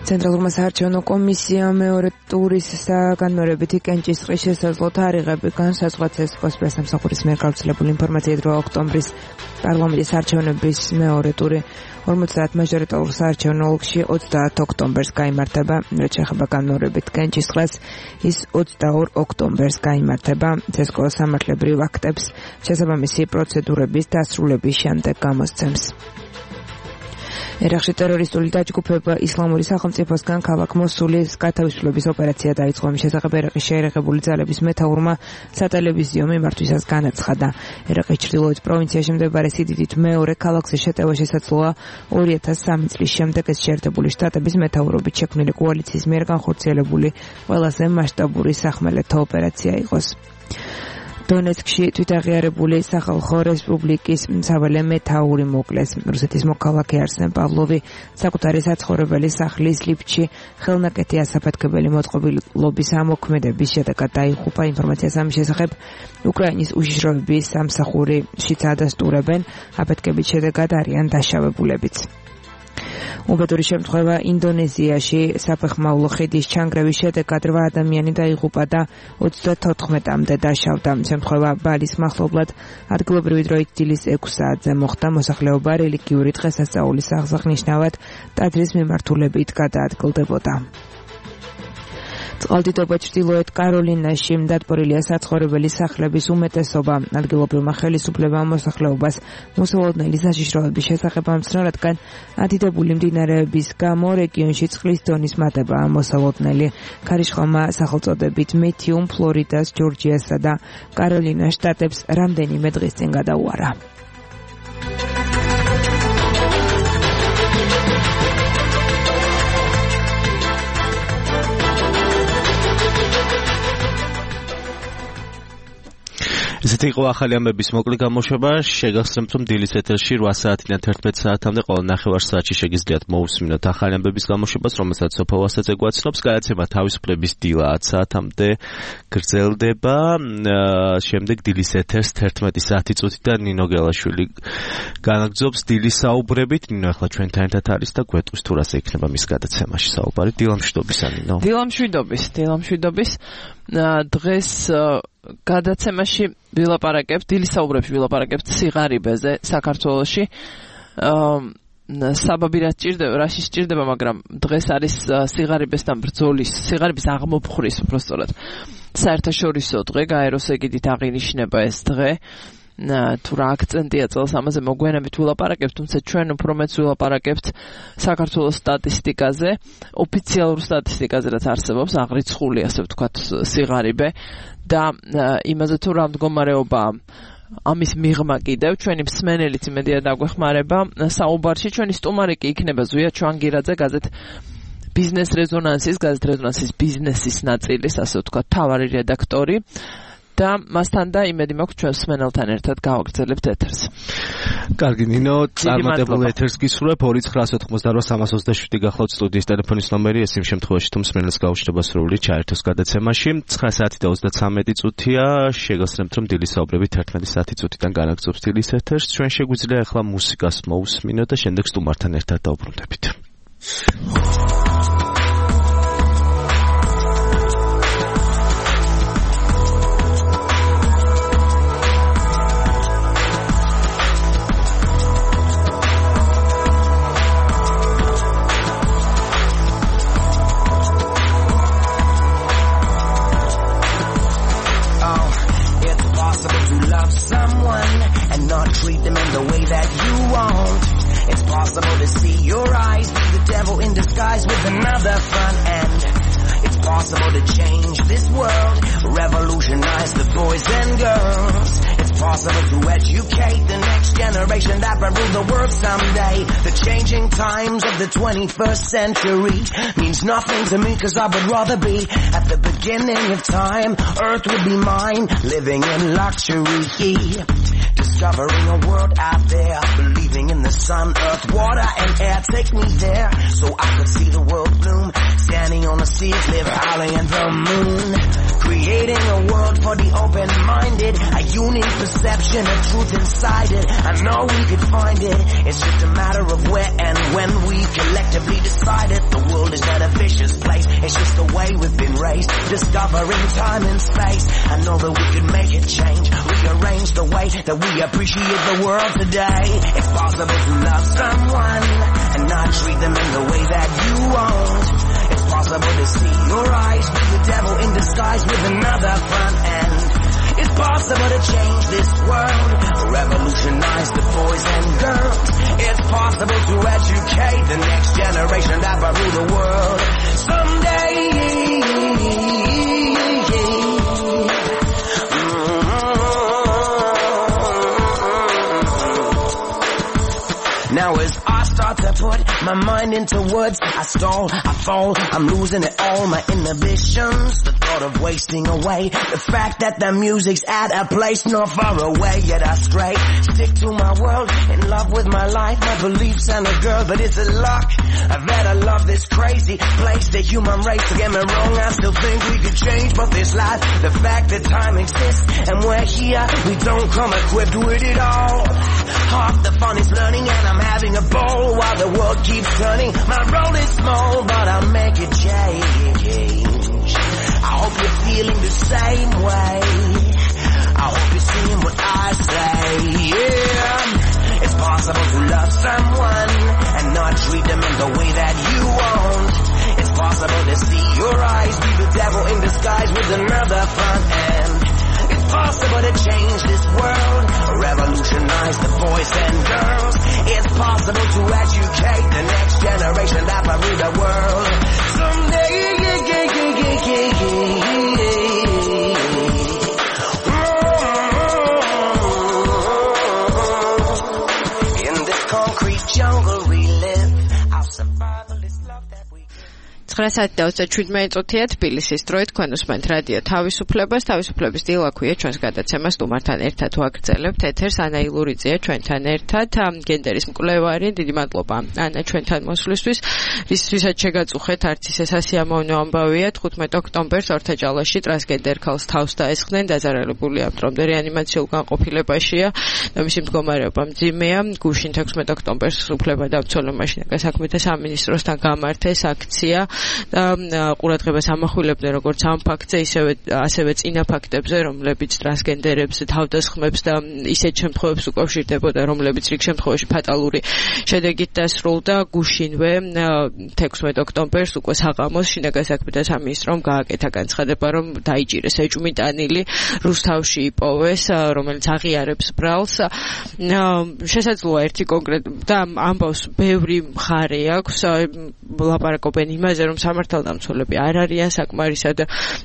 ცენტრალურმა საარჩევნო კომისიამ მეორე ტურის განმეორებითი კენჭისყრის შესაძლო თარიღები განსაზღვრა ცესკოს პრესამსახურის მიერ გავრცელებული ინფორმაციით, რომ ოქტომბრის პარლამენტის არჩევნების მეორე ტური ორმოცდაათ მაჟორიტარულ საარჩევნო ოლქში ოცდაათ ოქტომბერს გაიმართება. რაც შეეხება განმეორებით კენჭისყრას, ის ოცდაორ ოქტომბერს გაიმართება. ცესკო სამართლებრივ აქტებს შესაბამისი პროცედურების დასრულების შემდეგ გამოსცემს. ერაყში ტერორისტული დაჯგუფება ისლამური სახელმწიფოსგან ქალაქ მოსულის გათავისუფლების ოპერაცია დაიწყო. მის შესახებ ერაყის შეერაღებული ძალების მეთაურმა სატელევიზიო მიმართვისას განაცხადა. ერაყის ჩრდილოეთ პროვინციაში მდებარე სიდიდით მეორე ქალაქზე შეტევა შესაძლოა ორი ათას სამი წლის შემდეგ ეს შეერთებული შტატების მეთაურობით შექმნილი კოალიციის მიერ განხორციელებული ყველაზე მასშტაბური სახმელეთო ოპერაცია იყოს. დონეცკში თვითაღიარებული სახალხო რესპუბლიკის საველე მეთაური მოკლეს. რუსეთის მოქალაქე არსენ პავლოვი საკუთარი საცხოვრებელი სახლის ლიფტში ხელნაკეთი ასაფეთქებელი მოწყობილობის ამოქმედების შედეგად დაიღუპა. ინფორმაციას ამის შესახებ უკრაინის უშიშროების სამსახურიშიც ადასტურებენ. აფეთქების შედეგად არიან დაშავებულებიც. უბედური შემთხვევა ინდონეზიაში საფეხმავლო ხიდის ჩანგრევის შედეგად რვა ადამიანი დაიღუპა და ოცდათოთხმეტამდე დაშავდა. შემთხვევა ბალის მახლობლად ადგილობრივი დროით დილის ექვს საათზე მოხდა. მოსახლეობა რელიგიური დღესასწაულის აღსანიშნავად ტაძრის მიმართულებით გადაადგილდებოდა. წყალდიდობა ჩრდილოეთ კაროლინაში დატბორილია საცხოვრებელი სახლების უმეტესობა. ადგილობრივმა ხელისუფლებამ მოსახლეობას მოსალოდნელი საშიშროების შესახებ ამცნო, რადგან ადიდებული მდინარეების გამო რეგიონში წყლის დონის მატება მოსალოდნელი. ქარიშხალმა სახელწოდებით მეთიუმ ფლორიდას, ჯორჯიასა და კაროლინას შტატებს რამდენიმე დღის წინ გადაუარა. ესეთი იყო ახალი ამბების მოკლე გამოშვება. შეგახსენებთ, რომ დილის ეთერში რვა საათიდან თერთმეტ საათამდე ყოველ ნახევარ საათში შეგიძლიათ მოусმინოთ ახალი ამბების გამოშვებას, რომელსაც სოფო ვასაძე გვაცნობს. გადაცემა თავისუფლების დილა ათ საათამდე გრძელდება. შემდეგ დილის ეთერს თერთმეტი საათი წუთიდან ნინო გელაშვილი განაგრძობს დილის საუბრებით. ნინო ახლა ჩვენთან ერთად არის და გვეტყვის თუ რას ექნება მის გადაცემაში საუბარი. დილამშვიდობის ნინო. დილამშვიდობის, დილამშვიდობის. დღეს გადაცემაში ვილაპარაკებთ, დილის საუბრებში ვილაპარაკებთ სიღარიბეზე საქართველოში. საბაბი რა სჭირდება, რაში სჭირდება, მაგრამ დღეს არის სიღარიბესთან ბრძოლის, სიღარიბის აღმოფხვრის უბრალოდ საერთაშორისო დღე, გაეროს ეგიდით აღინიშნება ეს დღე. თუ რა აქცენტია წელს ამაზე მოგვიანებით ვილაპარაკებთ, თუმცა ჩვენ უფრო მეც ვილაპარაკებთ საქართველოს სტატისტიკაზე, ოფიციალურ სტატისტიკაზე, რაც არსებობს, აღრიცხული, ასე ვთქვათ, სიღარიბე და იმაზე თუ რა მდგომარეობაა ამის მიღმა კიდევ ჩვენი მსმენელიც იმედია დაგვეხმარება საუბარში. ჩვენი სტუმარი კი იქნება ზვია ჩვანგირაძე, გაზეთ ბიზნეს რეზონანსის, გაზეთ რეზონანსის ბიზნესის ნაწილის, ასე ვთქვათ, მთავარი რედაქტორი. და მასთან და იმედი მაქვს ჩვენ მსმენელთან ერთად გავაგრძელებთ ეთერს. კარგი ნინო, წარმატებულ ეთერს გისურვებ. ორი ცხრა ოთხმოცდარვა სამას ოცდაშვიდი გახლავთ სტუდიის ტელეფონის ნომერი. ეს იმ შემთხვევაში თუ მსმენელს გაუჩნდება სრული ჩაერთოს გადაცემაში. ცხრა საათი და ოცდათვრამეტი წუთია. შეგახსენებთ, რომ დილის საუბრები თერთმეტი საათი წუთიდან განაგრძობს დილის ეთერს. ჩვენ შეგვიძლია ახლა მუსიკას მოусმინოთ და შემდეგ სტუმართან ერთად დავბრუნდებით. Treat them in the way that you want. It's possible to see your eyes be the devil in disguise with another front end. It's possible to change this world, revolutionize the boys and girls. It's possible to educate the next generation that will rule the world someday. The changing times of the twenty-first century means nothing to me, cause I would rather be at the beginning of time. Earth would be mine, living in luxury. Discovering a world out there, believing in the sun, earth, water, and air. Take me there, so I could see the world bloom. Standing on the seas, live howling in the moon. Creating a world for the open-minded, a unique perception of truth inside it. I know we could find it. It's just a matter of where and when we collectively decide it. The world is not a vicious place. It's just the way we've been raised, discovering time and space. I know that we could make it change, rearrange the way that we appreciate the world today. It's possible to love someone and not treat them in the way that you won't. It's possible to see your eyes be the devil in disguise with another front end. It's possible to change this world, revolutionize the boys and girls. It's possible to educate the next generation that will rule the world someday. Now as I start to put my mind into words, I stall, I fall, I'm losing it all, my inhibitions, the thought of wasting away, the fact that the music's at a place not far away, yet I stray, stick to my world, in love with my life, my beliefs and a girl, but it's a luck, I've had to love this crazy place, the human race, don't get me wrong, I still think we could change, but this life, the fact that time exists, and we're here, we don't come equipped with it all, half the fun is learning, and I'm having a ball while the world keeps turning. My role is small, but I'll make it change. I hope you're feeling the same way. I hope you're seeing what I say. Yeah, it's possible to love someone and not treat them in the way that you want. It's possible to see your eyes be the devil in disguise with another front end. It's possible to change this world, revolutionize the boys and girls. It's possible to educate the next generation that will rule the world someday. Yeah, yeah, yeah, yeah, yeah, yeah. In this concrete jungle we live, our survival is love that we. ცხრა საათი და ოცდაშვიდმეტი წუთია თბილისის დროით თქვენ უსმენთ რადიო თავისუფლებას თავისუფლების დილა ქვია ჩვენს გადაცემას სტუმართან ერთად ვაგრძელებთ ეთერს ანა ილურიძეა ჩვენთან ერთად გენდერის მკვლევარი დიდი მადლობა ანა ჩვენთან მოსვლისთვის ვისაც შეგაწუხეთ არც ისე სასიამოვნო ამბავია თხუთმეტი ოქტომბერს ორთაჭალაში ტრანსგენდერ ქალს თავს დაესხნენ დაზარალებული ამტრომდე რეანიმაციულ განყოფილებაშია და მისი მდგომარეობა მძიმეა გუშინ თექვსმეტი ოქტომბერს უფლებადამცველმა მაშინაკა საქმეთა სამინისტროსთან გამართეს აქცია და ყურადღებას ამახვილებდნენ როგორც ამ ფაქტზე, ისევე ასევე წინა ფაქტებზე, რომლებიც ტრანსგენდერებს თავდასხმებს და ისეთ შემთხვევებს უკავშირდებოდა, რომლებიც რიგ შემთხვევაში ფატალური შედეგით დასრულდა. გუშინვე თექვსმეტი ოქტომბერს უკვე საღამოს შინაგან საქმეთა სამინისტრომ გააკეთა განცხადება, რომ დაიჭირეს ეჭვმიტანილი რუსთავში იპოვეს, რომელიც აღიარებს ბრალს. შესაძლოა ერთი კონკრეტ და ამბავს ბევრი მხარე აქვს, ლაპარაკობენ იმაზე, რომ სამართალდამცველები არ არიან საკმარისად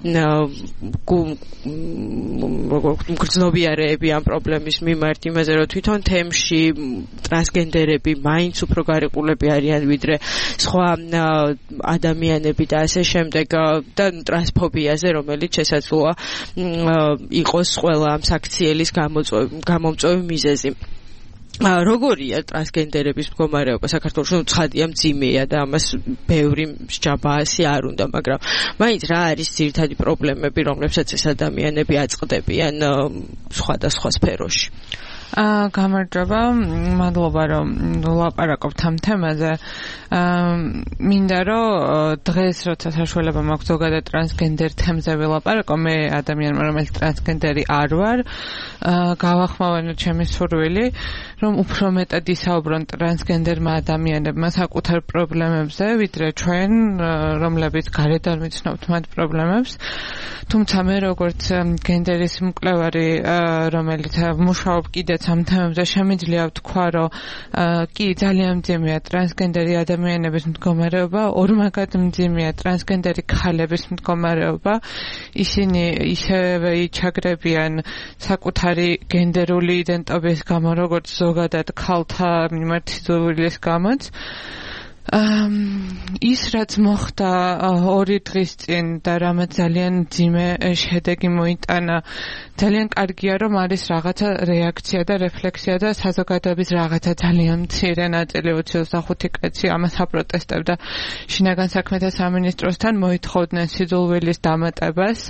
მგრძნობიარეები ამ პრობლემის მიმართ, იმაზე რომ თვითონ თემში ტრანსგენდერები მაინც უფრო გარიყულები არიან ვიდრე სხვა ადამიანები და ასე შემდეგ და ტრანსფობიაზე, რომელიც შესაძლოა იყოს ყველა ამ საქციელის გამომწვევი მიზეზი. როგორია ტრანსგენდერების მდგომარეობა საქართველოში? ნუ ცხადია მძიმეა და ამას ბევრი მსჯაბაასი არ უნდა, მაგრამ მაინც რა არის ძირითადი პრობლემები, რომლებსაც ეს ადამიანები აწყდებიან სხვადასხვა სფეროში? აა გამარჯობა, მადლობა რომ ვლაპარაკობთ ამ თემაზე. აა მინდა რომ დღეს როცა საშუალება მაქვს ზოგადად ტრანსგენდერ თემზე ვილაპარაკო, მე ადამიანმა რომელიც ტრანსგენდერი არ ვარ, აა გავახმოვანო ჩემი სურვილი, რომ უფრო მეტად ისაუბრონ ტრანსგენდერმა ადამიანებმა საკუთარ პრობლემებზე, ვიდრე ჩვენ, რომლებიც გარედან ვიცნობთ მათ პრობლემებს. თუმცა მე როგორც გენდერის მკვლევარი, რომელიც მუშაობ კიდე ამ თემებზე შემიძლია ვთქვა, რომ კი ძალიან მძიმეა ტრანსგენდერი ადამიანების მდგომარეობა, ორმაგად მძიმეა ტრანსგენდერი ქალების მდგომარეობა. ისინი ისევე იჩაგრებიან საკუთარი გენდერული იდენტობის გამო, როგორც ზოგადად ქალთა მიმართ სიძულვილის გამოც. ის რაც მოხდა ორი დღის წინ და რამაც ძალიან ძიმე შედეგი მოიტანა ძალიან კარგია რომ არის რაღაცა რეაქცია და რეფლექსია და საზოგადოების რაღაცა ძალიან მცირე ნაწილი ოცდაოთხ კაცი ამას აპროტესტებდა შინაგან საქმეთა სამინისტროსთან მოითხოვდნენ სიძულვილის დამატებას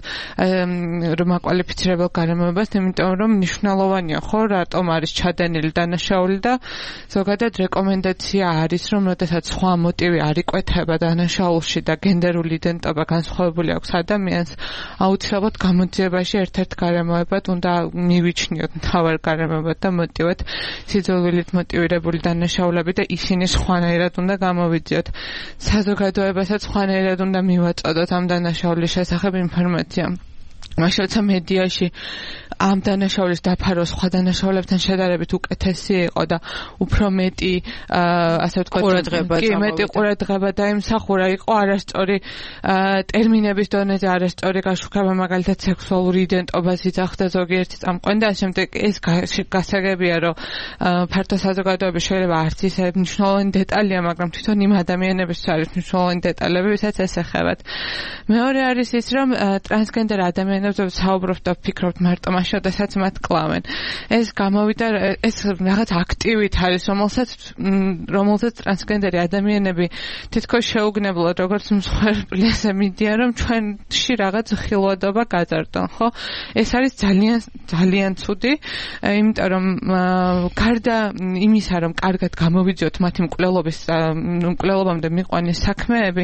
რომ აკვალიფიცირებელ გარემოებას იმიტომ რომ მნიშვნელოვანია ხო რატომ არის ჩადენილი დანაშაული და ზოგადად რეკომენდაცია არის რომ როდესაც სხვა მოტივი არ იკვეთება დანაშაულში და გენდერული იდენტობა განსხვავებული აქვს ადამიანს აუცილებლად გამოძიებაში ერთ-ერთ გარემოებად უნდა მივიჩნიოთ მთავარ გარემოებად და მოტივად სიძულვილით მოტივირებული დანაშაულები და ისინი სხვანაირად უნდა გამოვიძიოთ საზოგადოებასაც სხვანაირად უნდა მივაწოდოთ ამ დანაშაულის შესახებ ინფორმაცია მაშინ როცა მედიაში ამ დანაშაულის დაფარო სხვა დანაშაულებთან შედარებით უკეთესი იყო და უფრო მეტი ასე ვთქვათ ყურადღება კი მეტი ყურადღება დაიმსახურა იყო არასწორი ტერმინების დონეზე არასწორი გაშუქება მაგალითად სექსუალური იდენტობას იძახდა ზოგიერთი წამყვანი და შემდეგ ეს გასაგებია რომ ფართო საზოგადოების შეიძლება არც ისე მნიშვნელოვანი დეტალია მაგრამ თვითონ იმ ადამიანების არის მნიშვნელოვანი დეტალები ვისაც ეს ეხებათ მეორე არის ის რომ ტრანსგენდერ ადამიანებს საუბრობთ და ვფიქრობთ მარტო მაშინ როდესაც მათ კლავენ ეს გამოვიდა ეს რაღაც აქტივით არის რომელსაც რომელსაც ტრანსგენდერი ადამიანები თითქოს შეუგნებლად როგორც მსხვერპლზე მიდიან რომ ჩვენში რაღაც ხილვადობა გაძარდონ ხო ეს არის ძალიან ძალიან ცუდი იმიტომ რომ გარდა იმისა რომ კარგად გამოვიძიოთ მათი მკვლელობის მკვლელობამდე მიყვანის საქმეები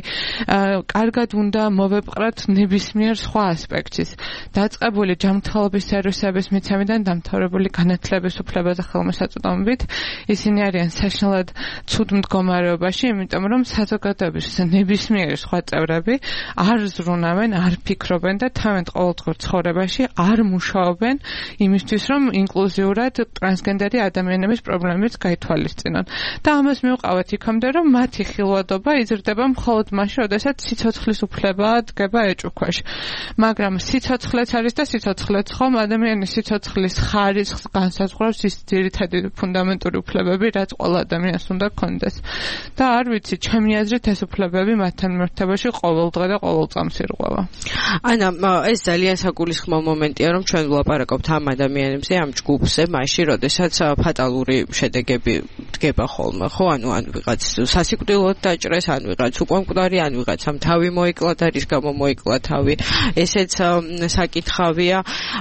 კარგად უნდა მოვეპყრათ ნებისმიერ სხვა ასპექტის დაწყებული ჯანმრთელობის სერვისების მიცემიდან დამთავრებული განათლების უფლებაზე ხელმისაწვდომობით ისინი არიან საშინლად ცუდ მდგომარეობაში იმიტომ რომ საზოგადოების ნებისმიერი სხვა წევრები არ ზრუნავენ არ ფიქრობენ და თავიანთ ყოველდღიურ ცხოვრებაში არ მუშაობენ იმისთვის რომ ინკლუზიურად ტრანსგენდერი ადამიანების პრობლემებს გაითვალისწინონ და ამას მივყავთ იქამდე რომ მათი ხილვადობა იზრდება მხოლოდ მაშინ როდესაც სიცოცხლის უფლება დგება ეჭვქვეშ მაგრამ სიცოცხლეც არის და სიცოცხლეც ხომ ადამიანის სიცოცხლის ხარისხს განსაზღვრავს ის ძირითადი ფუნდამენტური უფლებები რაც ყველა ადამიანს უნდა ჰქონდეს და არ ვიცი ჩემი აზრით ეს უფლებები მათთან მიმართებაში ყოველდღე და ყოველ წამს ირღვევა ანა ეს ძალიან საგულისხმო მომენტია რომ ჩვენ ვლაპარაკობთ ამ ადამიანებზე ამ ჯგუფზე მაშინ როდესაც ფატალური შედეგები დგება ხოლმე ხო ანუ ან ვიღაც სასიკვდილოდ დაჭრეს ან ვიღაც უკვე მკვდარი ან ვიღაცამ თავი მოიკლა და რის გამო მოიკლა თავი ესეც საკითხავია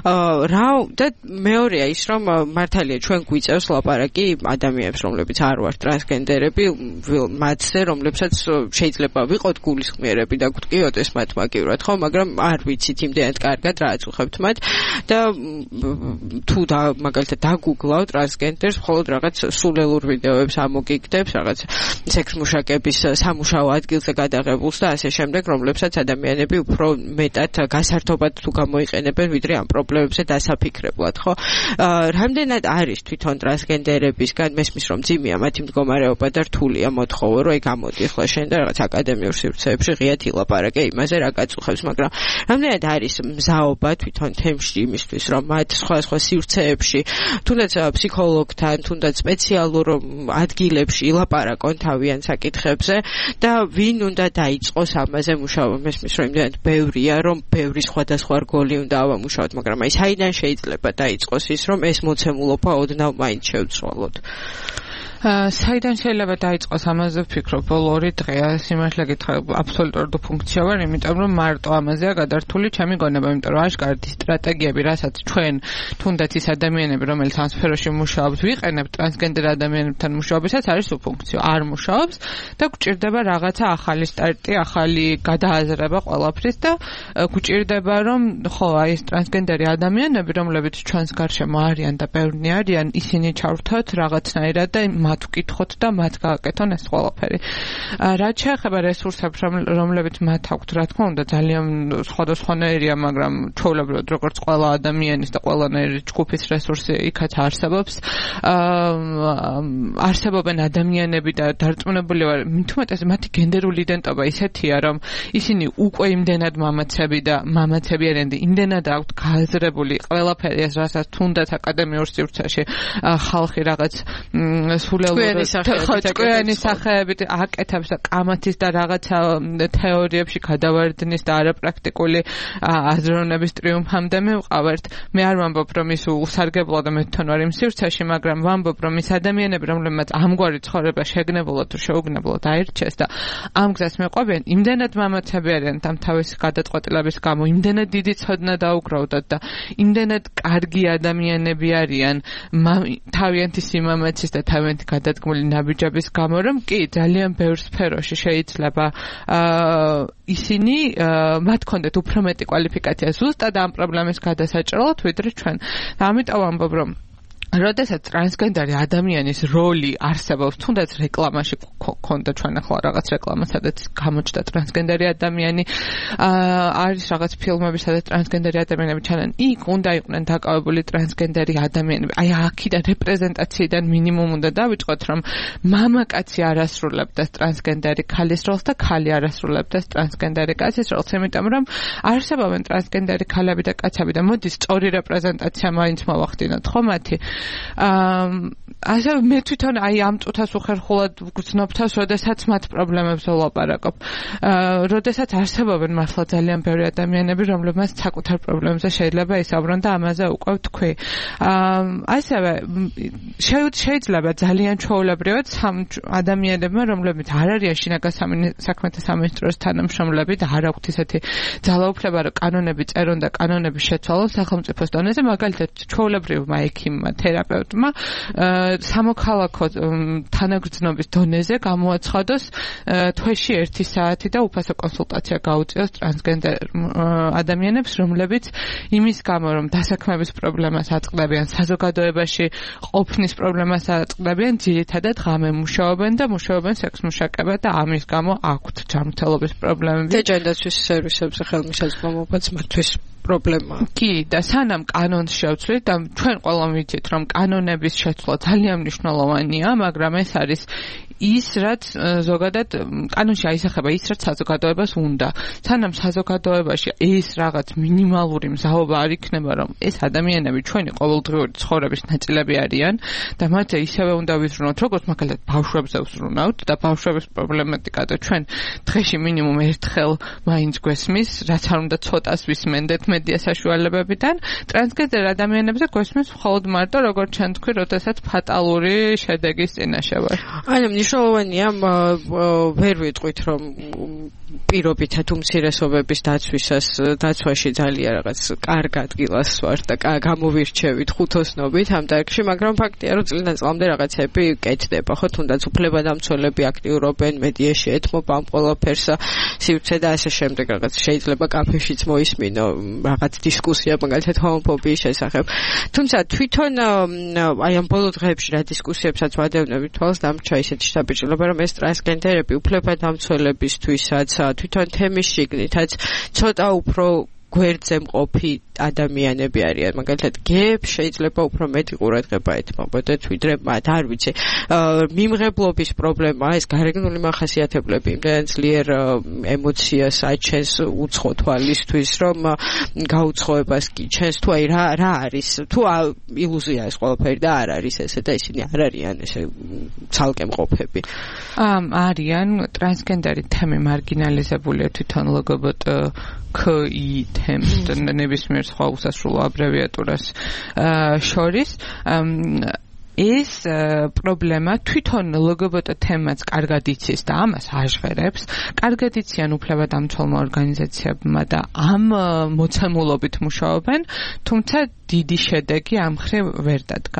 რა და მეორეა ის რომ მართალია ჩვენ გვიწევს ლაპარაკი ადამიანებს რომლებიც არ ვართ ტრანსგენდერები მათზე რომლებსაც შეიძლება ვიყოთ გულისხმიერები და გვტკიოდეს მათ მაგივრად ხო მაგრამ არ ვიცით იმდენად კარგად რა აწუხებთ მათ და თუ და მაგალითად დაგუგლავ ტრანსგენდერს მხოლოდ რაღაც სულელურ ვიდეოებს ამოგიგდებს რაღაც სექს მუშაკების სამუშაო ადგილზე გადაღებულს და ასე შემდეგ რომლებსაც ადამიანები უფრო მეტად გასართობად თუ გამოიყენებენ ვიდრე ამ პრობლემებზე დასაფიქრებლად ხო რამდენად არის თვითონ ტრანსგენდერებისგან მესმის რომ ძიმია მათი მდგომარეობა და რთულია მოთხოვო რომ ეგ ამოდი ახლა შენ და რაღაც აკადემიურ სივრცეებში ღიად ილაპარაკე იმაზე რა გაწუხებს მაგრამ რამდენად არის მზაობა თვითონ თემში იმისთვის რომ მათ სხვა სხვა სივრცეებში თუნდაც ფსიქოლოგთან თუნდაც სპეციალურ ადგილებში ილაპარაკონ თავიანთ საკითხებზე და ვინ უნდა დაიწყოს ამაზე მუშაობა მესმის რომ იმდენად ბევრია რომ ბევრი სხვადასხვა რგოლი უნდა ავამუშავოთ მაგრამ აი საიდან შეიძლება დაიწყოს ის რომ ეს მოცემულობა ოდნავ მაინც შევცვალოთ საიდან შეიძლება დაიწყოს ამაზე ვფიქრობ ბოლო ორი დღეა სიმართლე გითხრა აბსოლუტურად ფუნქცია ვარ იმიტომ რომ მარტო ამაზეა გადართული ჩემი გონება იმიტომ რომ აშკარად სტრატეგიები რასაც ჩვენ თუნდაც ის ადამიანები რომელიც ამ სფეროში მუშაობს ვიყენებთ ტრანსგენდერ ადამიანებთან მუშაობისას არის უფუნქციო არ მუშაობს და გვჭირდება რაღაცა ახალი სტარტი ახალი გადააზრება ყველაფრის და გვჭირდება რომ ხო აი ეს ტრანსგენდერი ადამიანები რომლებიც ჩვენს გარშემო არიან და ბევრნი არიან ისინი ჩავრთოთ რაღაცნაირად და მათ ვკითხოთ და მათ გააკეთონ ეს ყველაფერი. რაც შეეხება რესურსებს, რომლებიც მათ აქვთ, რა თქმა უნდა, ძალიან სხვადასხვანაირია, მაგრამ ჩვეულებრივად როგორც ყველა ადამიანის და ყველანაირი ჯგუფის რესურსი იქაც არსებობს. არსებობენ ადამიანები და დარწმუნებული ვარ, მithumetes მათი გენდერული იდენტობა ისეთია, რომ ისინი უკვე იმდენად მამაცები და მამაცები არიან და იმდენად აქვთ გააზრებული ყველაფერი, რასაც თუნდაც აკადემიურ სივრცეში ხალხი რაღაც სულ პარალელურად ხო ჭკვიანი სახეებით აკეთებს და კამათის და რაღაცა თეორიებში გადავარდნის და არაპრაქტიკული აზროვნების ტრიუმფამდე მივყავართ. მე არ ვამბობ რომ ის უსარგებლო და მე თვითონ ვარ იმ სივრცეში, მაგრამ ვამბობ რომ ის ადამიანები რომლებმაც ამგვარი ცხოვრება შეგნებულად თუ შეუგნებლად აირჩეს და ამ გზას მეყვებიან, იმდენად მამაცები არიან ამ თავის გადაწყვეტილების გამო, იმდენად დიდი ცოდნა დაუკრავდათ და იმდენად კარგი ადამიანები არიან თავიანთი სიმამაცის და თავიანთი გადადგმული ნაბიჯების გამო, რომ კი ძალიან ბევრ სფეროში შეიძლება ისინი მათ კონდეთ უფრო მეტი კვალიფიკაცია ზუსტად ამ პრობლემის გადასაჭრელად ვიდრე ჩვენ. ამიტომ ვამბობ რომ როდესაც ტრანსგენდერი ადამიანის როლი არსებობს, თუნდაც რეკლამაში ქონდა ჩვენ ახლა რაღაც რეკლამა, სადაც გამოჩნდა ტრანსგენდერი ადამიანი, არის რაღაც ფილმები, სადაც ტრანსგენდერი ადამიანები ჩანან, იქ უნდა იყვნენ დაკავებული ტრანსგენდერი ადამიანები. აი აქედან რეპრეზენტაციიდან მინიმუმ უნდა დავიწყოთ, რომ მამაკაცი არ ასრულებდეს ტრანსგენდერი ქალის როლს და ქალი არ ასრულებდეს ტრანსგენდერი კაცის როლს, იმიტომ რომ არსებობენ ტრანსგენდერი ქალები და კაცები და მოდი სწორი რეპრეზენტაცია მაინც მოვახდინოთ, ხო მათი? ასე მე თვითონ აი ამ წუთას უხერხულად ვგრძნობ თავს, როდესაც მათ პრობლემებს ვლაპარაკობ. როდესაც არსებობენ მართლა ძალიან ბევრი ადამიანები, რომლებმაც საკუთარ პრობლემებზე შეიძლება ისაუბრონ და ამაზე უკვე ვთქვი. ასევე შეიძლება ძალიან ჩვეულებრივად სამ ადამიანებმა, რომლებიც არ არიან შინაგან საქმეთა სამინისტროს თანამშრომლები და არ აქვთ ისეთი ძალაუფლება, რომ კანონები წერონ და კანონები შეცვალონ სახელმწიფოს დონეზე, მაგალითად ჩვეულებრივმა ექიმმა, თერაპევტმა სამოქალაქო თანაგრძნობის დონეზე გამოაცხადოს თვეში ერთი საათი და უფასო კონსულტაცია გაუწიოს ტრანსგენდერ ადამიანებს, რომლებიც იმის გამო, რომ დასაქმების პრობლემას აწყდებიან, საზოგადოებაში ყოფნის პრობლემას აწყდებიან, ძირითადად ღამე მუშაობენ და მუშაობენ სექსმუშაკებად და ამის გამო აქვთ ჯანმრთელობის პრობლემები. დეჯანდაცვის სერვისებზე ხელმისაწვდომობაც მათთვის პრობლემაა. კი, და სანამ კანონს შევცვლით და ჩვენ ყველამ ვიცით, რომ კანონების შეცვლა ძალიან მნიშვნელოვანია, მაგრამ ეს არის ის, რაც ზოგადად კანონში აისახება ის, რაც საზოგადოებას უნდა. სანამ საზოგადოებაში ეს რაღაც მინიმალური მზაობა არ იქნება, რომ ეს ადამიანები ჩვენი ყოველდღიური ცხოვრების ნაწილები არიან და მათზე ისევე უნდა ვიზრუნოთ, როგორც მაგალითად ბავშვებზე ვზრუნავთ და ბავშვების პრობლემატიკა და ჩვენ დღეში მინიმუმ ერთხელ მაინც გვესმის, რაც არ უნდა ცოტას ვისმენდეთ მედია საშუალებებიდან, ტრანსგენდერ ადამიანებზე გვესმის მხოლოდ მარტო, როგორც ჩვენ თქვი, როდესაც ფატალური შედეგის წინაშე ვარ. აი მნიშვნელოვანია ვერ ვიტყვით რომ პირობითად უმცირესობების დაცვისას დაცვაში ძალიან რაღაც კარგ ადგილას ვარ და გამოვირჩევით ხუთოსნობით ამ დარგში, მაგრამ ფაქტია რომ წლიდან წლამდე რაღაცები კეთდება, ხო, თუნდაც უფლებადამცველები აქტიურობენ, მედიაში ეთმობა ამ ყველაფერს, სივრცე და ასე შემდეგ, რაღაც შეიძლება კაფეშიც მოისმინო რაღაც დისკუსია მაგალითად ჰომოფობიის შესახებ. თუმცა თვითონ აი ამ ბოლო დღეებში რა დისკუსიებსაც ვადევნებით თვალს, დამრჩა ისეთი შთაბეჭდილება, რომ ეს ტრანსგენდერები უფლებადამცველებისთვისაც თვითონ თემის შიგნითაც ცოტა უფრო გვერდზე მყოფი ადამიანები არიან. მაგალითად, გეებს შეიძლება უფრო მეტი ყურადღება ეთმობოდეთ, ვიდრე მათ, არ ვიცი. მიმღებლობის პრობლემა, ეს გარეგნული მახასიათებლები, იმდენად ძლიერ ემოციას აჩენს უცხო თვალისთვის, რომ გაუცხოებას კი ჩენს, თუ აი რა რა არის, თუ ილუზია ეს ყველაფერი და არ არის ესე და ისინი არ არიან ესე ცალკე მყოფები. ამ არიან ტრანსგენდერი თემი მარგინალიზებულია თვითონ ლგბტ კი თემს და ნებისმიერ სხვა უსასრულო აბრევიატურას შორის. ეს პრობლემა თვითონ ლგბტ თემაც კარგად იცის და ამას აჟღერებს. კარგად იციან უფლებადამცველმა ორგანიზაციებმა და ამ მოცემულობით მუშაობენ, თუმცა დიდი შედეგი ამ მხრივ ვერ დადგა.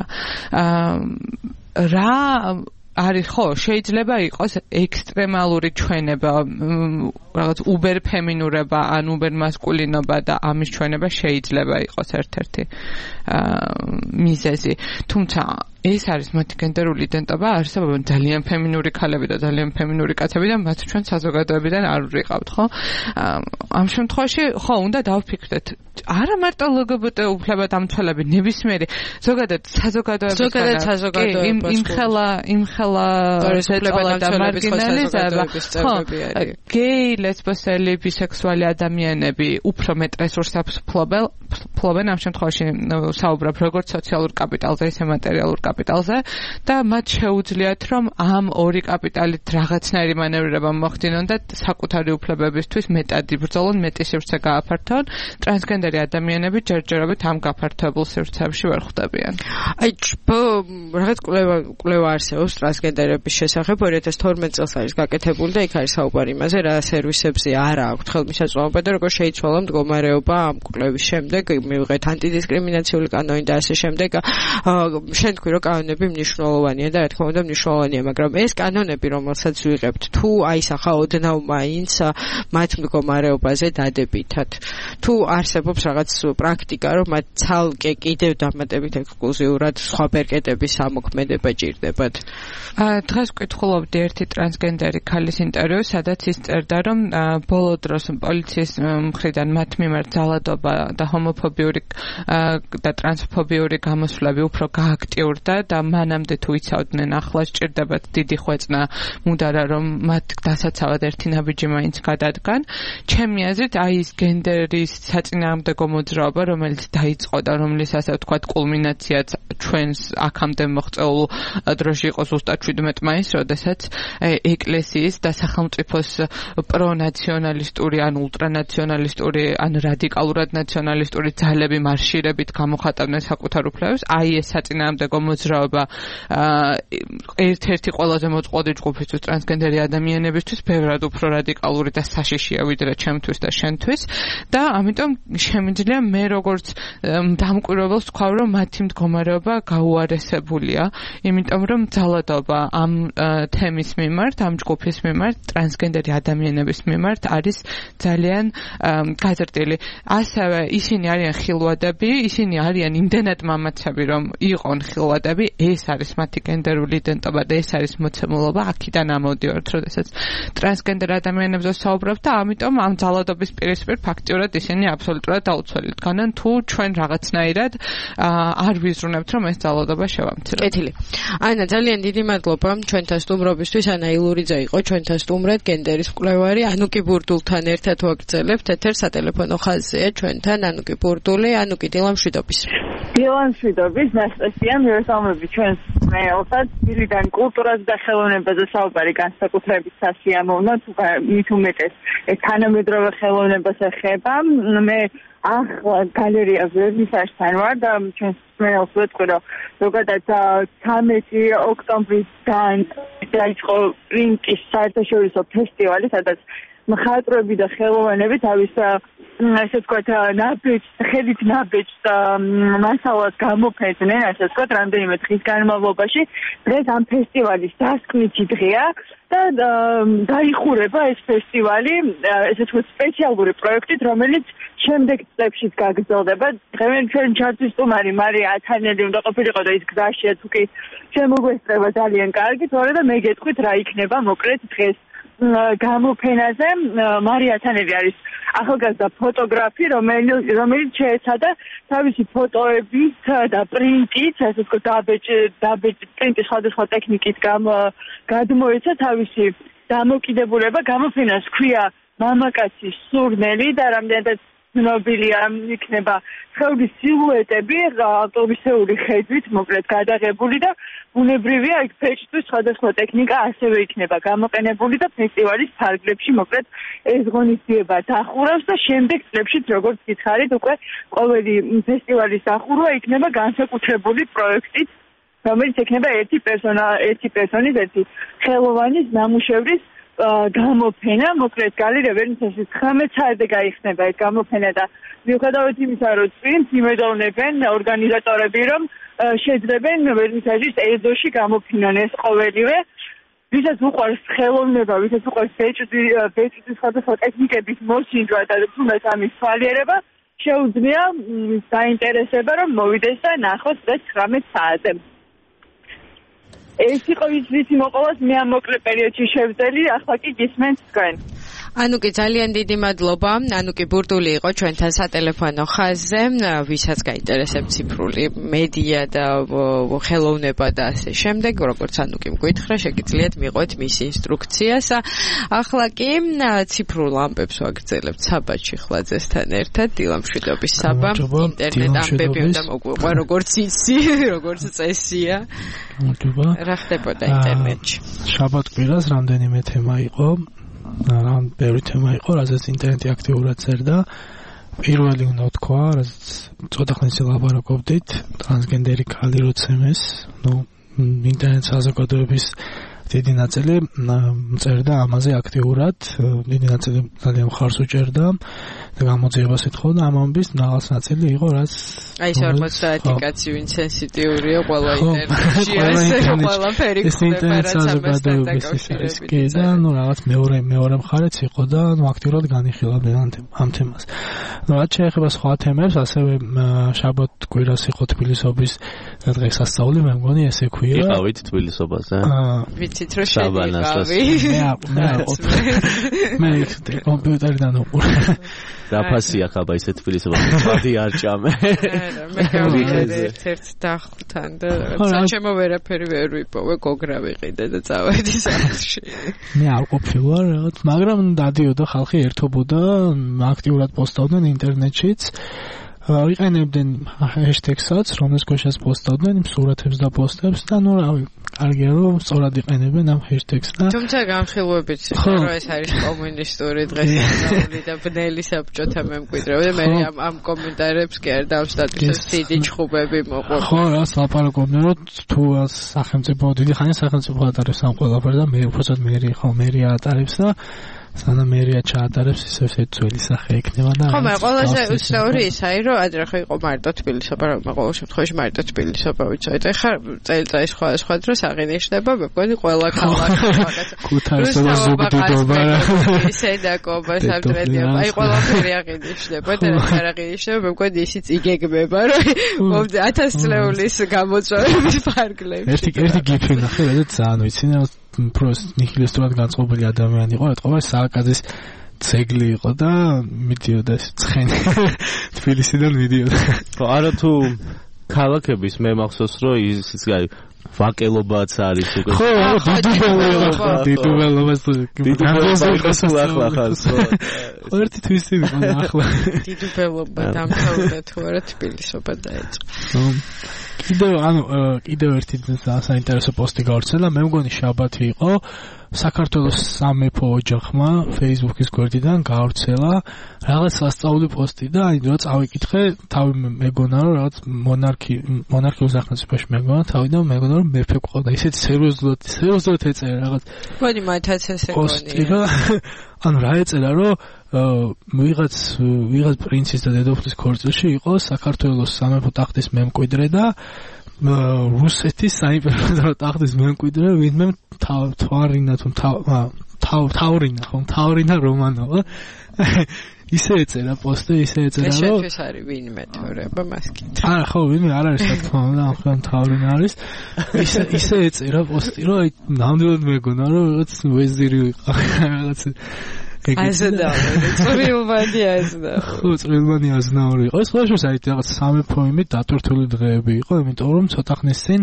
რა არის ხო, შეიძლება იყოს ექსტრემალური ჩვენება, რაღაც უბერ ფემინურობა ან უბერ მასკულინობა და ამის ჩვენება შეიძლება იყოს ერთ-ერთი მიზეზი. თუმცა ეს არის მათი გენდერული იდენტობა, არსებობენ ძალიან ფემინური ქალები და ძალიან ფემინური კაცები და მათ ჩვენ საზოგადოებიდან არ ვიყავთ, ხო? ამ შემთხვევაში ხო, უნდა დავფიქრდეთ. არა მარტო ლგბტ უფლებადამცველები, ნებისმიერი ზოგადად საზოგადოების ზოგადად საზოგადოებას იმხელა იმხელა და მარგინალიზება. ხო, გეი, ლესბოსელი, ბისექსუალი ადამიანები უფრო მეტ რესურსებს ფლობენ ამ შემთხვევაში საუბრობ როგორც სოციალურ კაპიტალზე, ისე მატერიალურ კაპიტალზე და მათ შეუძლიათ რომ ამ ორი კაპიტალით რაღაცნაირი მანევრირება მოხდინონ და საკუთარი უფლებებისთვის მეტად იბრძოლონ, მეტი სივრცე გააფართონ. ტრანსგენდერი ადამიანები ჯერჯერობით ამ გაფართოებულ სივრცეებში ვერ ხვდებიან. აი, რაღაც კვლევა კვლევა არსებობს ტრანსგენდერების შესახებ ორი ათას თორმეტ წელს არის გაკეთებული და იქ არის საუბარი იმაზე, რა სერვისებზე არა აქვთ ხელმისაწვდომობა და როგორ შეიცვალა მდგომარეობა ამ კვლევის შემდეგ, მივიღეთ ანტიდისკრიმინაციული კანონი და ასე შემდეგ. შენ თქვი რომ კანონები მნიშვნელოვანია და რა თქმა უნდა მნიშვნელოვანია, მაგრამ ეს კანონები, რომელსაც ვიღებთ, თუ აისახა ოდნავ მაინც მათ მდგომარეობაზე დადებითად. თუ არსებობს რაღაც პრაქტიკა, რომ მათ ცალკე კიდევ დამატებით ექსკლუზიურად სხვა ბერკეტების ამოქმედება ჭირდებათ. დღეს ვკითხულობდი ერთი ტრანსგენდერი ქალის ინტერვიუს, სადაც ის წერდა, რომ ბოლო დროს პოლიციის მხრიდან მათ მიმართ ძალადობა და ჰომოფობიური და ტრანსფობიური გამოსვლები უფრო გააქტიურდა და მანამდე თუ იცავდნენ ახლა სჭირდებათ დიდი ხვეწნა მუდარა რომ მათ დასაცავად ერთი ნაბიჯი მაინც გადადგან. ჩემი აზრით აი ეს გენდერის საწინააღმდეგო მოძრაობა, რომელიც დაიწყო და რომლის ასე ვთქვათ კულმინაციაც ჩვენს აქამდე მოღწეულ დროში იყო ზუსტად შვიდმეტ მაისს, როდესაც ეკლესიის და სახელმწიფოს პრონაციონალისტური ან ულტრანაციონალისტური ან რადიკალურად ნაციონალისტური ძალები მარშირებით გამოხატავდნენ საკუთარ უფლებებს. აი ეს საწინააღმდეგო მოძრაობა ერთ-ერთი ყველაზე მოწყვლადი ჯგუფისთვის ტრანსგენდერი ადამიანებისთვის ბევრად უფრო რადიკალური და საშიშია ვიდრე ჩემთვის და შენთვის და ამიტომ შემიძლია მე როგორც დამკვირვებელს თქვა რომ მათი მდგომარეობა გაუარესებულია, იმიტომ რომ ძალადობა ამ თემის მიმართ, ამ ჯგუფის მიმართ, ტრანსგენდერი ადამიანების მიმართ არის ძალიან გაზრდილი. ასევე ისინი არიან ხილვადები, ისინი არიან იმდენად მამაცები, რომ იყვნენ ხილვადები, ეს არის მათი გენდერული იდენტობა და ეს არის მოცემულობა, აქედან ამოდივართ, როდესაც ტრანსგენდერ ადამიანებზე საუბრობ და ამიტომ ამ ძალადობის პირისპირ ფაქტიურად ისინი აბსოლუტურად დაუცველი დგანან, თუ ჩვენ რაღაცნაირად არ ვიზრუნებთ, რომ ეს ძალადობა შევამციროთ. კეთილი. ანა, ძალიან დიდი მადლობა ჩვენთან სტუმრობისთვის. ანა ილურიძე იყო ჩვენთან სტუმრად, გენდერის მკვლევარი. ანუკი ბურდულთან ერთად ვაგრძელებთ ეთერს სატელეფონო ხაზია ჩვენთან ანუკი ბურდული. ანუკი, დილამშვიდობის. დილამშვიდობის, ნასტასია, მივესალმები ჩვენს მეელსაც. დილიდან კულტურაზე და ხელოვნებაზე საუბარი განსაკუთრებით სასიამოვნო, თუ მით უმეტეს ეს თანამედროვე ხელოვნებას ეხება. მე ახლა გალერეაზე ვისაშთან ვარ და ჩვენს მეელს ვეთქვი, რომ ზოგადად ცამეტი ოქტომბრიდან დაიწყო პრინტის საერთაშორისო ფესტივალი, სადაც მხატვრები და ხელოვნები თავის ასე ვთქვათ ნაბეჭს, ხელით ნაბეჭს მასალას გამოფედნენ, ასე ვთქვათ, რამდენიმე დღის განმავლობაში. დღეს ამ ფესტივალის დასკვნითი დღეა და დაიხურება ეს ფესტივალი, ესე ვთქვათ, სპეციალური პროექტით, რომელიც შემდეგ წლებშიც გაგრძელდება. დღევენ ჩვენ ჩართვის სტუმარი მარია ათანელი უნდა ყოფილიყო და ის გზაშია, თუ კი შემოგვესწრება ძალიან კარგი, თორე და მე გეტყვით რა იქნება მოკლედ დღეს გამოფენაზე. მარია ათანელი არის ახალგაზრდა ფოტოგრაფი, რომელიც შეეცადა თავისი ფოტოებით და პრინტით, ასე ვთქვათ, დაბეჭ პრინტის სხვადასხვა ტექნიკით გადმოეცა თავისი დამოკიდებულება. გამოფენას ჰქვია მამაკაცის სურნელი და რამდენადაც ცნობილია იქნება სხეულის სილუეტები ავტობუსეული ხედვით მოკლედ გადაღებული და ბუნებრივია იქ ფეჭთვის სხვადასხვა ტექნიკა ასევე იქნება გამოყენებული და ფესტივალის ფარგლებში მოკლედ ეს ღონისძიება დახურავს და შემდეგ წლებშიც როგორც გითხარით უკვე ყოველი ფესტივალის დახურვა იქნება განსაკუთრებული პროექტით, რომელიც იქნება ერთი პერსონა, ერთი პერსონის, ერთი ხელოვანის ნამუშევრის გამოფენა. მოკლედ გალერეა ვერნისაჟის ცხრამეტ საათზე გაიხსნება ეს გამოფენა და მიუხედავად იმისა, რომ წინს იმედოვნებენ ორგანიზატორები, რომ შეძლებენ ვერნისაჟის ეზოში გამოფინონ ეს ყოველივე. ვისაც უყვარს ხელოვნება, ვისაც უყვარს ბეჭდის სხვადასხვა ტექნიკების მოსინჯვა და თუნდაც ამის თვალიერება, შეუძლია დაინტერესება, რომ მოვიდეს და ნახოს დღეს ცხრამეტ საათზე. ეს იყო ის ვიცი მოყოლას მე ამ მოკლე პერიოდში შევძელი, ახლა კი გისმენთ თქვენ. ანუ კი ძალიან დიდი მადლობა. ანუ კი ბურდული იყო ჩვენთან სატელეფონო ხაზზე, ვისაც გაინტერესებს ციფრული მედია და ხელოვნება და ასე შემდეგ, როგორც ანუ კი მგვითხრა, შეგიძლიათ მიიღოთ მის ინსტრუქციას. ახლა კი ციფრულ ამბებს ვაგრძელებთ საბა ჩიხლაძესთან ერთად, დილამშვიდობის საბა, ინტერნეტ ამბები უნდა მოგვიყვა, როგორც იცი, როგორც წესია. რა ხდებოდა ინტერნეტში? შაბათ-კვირას რამდენიმე თემა იყო. რამ ბევრი თემა იყო, რაზეც ინტერნეტი აქტიურად წერდა. პირველი უნდა ვთქვა, რაზეც ცოტა ხნის ლაპარაკობდით, ტრანსგენდერი ქალი როცემეს, ნუ ინტერნეტ საზოგადოების დიდი ნაწილი წერდა ამაზე აქტიურად, დიდი ნაწილი ძალიან მხარს უჭერდა და გამოძიებას ეთხოვდა ამ ამბის, რაღაც ნაწილი იყო, რაც აი ეს ორმოცდაათი კაცი ვინ სენსიტიურია ყველა ინტერნეტში, ასე ყველაფერი ხდება, რაც ამასთან დაკავშირებით. და ნუ რაღაც მეორე მეორე მხარეც იყო და ნუ აქტიურად განიხილავდნენ ამ თემას. ნუ რაც შეეხება სხვა თემებს, ასევე შაბათ-კვირას იყო თბილისობის დღესასწაული, მე მგონი ესე ქვია. იყავით თბილისობაზე? ვიცით რომ შევიყავი. მე მე მე კომპიუტერიდან უყურე. დაფასია ხაბა ისე თბილისობაში ვადი არ ჭამე. მე გავიყიდე ერთ-ერთ დახთან და საჩემო ვერაფერი ვერ ვიპოვე, გოგრა ვიყიდე და წავედი სახლში. მე არ ყოფილვარ რაღაც, მაგრამ დადიოდა ხალხი ერთობოდა, აქტიურად პოსტავდნენ ინტერნეტშიც. ვიყენებდნენ ჰეშტეგსაც, რომელს ქვეშაც პოსტავდნენ იმ სურათებს და პოსტებს და ნუ რავი, კარგია რომ სწორად იყენებენ ამ ჰეშტეგს და თუმცა განხილვებით რომ ეს არის კომუნისტური დღესასწაული და ბნელი საბჭოთა მემკვიდრეობა და მე ამ ამ კომენტარებს კი არ დავს სტატუსებს დიდი ჩხუბები მოყვა. ხო, რას ლაპარაკობდნენ რომ თუ სახელმწიფო დიდი ხანია სახელმწიფო ატარებს ამ ყველაფერს და მე უბრალოდ მერი ხო მერი ატარებს და სანამ მერია ჩაატარებს ისე ესე ძველი სახე იქნება და ხო მე ყველაზე უცნაური ისაა რომ ადრე ხო იყო მარტო თბილისობა რა მე ყოველ შემთხვევაში მარტო თბილისობა ვიცოდი და ხა წელიწადის სხვა სხვა დროს აღინიშნება მე მგონი ყველა ქალაქი ქუთაისობა ზუგდიდობა სედაკობა სამტრედია აი ყველაფერი აღინიშნება და რა აღინიშნება მე მგონი ისიც იგეგმება რომ ათას წლეულის გამოწვევების ფარგლებში ერთი ერთი გიფი ნახე რა ძალიან ვიცი პროს ნიჰილისტურად განწყობილი ადამიანი იყო, ეთყობა სააკაძის ძეგლი იყო და მიდიოდა ცხენი თბილისიდან მიდიოდა. ხო, არა თუ ქალაქების მე მახსოვს რომ ისიც აი ვაკელობაც არის უკვე. ხო, დიდუბელობა, დიდუბელობას თუ დიდუბელობას ახლა ხარს ხო. ერთი თვისი იყო ახლა. დიდუბელობა დამთავრდა თუ არა თბილისობა დაეწყო. კიდევ ანუ კიდევ ერთი საინტერესო პოსტი გავრცელა, მე მგონი შაბათი იყო, საქართველოს სამეფო ოჯახმა Facebook-ის გვერდიდან გავრცელა რაღაც სასწაული პოსტი და აი რა წავიკითხე, თავი მეგონა რომ რაღაც მონარქი მონარქიულ სახელმწიფოში მეგონა, თავიდან მეგონა რომ მეფე ყავდა, ისეთი სერიოზულად სერიოზულად ეწერა რაღაც. მგონი მათაც ესე გონია. ანუ რა ეწერა რომ ვიღაც ვიღაც პრინცის და დედოფლის ქორწილში იყო საქართველოს სამეფო ტახტის მემკვიდრე და რუსეთის საიმპერატორო ტახტის მემკვიდრე ვინმე თვარინა თუ თავრინა ხო თავრინა რომანოვა ისე ეწერა პოსტი ისე ეწერა რომ შეთვის არის ვინმე თორება მას კითხა არა ხო ვინმე არ არის რა თქმა უნდა ახლა თავრინა არის ისე ისე ეწერა პოსტი რომ აი ნამდვილად მეგონა რომ რაღაც ვეზირი რაღაც ასე და წვრილმანი აზნა ხო წვრილმანი აზნაური იყო ეს ხოლმე საერთოდ რაღაც სამეფო იმით დატვირთული დღეები იყო იმიტომ რომ ცოტა ხნის წინ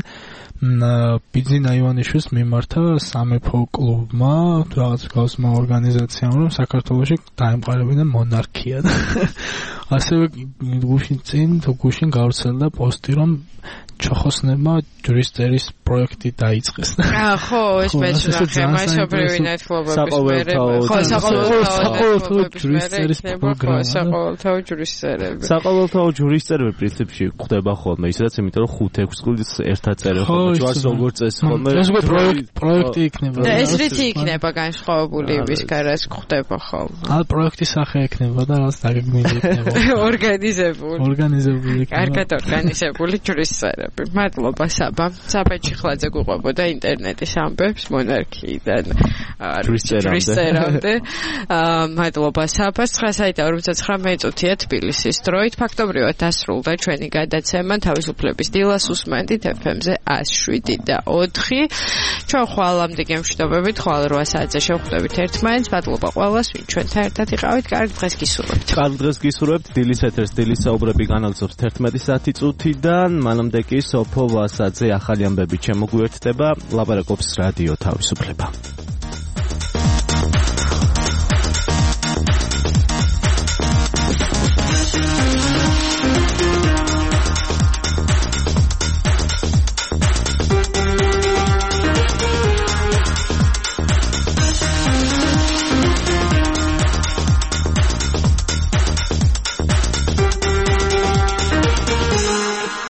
ბიძინა ივანიშვილის მიმართა სამეფო კლუბმა რაღაც გასმა ორგანიზაციამ რომ საქართველოში დაემყარებინა მონარქია და ასევე გუშინ წინ თუ გუშინ გავრცელდა პოსტი რომ ჩოხოსნებმა ჯურისტერის პროექტი დაიწყეს. აა ხო, ეს მეცნახე, მასობრივი ნათლობების მერე. ხო, საყოველთაო ჯურისტერის პროგრამა. საყოველთაო ჯურისტერები. საყოველთაო ჯურისტერები პრინციპში ხდება ხოლმე, ისედაც იმიტომ რომ ხუთი-ექვსი წლის ერთად წერენ ხოლმე, ჯვარს როგორ წეს ხოლმე. ეს უკვე პროექტი იქნება. და ეს რითი იქნება განსხვავებული იმის გარას ხდება ხოლმე. აა პროექტის სახე იქნება და რაღაც დაგეგმილი იქნება. ორგანიზებული. ორგანიზებული იქნება. კარგად ორგანიზებული ჯურისტერები. მადლობა საბა. საბა ჩიხლაძე გვიყვებოდა ინტერნეტის ამბებს მონარქიიდან ჯურისტერამდე. მადლობა საფას ცხრა საიტა ორმოცდათხრამეტი წუთია თბილისის დროით ფაქტობრივად დასრულდა ჩვენი გადაცემა თავისუფლების დილას უსმენთ ეფ ემ-ზე εκ შვიდი და ოთხი ჩვენ ხვალამდე გემშვიდობებით ხვალ რვა საათზე შევხვდებით ერთმანეთს მადლობა ყველას ვინ ჩვენთან ერთად იყავით კარგ დღეს გისურვებთ კარგ დღეს გისურვებთ დილის ეთერს დილის საუბრები განალწობს თერთმეტი საათი წუთიდან მანამდე კი სოფო ვასაძე ახალი ამბებით შემოგვიერთდება ლაპარაკობს რადიო თავისუფლება